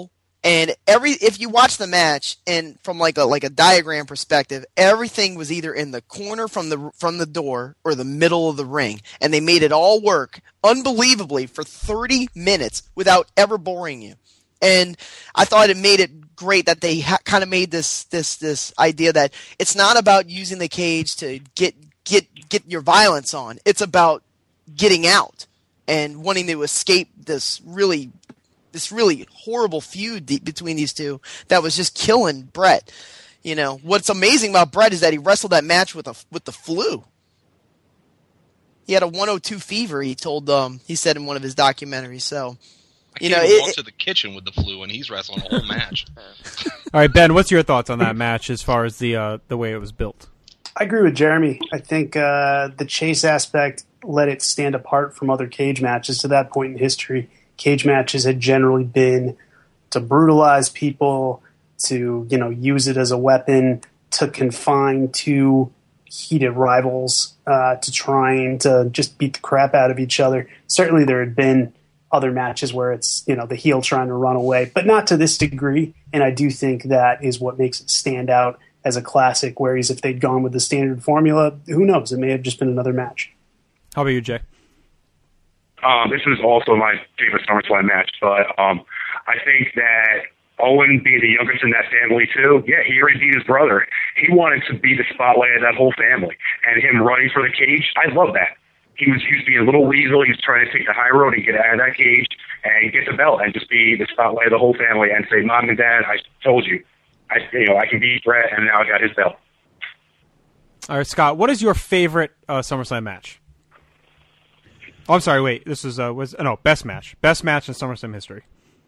And every if you watch the match and from like a like a diagram perspective, everything was either in the corner from the from the door or the middle of the ring, and they made it all work unbelievably for thirty minutes without ever boring you. And I thought it made it great that they ha- kind of made this this this idea that it's not about using the cage to get get get your violence on. It's about getting out and wanting to escape this really this really horrible feud de- between these two that was just killing Bret. You know, what's amazing about Bret is that he wrestled that match with a with the flu. He had a one oh two fever, he told um he said in one of his documentaries. So I you can't know, even it, walk to the kitchen with the flu and he's wrestling a whole match. All right, Ben, what's your thoughts on that match as far as the uh, the way it was built? I agree with Jeremy. I think uh, the chase aspect let it stand apart from other cage matches. To that point in history, cage matches had generally been to brutalize people, to you know use it as a weapon, to confine two heated rivals, uh, to trying to just beat the crap out of each other. Certainly, there had been other matches where it's you know the heel trying to run away, but not to this degree. And I do think that is what makes it stand out as a classic, whereas if they'd gone with the standard formula, who knows? It may have just been another match. How about you, Jay? Um, this is also my favorite SummerSlam match, but um, I think that Owen being the youngest in that family too, yeah, he already beat his brother. He wanted to be the spotlight of that whole family, and him running for the cage, I love that. He was, he was being a little weasel. He was trying to take the high road and get out of that cage and get the belt and just be the spotlight of the whole family and say, Mom and Dad, I told you. I, you know, I can beat Bret, and now I got his belt. All right, Scott, what is your favorite uh, SummerSlam match? Oh, I'm sorry, wait. This is, uh, was, oh, no, best match. Best match in SummerSlam history.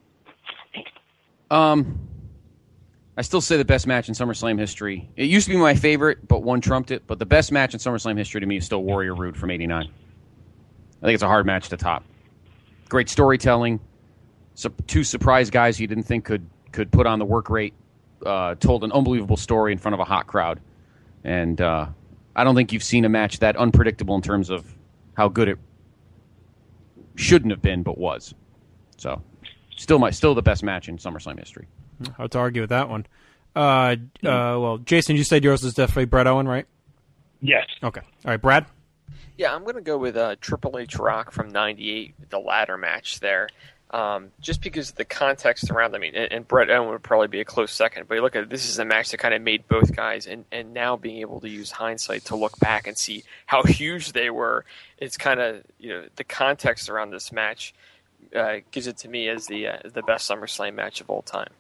Um, I still say the best match in SummerSlam history. It used to be my favorite, but one trumped it. But the best match in SummerSlam history to me is still Warrior Rude from eighty-nine. I think it's a hard match to top. Great storytelling. So, two surprise guys you didn't think could, could put on the work rate. Uh, told an unbelievable story in front of a hot crowd. And uh, I don't think you've seen a match that unpredictable in terms of how good it shouldn't have been, but was. So, still my still the best match in SummerSlam history. Hard to argue with that one. Uh, uh, well, Jason, you said yours is definitely Bret Owen, right? Yes. Okay. All right, Brad? Yeah, I'm going to go with uh, Triple H Rock from ninety-eight, the ladder match there. Um, just because of the context around, I mean, and, and Bret Owen would probably be a close second, but you look at it, this is a match that kind of made both guys, and, and now being able to use hindsight to look back and see how huge they were, it's kind of, you know, the context around this match uh, gives it to me as the uh, the best SummerSlam match of all time.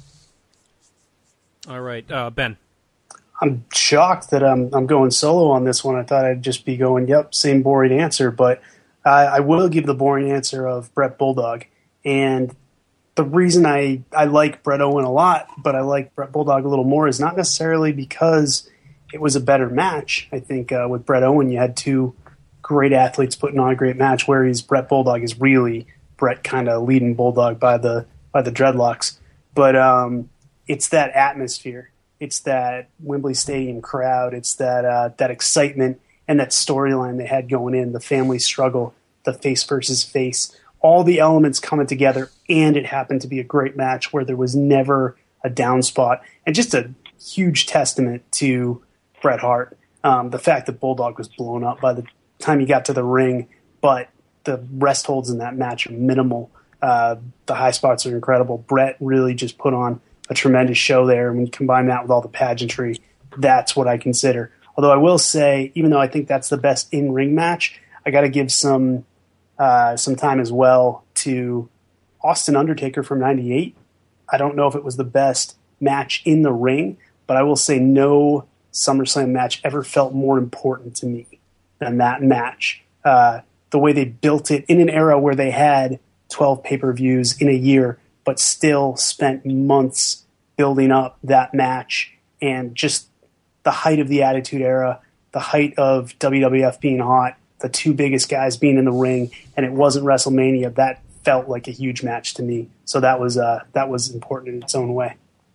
All right, uh, Ben. I'm shocked that I'm I'm going solo on this one. I thought I'd just be going, yep, same boring answer, but I, I will give the boring answer of Bret Bulldog. And the reason I, I like Bret Owen a lot, but I like Bret Bulldog a little more, is not necessarily because it was a better match. I think uh, with Bret Owen, you had two great athletes putting on a great match, whereas Bret Bulldog is really Bret kind of leading Bulldog by the by the dreadlocks. But um, it's that atmosphere. It's that Wembley Stadium crowd. It's that uh, that excitement and that storyline they had going in, the family struggle, the face versus face. All the elements coming together, and it happened to be a great match where there was never a down spot, and just a huge testament to Bret Hart. Um, the fact that Bulldog was blown up by the time he got to the ring, but the rest holds in that match are minimal. Uh, the high spots are incredible. Bret really just put on a tremendous show there, and when you combine that with all the pageantry, that's what I consider. Although I will say, even though I think that's the best in-ring match, I got to give some Uh, some time as well to Austin Undertaker from ninety-eight. I don't know if it was the best match in the ring, but I will say no SummerSlam match ever felt more important to me than that match. Uh, the way they built it in an era where they had twelve pay-per-views in a year, but still spent months building up that match, and just the height of the Attitude Era, the height of W W F being hot, the two biggest guys being in the ring, and it wasn't WrestleMania. That felt like a huge match to me. So that was uh, that was important in its own way.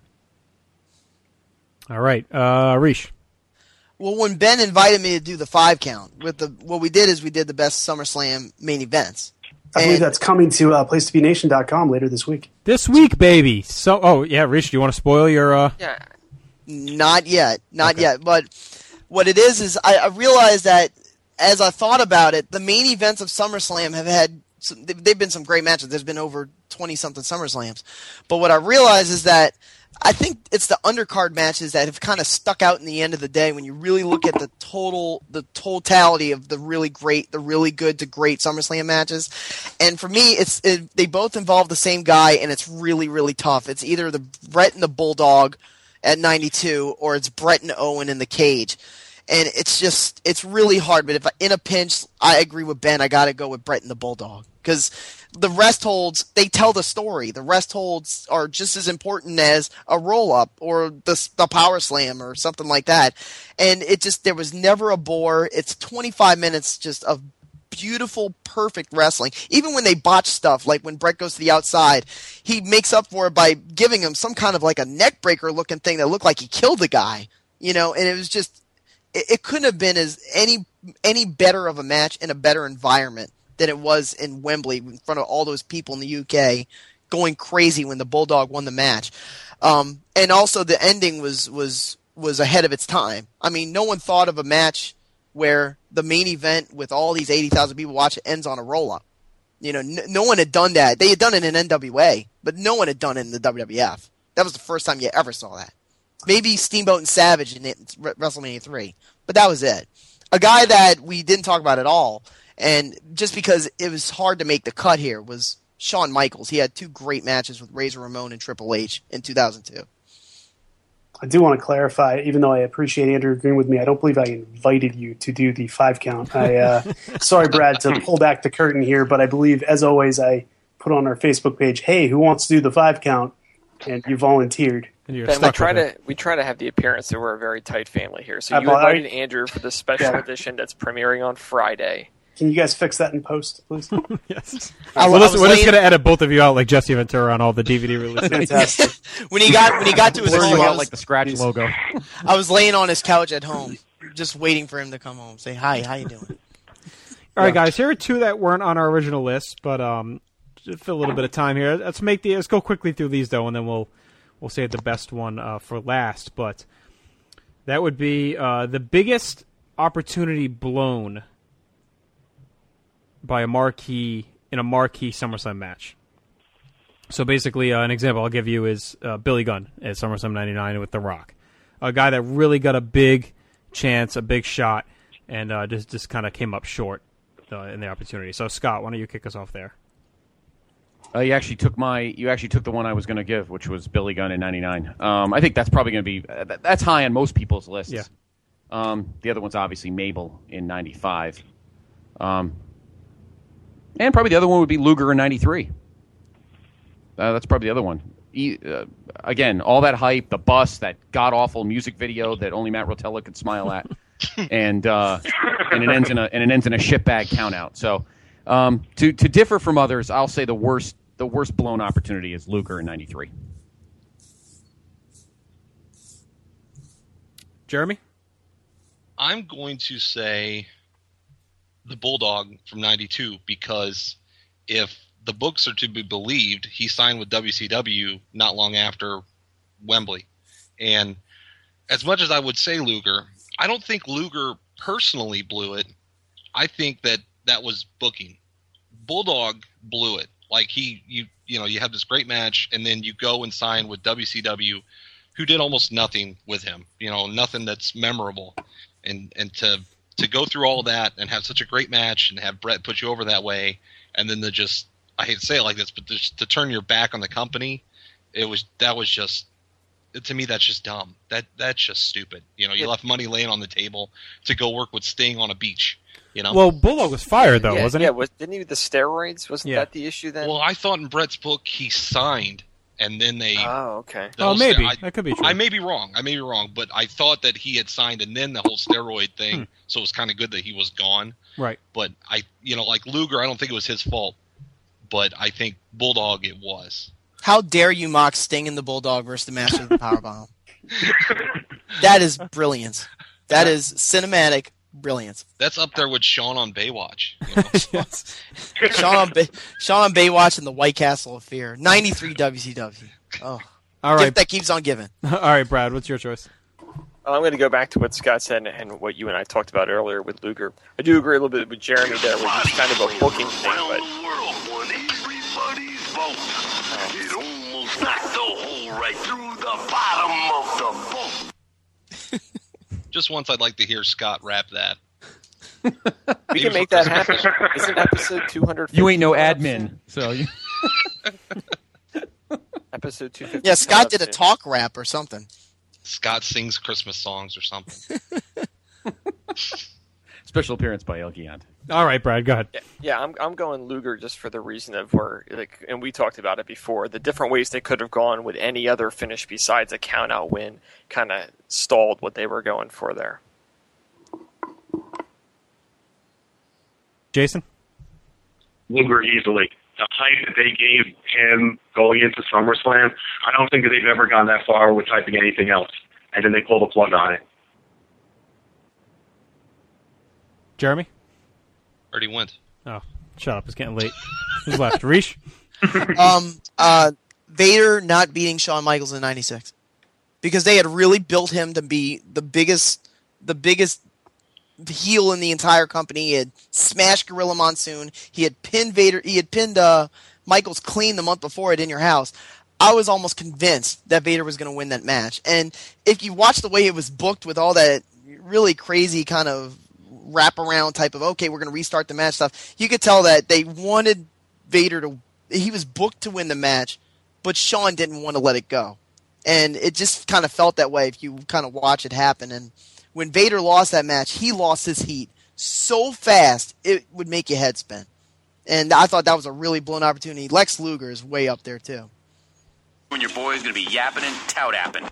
All right, uh, Rish. Well, when Ben invited me to do the five count, with the what we did is we did the best SummerSlam main events, I believe that's coming to uh, place to be nation dot com later this week. This week, baby. So, oh yeah, Rich, do you want to spoil your? Uh... Yeah, not yet, not okay. yet. But what it is is I, I realized that as I thought about it, the main events of SummerSlam have had some, they've been some great matches. There's been over twenty something SummerSlams, but what I realized is that I think it's the undercard matches that have kind of stuck out in the end of the day when you really look at the total, the totality of the really great, the really good to great SummerSlam matches. And for me, it's it, they both involve the same guy, and it's really, really tough. It's either the Bret and the Bulldog at ninety-two, or it's Bret and Owen in the cage. And it's just, it's really hard. But if I, in a pinch, I agree with Ben. I got to go with Bret and the Bulldog because the rest holds, they tell the story. The rest holds are just as important as a roll-up or the, the power slam or something like that. And it just, there was never a bore. It's twenty-five minutes just of beautiful, perfect wrestling. Even when they botch stuff, like when Bret goes to the outside, he makes up for it by giving him some kind of like a neck breaker looking thing that looked like he killed the guy. You know, and it was just, it, it couldn't have been as any any better of a match in a better environment than it was in Wembley in front of all those people in the U K going crazy when the Bulldog won the match. Um, and also the ending was, was, was ahead of its time. I mean, no one thought of a match where the main event with all these eighty thousand people watch it ends on a roll-up. You know, n- no one had done that. They had done it in N W A, but no one had done it in the W W F. That was the first time you ever saw that. Maybe Steamboat and Savage in it, WrestleMania three, but that was it. A guy that we didn't talk about at all, and just because it was hard to make the cut here, was Shawn Michaels. He had two great matches with Razor Ramon and Triple H in two thousand two. I do want to clarify, even though I appreciate Andrew agreeing with me, I don't believe I invited you to do the five count. I uh, sorry, Brad, to pull back the curtain here, but I believe, as always, I put on our Facebook page, hey, who wants to do the five count? And you volunteered. And you're ben, we try to we try to have the appearance that we're a very tight family here. So I you invited Andrew for the special yeah. edition that's premiering on Friday. Can you guys fix that in post, please? Yes. Right, we're just, just going to edit both of you out like Jesse Ventura on all the D V D releases. Fantastic. when he got when he got to his home, out like the scratch logo. I was laying on his couch at home, just waiting for him to come home. Say hi, how you doing? All right, guys. Here are two that weren't on our original list, but um, just for a little bit of time here, let's make the let's go quickly through these though, and then we'll we'll save the best one uh, for last. But that would be uh, the biggest opportunity blown by a marquee in a marquee SummerSlam match. So basically, uh, an example I'll give you is uh, Billy Gunn at SummerSlam ninety-nine with The Rock, a guy that really got a big chance, a big shot, and uh, just just kind of came up short uh, in the opportunity. So Scott, why don't you kick us off there? Uh, you actually took my. You actually took the one I was going to give, which was Billy Gunn in ninety-nine. Um, I think that's probably going to be uh, that's high on most people's lists. Yeah. Um, the other one's obviously Mabel in ninety-five. Um, And probably the other one would be Luger in ninety-three. Uh, that's probably the other one. He, uh, again, all that hype, the bus, that god-awful music video that only Matt Rotella could smile at, and uh, and it ends in a and it ends in a shitbag countout. So um, to to differ from others, I'll say the worst the worst blown opportunity is Luger in ninety-three. Jeremy? I'm going to say the Bulldog from ninety-two, because if the books are to be believed, he signed with W C W not long after Wembley. And as much as I would say Luger, I don't think Luger personally blew it. I think that that was booking. Bulldog blew it. Like he, you, you know, you have this great match, and then you go and sign with W C W, who did almost nothing with him. You know, nothing that's memorable, and and to to go through all that and have such a great match and have Bret put you over that way, and then to just, I hate to say it like this, but to, to turn your back on the company, it was that was just, to me, that's just dumb. That that's just stupid. You know, you left money laying on the table to go work with Sting on a beach. You know? Well, Bulldog was fired though, yeah, wasn't yeah, he? Yeah, was, didn't he the steroids? Wasn't yeah. that the issue then? Well, I thought in Bret's book he signed, and then they. Oh, okay. Oh, maybe I, that could be true. I may be wrong. I may be wrong, but I thought that he had signed, and then the whole steroid thing. Hmm. So it was kind of good that he was gone. Right. But I, you know, like Luger, I don't think it was his fault, but I think Bulldog it was. How dare you mock Sting and the Bulldog versus the Master of the Powerbomb? That is brilliant. That is cinematic brilliance. That's up there with Sean on Baywatch. You know? Yes. Sean on Bay- Sean on Baywatch and the White Castle of Fear. ninety-three W C W. Oh, all right. Gift that keeps on giving. All right, Brad, what's your choice? I'm going to go back to what Scott said and what you and I talked about earlier with Luger. I do agree a little bit with Jeremy there, where he's kind of a booking thing, but It almost knocked the hole right through the bottom of the boat. Just once I'd like to hear Scott rap that. we can make that happen. Isn't episode two hundred fifty? You ain't no admin, so you... Episode two fifty. Yeah, Scott did a talk rap or something. Scott sings Christmas songs or something. Special appearance by El Giant. All right, Brad, go ahead. Yeah, yeah, I'm I'm going Luger just for the reason of where, like, and we talked about it before, the different ways they could have gone with any other finish besides a count-out win kind of stalled what they were going for there. Jason? Luger easily. The hype that they gave him going into SummerSlam, I don't think that they've ever gone that far with hyping anything else. And then they pull the plug on it. Jeremy? Already went. Oh, shut up. It's getting late. Who's left? Reesh? um, uh, Vader not beating Shawn Michaels in ninety-six. Because they had really built him to be the biggest, the biggest heel in the entire company. He had smashed Gorilla Monsoon. He had pinned Vader. He had pinned uh, Michaels clean the month before at In Your House. I was almost convinced that Vader was going to win that match. And if you watch the way it was booked with all that really crazy kind of wraparound type of, okay, we're going to restart the match stuff, you could tell that they wanted Vader to, he was booked to win the match, but Shawn didn't want to let it go. And it just kind of felt that way if you kind of watch it happen. And when Vader lost that match, he lost his heat so fast it would make your head spin. And I thought that was a really blown opportunity. Lex Luger is way up there too. When your boy's gonna be yapping and tout-apping.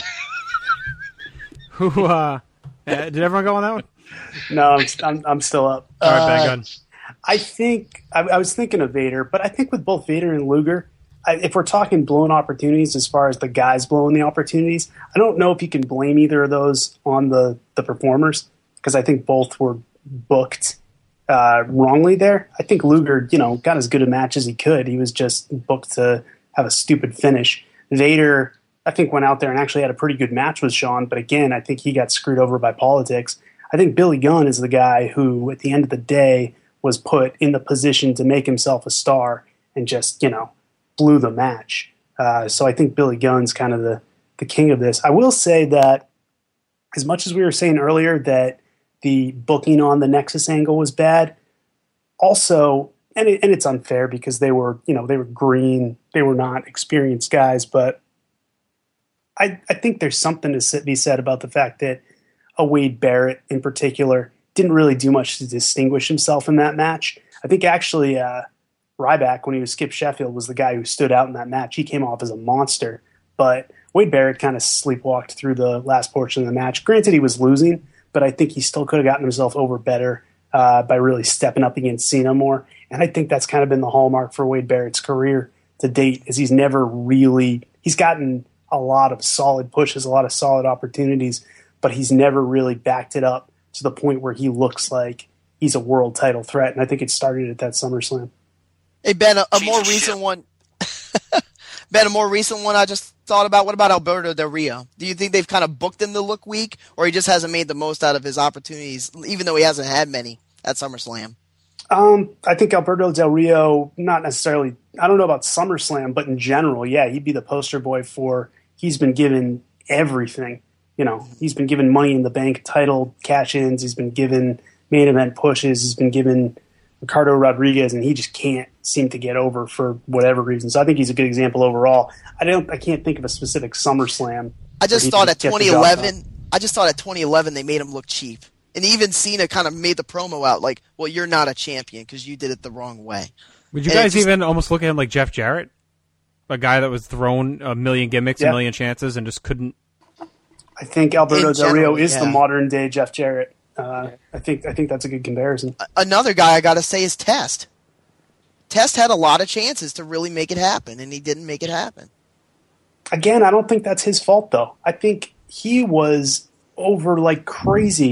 Who, uh, uh, did everyone go on that one? No, I'm, I'm, I'm still up. All right, Uh, bang gun. I think I, I was thinking of Vader, but I think with both Vader and Luger, I, if we're talking blown opportunities as far as the guys blowing the opportunities, I don't know if you can blame either of those on the, the performers, because I think both were booked uh, wrongly there. I think Luger, you know, got as good a match as he could. He was just booked to have a stupid finish. Vader, I think, went out there and actually had a pretty good match with Shawn, but again, I think he got screwed over by politics. I think Billy Gunn is the guy who, at the end of the day, was put in the position to make himself a star and just, you know, blew the match. Uh, so I think Billy Gunn's kind of the, the king of this. I will say that as much as we were saying earlier that the booking on the Nexus angle was bad, also, and, it, and it's unfair because they were, you know, they were green, they were not experienced guys, but I, I think there's something to be said about the fact that a Wade Barrett in particular didn't really do much to distinguish himself in that match. I think actually uh, Ryback, when he was Skip Sheffield, was the guy who stood out in that match. He came off as a monster, but Wade Barrett kind of sleepwalked through the last portion of the match. Granted, he was losing, but I think he still could have gotten himself over better uh, by really stepping up against Cena more. And I think that's kind of been the hallmark for Wade Barrett's career to date, is he's never really – he's gotten a lot of solid pushes, a lot of solid opportunities, but he's never really backed it up to the point where he looks like he's a world title threat. And I think it started at that SummerSlam. Hey, Ben, a, a more recent one. Ben, a more recent one I just thought about. What about Alberto Del Rio? Do you think they've kind of booked him to look weak, or he just hasn't made the most out of his opportunities, even though he hasn't had many at SummerSlam? Um, I think Alberto Del Rio, not necessarily, I don't know about SummerSlam, but in general, yeah, he'd be the poster boy for, he's been given everything. You know, he's been given Money in the Bank title cash-ins, he's been given main event pushes, he's been given Ricardo Rodriguez, and he just can't seem to get over for whatever reason. So I think he's a good example overall. I don't, I can't think of a specific SummerSlam. I just thought at twenty eleven, I just thought at twenty eleven they made him look cheap. And even Cena kind of made the promo out like, well, you're not a champion because you did it the wrong way. Would you And guys just- even almost look at him like Jeff Jarrett? A guy that was thrown a million gimmicks, Yeah. a million chances, and just couldn't... I think Alberto In Del Rio general, is yeah. the modern day Jeff Jarrett. Uh, I think I think that's a good comparison. Another guy I got to say is Test. Test had a lot of chances to really make it happen, and he didn't make it happen. Again, I don't think that's his fault, though. I think he was over like crazy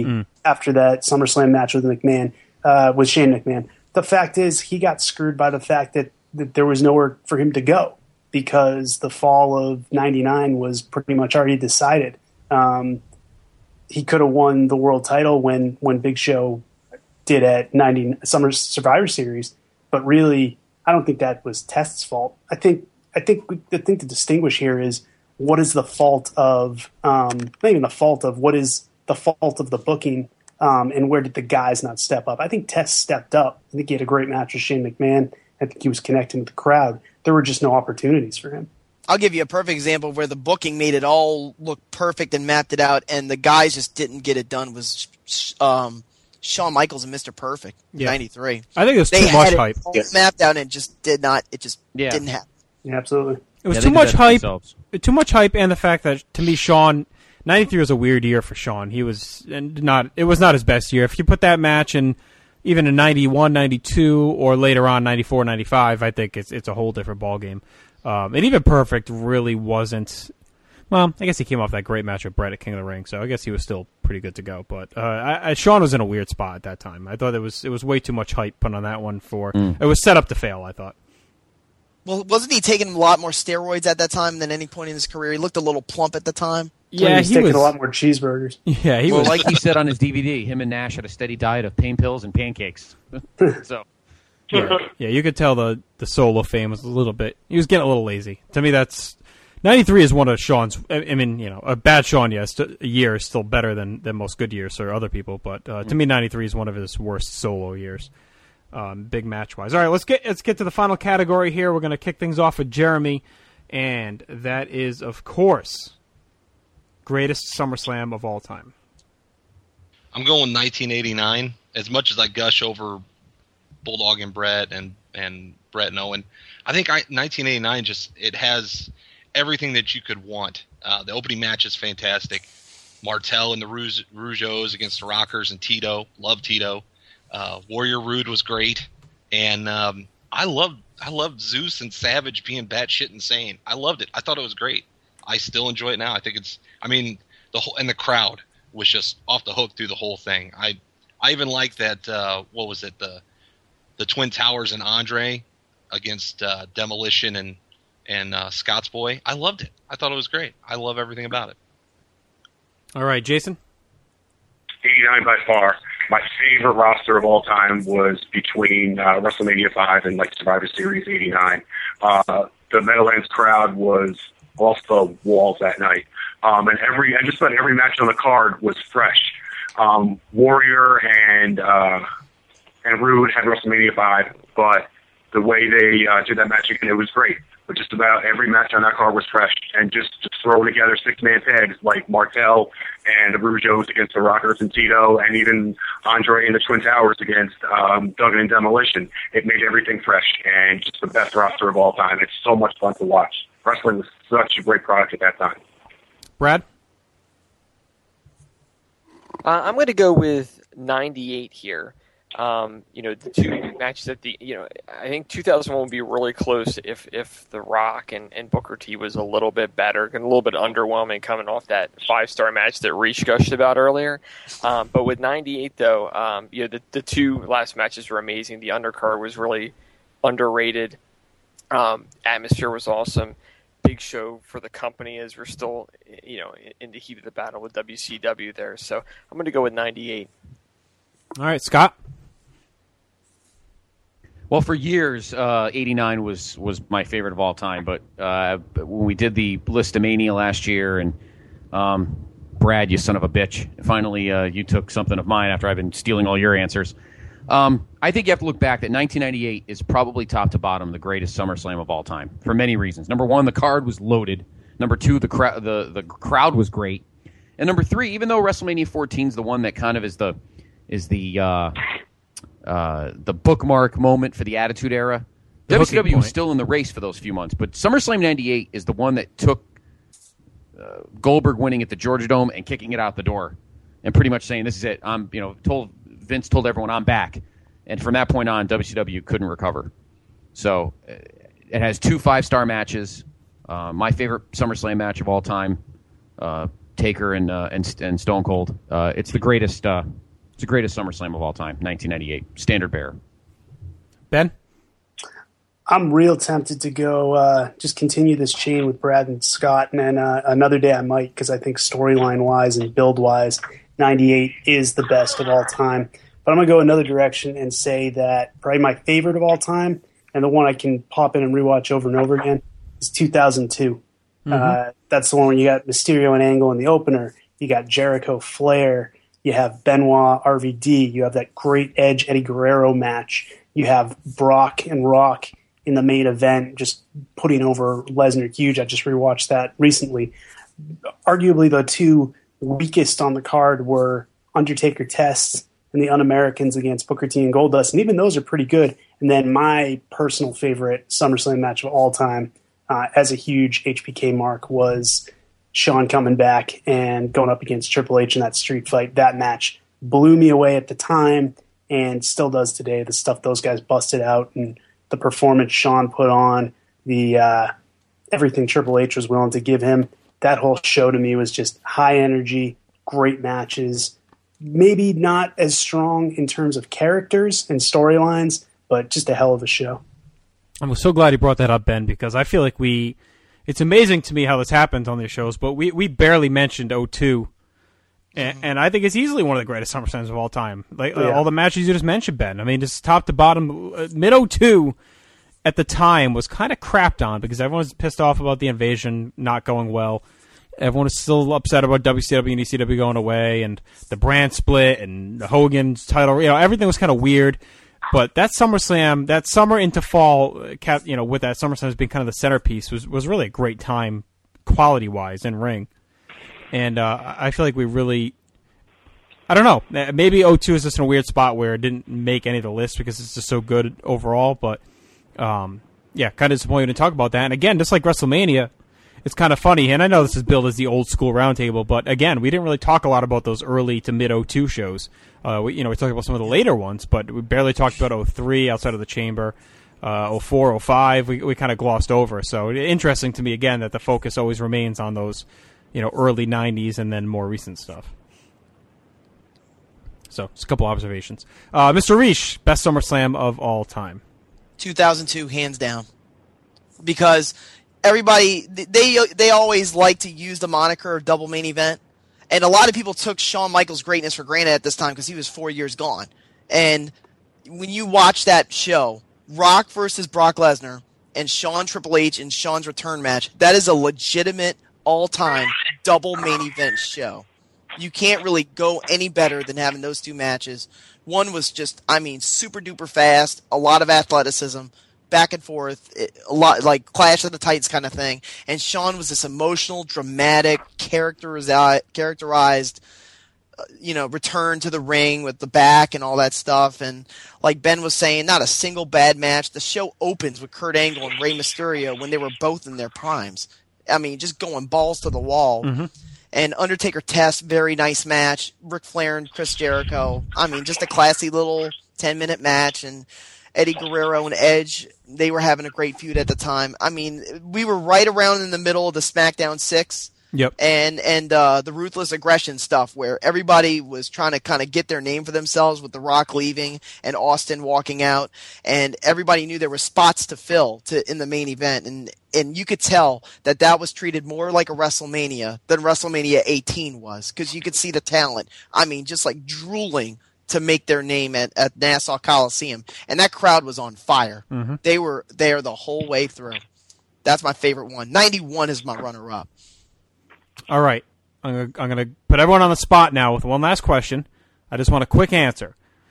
after that SummerSlam match with McMahon, uh, with Shane McMahon. The fact is, he got screwed by the fact that, that there was nowhere for him to go because the fall of ninety-nine was pretty much already decided. Um, he could have won the world title when, when Big Show did at ninety Summer Survivor Series, but really, I don't think that was Test's fault. I think I think the thing to distinguish here is what is the fault of um, not even the fault of what is the fault of the booking, um, and where did the guys not step up? I think Test stepped up. I think he had a great match with Shane McMahon. I think he was connecting with the crowd. There were just no opportunities for him. I'll give you a perfect example where the booking made it all look perfect and mapped it out, and the guys just didn't get it done. Was um, Shawn Michaels and Mister Perfect, Yeah. ninety-three. I think it was they too much had hype. It all Yeah. mapped out, and it just did not. It just Yeah. didn't happen. Yeah, absolutely. It was Yeah, too they did much that to hype. themselves. Too much hype, and the fact that to me, Sean ninety-three was a weird year for Sean. He was and not. It was not his best year. If you put that match in even in ninety-one, ninety-two, or later on ninety-four, ninety-five, I think it's it's a whole different ballgame. Um, and even Perfect really wasn't. Well, I guess he came off that great match with Brett at King of the Ring, so I guess he was still pretty good to go. But uh, I, I, Sean was in a weird spot at that time. I thought it was it was way too much hype put on that one for. Mm. It was set up to fail, I thought. Well, wasn't he taking a lot more steroids at that time than any point in his career? He looked a little plump at the time. he was taking a lot more cheeseburgers. Yeah, he well, was like he said on his D V D, him and Nash had a steady diet of pain pills and pancakes. so, yeah, yeah, you could tell the the solo fame was a little bit. He was getting a little lazy. To me, that's ninety-three is one of Sean's. I I mean, you know, a bad Sean, yes, a year is still better than, than most good years for other people. But uh, to me, ninety-three is one of his worst solo years, um, big match wise. All right, let's get let's get to the final category here. We're going to kick things off with Jeremy, and that is, of course, greatest SummerSlam of all time. I'm going nineteen eighty-nine. As much as I gush over Bulldog and Brett and, and Brett and Owen, I think I, nineteen eighty-nine just it has everything that you could want. Uh, the opening match is fantastic. Martel and the Rouge, Rougeaus against the Rockers and Tito. Love Tito. Uh, Warrior Rude was great, and um, I loved I loved Zeus and Savage being batshit insane. I loved it. I thought it was great. I still enjoy it now. I think it's. I mean, the whole and the crowd was just off the hook through the whole thing. I I even like that. Uh, what was it? The the Twin Towers and Andre against uh, Demolition and and uh, Scott's Boy. I loved it. I thought it was great. I love everything about it. All right, Jason. eighty-nine by far. My favorite roster of all time was between uh, WrestleMania five and like Survivor Series eighty-nine. Uh, the Meadowlands crowd was off the walls that night, um, and every and just about every match on the card was fresh. Um, Warrior and uh, and Rude had WrestleMania five, but the way they uh, did that match again, it was great. But just about every match on that card was fresh, and just, just throwing together six-man tags like Martel and the Rougeaus against the Rockers and Tito, and even Andre and the Twin Towers against um, Duggan and Demolition. It made everything fresh, and just the best roster of all time. It's so much fun to watch. Wrestling was such a great product at that time. Brad? Uh, I'm going to go with ninety-eight here. Um, you know, the two matches at the, you know, I think two thousand one would be really close if, if The Rock and, and Booker T was a little bit better and a little bit underwhelming coming off that five-star match that Reach gushed about earlier. Um, but with ninety-eight, though, um, you know, the, the two last matches were amazing. The undercard was really underrated. Um, atmosphere was awesome. Big show for the company as we're still, you know, in the heat of the battle with W C W there. So I'm going to go with ninety-eight. All right, Scott? Well, for years, uh, eighty-nine was, was my favorite of all time. But uh, when we did the Listomania last year, and um, Brad, you son of a bitch, finally uh, you took something of mine after I've been stealing all your answers. Um, I think you have to look back that nineteen ninety-eight is probably top to bottom the greatest SummerSlam of all time for many reasons. Number one, the card was loaded. Number two, the, cra- the, the crowd was great. And number three, even though WrestleMania fourteen is the one that kind of is the is the uh, uh, the bookmark moment for the Attitude Era, The W C W hooking was point. still in the race for those few months. But SummerSlam ninety-eight is the one that took uh, Goldberg winning at the Georgia Dome and kicking it out the door and pretty much saying, this is it. I'm, you know, told Vince told everyone I'm back. And from that point on, W C W couldn't recover. So uh, it has two five-star matches. Uh, my favorite SummerSlam match of all time, uh, Taker and, uh, and and Stone Cold. Uh, it's the greatest uh, It's the greatest SummerSlam of all time, nineteen ninety-eight. Standard bearer. Ben? I'm real tempted to go uh, just continue this chain with Brad and Scott, and then uh, another day I might, because I think storyline-wise and build-wise, ninety-eight is the best of all time. But I'm going to go another direction and say that probably my favorite of all time, and the one I can pop in and rewatch over and over again, is two thousand two. Mm-hmm. Uh, that's the one where you got Mysterio and Angle in the opener, you got Jericho Flair, you have Benoit R V D, you have that great Edge Eddie Guerrero match, you have Brock and Rock in the main event, just putting over Lesnar huge. I just rewatched that recently. Arguably the two weakest on the card were Undertaker Test and the Un-Americans against Booker T and Goldust, and even those are pretty good. And then my personal favorite SummerSlam match of all time, uh, as a huge H B K mark, was Shawn coming back and going up against Triple H in that street fight. That match blew me away at the time and still does today. The stuff those guys busted out and the performance Shawn put on, the uh, everything Triple H was willing to give him, that whole show to me was just high energy, great matches, maybe not as strong in terms of characters and storylines, but just a hell of a show. I'm so glad you brought that up, Ben, because I feel like we, it's amazing to me how this happened on these shows, but we, we barely mentioned oh two, and, and I think it's easily one of the greatest SummerSlams of all time. Like Yeah. all the matches you just mentioned, Ben. I mean, just top to bottom, uh, mid oh two at the time was kind of crapped on because everyone was pissed off about the invasion not going well. Everyone was still upset about W C W and E C W going away, and the brand split and Hogan's title. You know, everything was kind of weird. But that SummerSlam, that summer into fall, uh, cap, you know, with that SummerSlam as being kind of the centerpiece, was was really a great time, quality wise, in ring. And uh, I feel like we really, I don't know, maybe oh two is just in a weird spot where it didn't make any of the lists because it's just so good overall. But um, yeah, kind of disappointed to talk about that. And again, just like WrestleMania, it's kind of funny, and I know this is billed as the old school roundtable, but again, we didn't really talk a lot about those early to mid oh two shows. Uh, we, you know, we talked about some of the later ones, but we barely talked about oh three outside of the chamber. Uh, oh four, oh five, we we kind of glossed over. So interesting to me again that the focus always remains on those, you know, early nineties and then more recent stuff. So just a couple observations. Uh, Mister Reish, best SummerSlam of all time. two thousand two, hands down, because everybody they they always like to use the moniker of double main event, and a lot of people took Shawn Michaels' greatness for granted at this time because he was four years gone. And when you watch that show, Rock versus Brock Lesnar and Shawn Triple H in Shawn's return match, that is a legitimate all-time double main event show. You can't really go any better than having those two matches. One was just, I mean, super duper fast, a lot of athleticism, back and forth, a lot like Clash of the Titans kind of thing. And Shawn was this emotional, dramatic, characterized, characterized, uh, you know, return to the ring with the back and all that stuff. And like Ben was saying, not a single bad match. The show opens with Kurt Angle and Rey Mysterio when they were both in their primes. I mean, just going balls to the wall. Mm-hmm. And Undertaker Test, very nice match. Ric Flair and Chris Jericho. I mean, just a classy little ten-minute match. And Eddie Guerrero and Edge, they were having a great feud at the time. I mean, we were right around in the middle of the SmackDown six. Yep. And and uh, the Ruthless Aggression stuff where everybody was trying to kind of get their name for themselves with The Rock leaving and Austin walking out. And everybody knew there were spots to fill to in the main event. And and you could tell that that was treated more like a WrestleMania than WrestleMania eighteen was, because you could see the talent. I mean, just like drooling to make their name at, at Nassau Coliseum. And that crowd was on fire. Mm-hmm. They were there the whole way through. That's my favorite one. ninety-one is my runner-up. All right. I'm gonna, I'm gonna put everyone on the spot now with one last question. I just want a quick answer.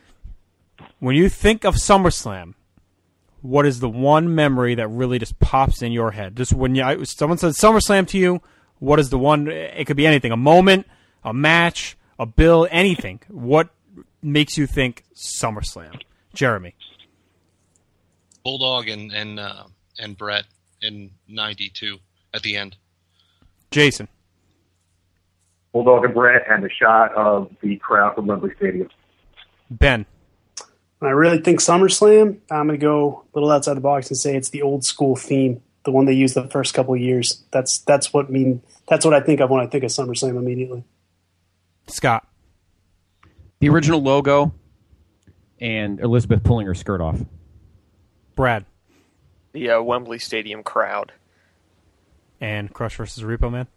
When you think of SummerSlam, what is the one memory that really just pops in your head? Just when you, someone says SummerSlam to you, what is the one? It could be anything: a moment, a match, a bill, anything. What makes you think SummerSlam? Jeremy. Bulldog and and uh, and Brett in ninety-two at the end. Jason. Bulldog and Brett and the shot of the crowd from Wembley Stadium. Ben. When I really think SummerSlam, I'm going to go a little outside the box and say it's the old school theme, the one they used the first couple of years. That's that's what mean. That's what I think of when I think of SummerSlam immediately. Scott. The original logo and Elizabeth pulling her skirt off. Brad. The uh, Wembley Stadium crowd. And Crush versus Repo Man.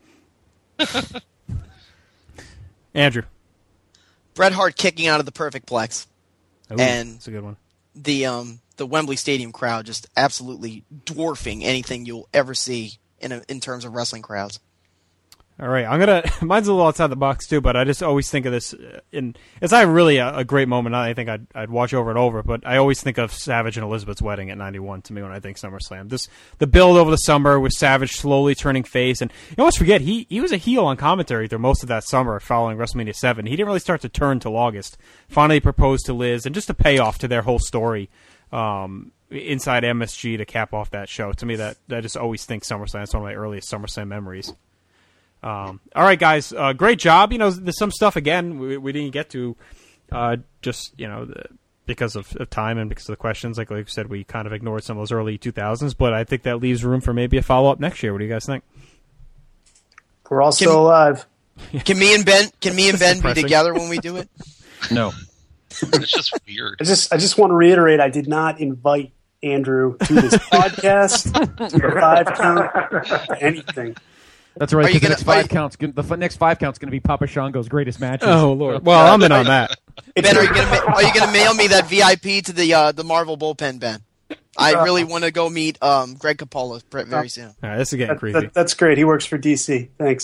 Andrew. Bret Hart kicking out of the Perfect Plex. Ooh, and that's a good one. The um the Wembley Stadium crowd just absolutely dwarfing anything you'll ever see in a, in terms of wrestling crowds. All right, I'm gonna. Mine's a little outside the box too, but I just always think of this. In it's not really a, a great moment. I think I'd, I'd watch over and over, but I always think of Savage and Elizabeth's wedding at ninety-one to me when I think SummerSlam. This the build over the summer with Savage slowly turning face, and you almost forget he he was a heel on commentary through most of that summer following WrestleMania seven. He didn't really start to turn till August. Finally proposed to Liz, and just a payoff to their whole story. Um, inside M S G to cap off that show. To me, that I just always think SummerSlam. It's one of my earliest SummerSlam memories. Um, all right, guys, uh, great job. You know, there's some stuff again we, we didn't get to, uh, just you know, the, because of, of time and because of the questions. Like like you said, we kind of ignored some of those early two thousands, but I think that leaves room for maybe a follow up next year. What do you guys think? We're all still alive. Can me and Ben? Can me and Ben be together when we do it? No. It's just weird. I just I just want to reiterate, I did not invite Andrew to this podcast, to the five count, to anything. That's right. Are you The gonna- next are five you- counts. The f- next five counts going to be Papa Shango's greatest matches. Oh Lord! Well, I'm in on that. Ben, are you gonna ma- are you gonna mail me that V I P to the uh, the Marvel bullpen, Ben? I really want to go meet um, Greg Capullo pre- very soon. All right, this is getting That- creepy. that- that's great. He works for D C. Thanks.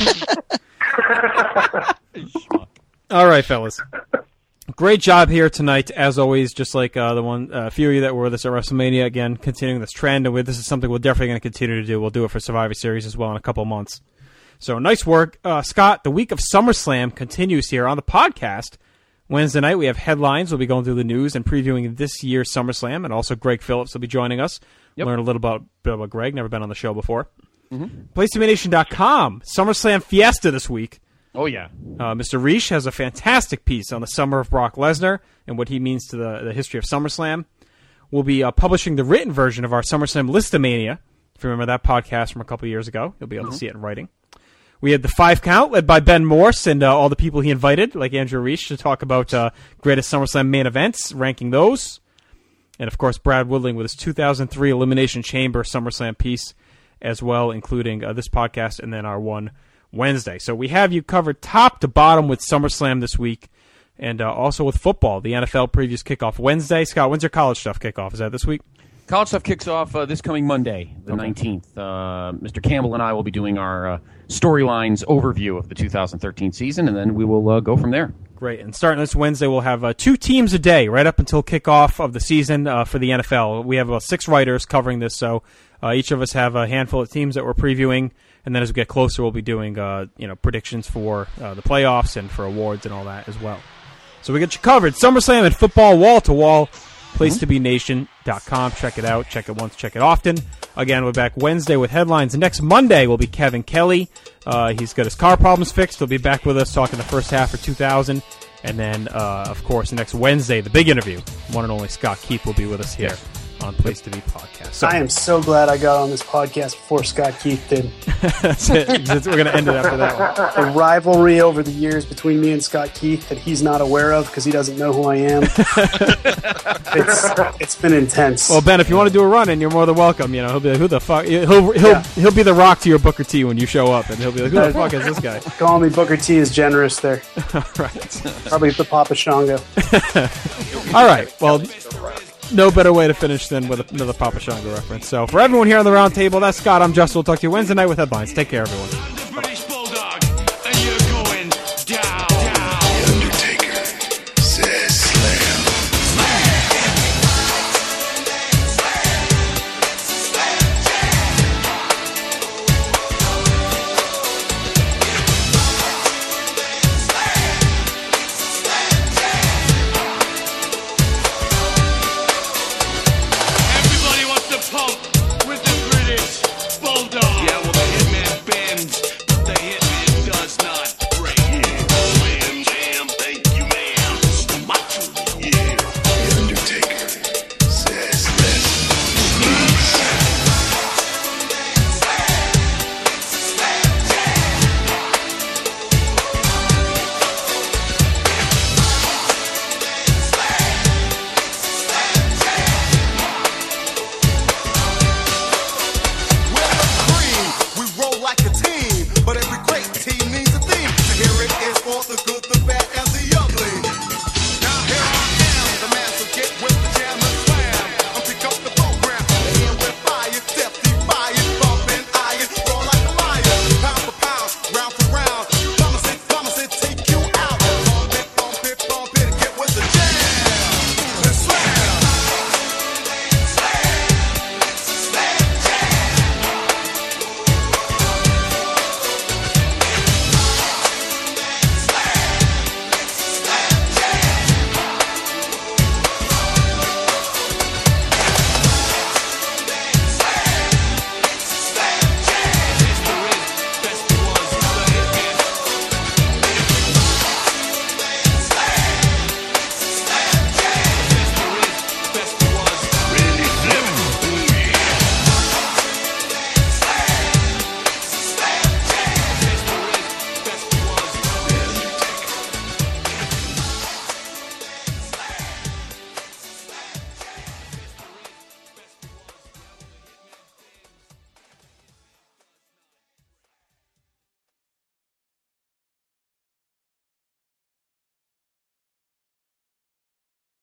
All right, fellas. Great job here tonight, as always. Just like uh, the one, a uh, few of you that were with us at WrestleMania, again, continuing this trend, and we, this is something we're definitely going to continue to do. We'll do it for Survivor Series as well in a couple of months. So nice work, uh, Scott. The week of SummerSlam continues here on the podcast. Wednesday night we have headlines. We'll be going through the news and previewing this year's SummerSlam, and also Greg Phillips will be joining us. Yep. Learn a little about, bit about Greg. Never been on the show before. Mm-hmm. Place to be nation dot com. SummerSlam Fiesta this week. Oh, yeah. Uh, Mister Reish has a fantastic piece on the summer of Brock Lesnar and what he means to the, the history of SummerSlam. We'll be uh, publishing the written version of our SummerSlam Listomania. If you remember that podcast from a couple years ago, you'll be able Mm-hmm. to see it in writing. We had the five count led by Ben Morse and uh, all the people he invited, like Andrew Reish, to talk about uh, greatest SummerSlam main events, ranking those. And, of course, Brad Woodling with his two thousand three Elimination Chamber SummerSlam piece as well, including uh, this podcast and then our one Wednesday. So we have you covered top to bottom with SummerSlam this week and uh, also with football. The N F L previews kickoff Wednesday. Scott, when's your college stuff kickoff? Is that this week? College stuff kicks off uh, this coming Monday, the Okay. nineteenth. Uh, Mister Campbell and I will be doing our uh, storylines overview of the two thousand thirteen season, and then we will uh, go from there. Great. And starting this Wednesday, we'll have uh, two teams a day right up until kickoff of the season uh, for the N F L. We have about six writers covering this, so uh, each of us have a handful of teams that we're previewing. And then as we get closer, we'll be doing uh, you know predictions for uh, the playoffs and for awards and all that as well. So we got you covered. SummerSlam and football wall to wall. place to be nation dot com. Check it out. Check it once. Check it often. Again, we're back Wednesday with headlines. Next Monday will be Kevin Kelly. Uh, he's got his car problems fixed. He'll be back with us talking the first half of two thousand. And then, uh, of course, next Wednesday, the big interview. One and only Scott Keith will be with us here on Place to Be Podcast. So I am so glad I got on this podcast before Scott Keith did. that's it. That's- We're going to end it after that one. The rivalry over the years between me and Scott Keith that he's not aware of because he doesn't know who I am. it's it's been intense. Well, Ben, if you want to do a run in, you're more than welcome. You know, he'll be like, who the fuck? He'll he'll Yeah. he'll be the Rock to your Booker T when you show up, and he'll be like, who the fuck is this guy? Call me Booker T is generous there. Right. Probably the Papa Shango. All right. Well, no better way to finish than with another Papa Shango reference. So for everyone here on the round table, that's Scott. I'm Justin. We'll talk to you Wednesday night with headlines. Take care, everyone.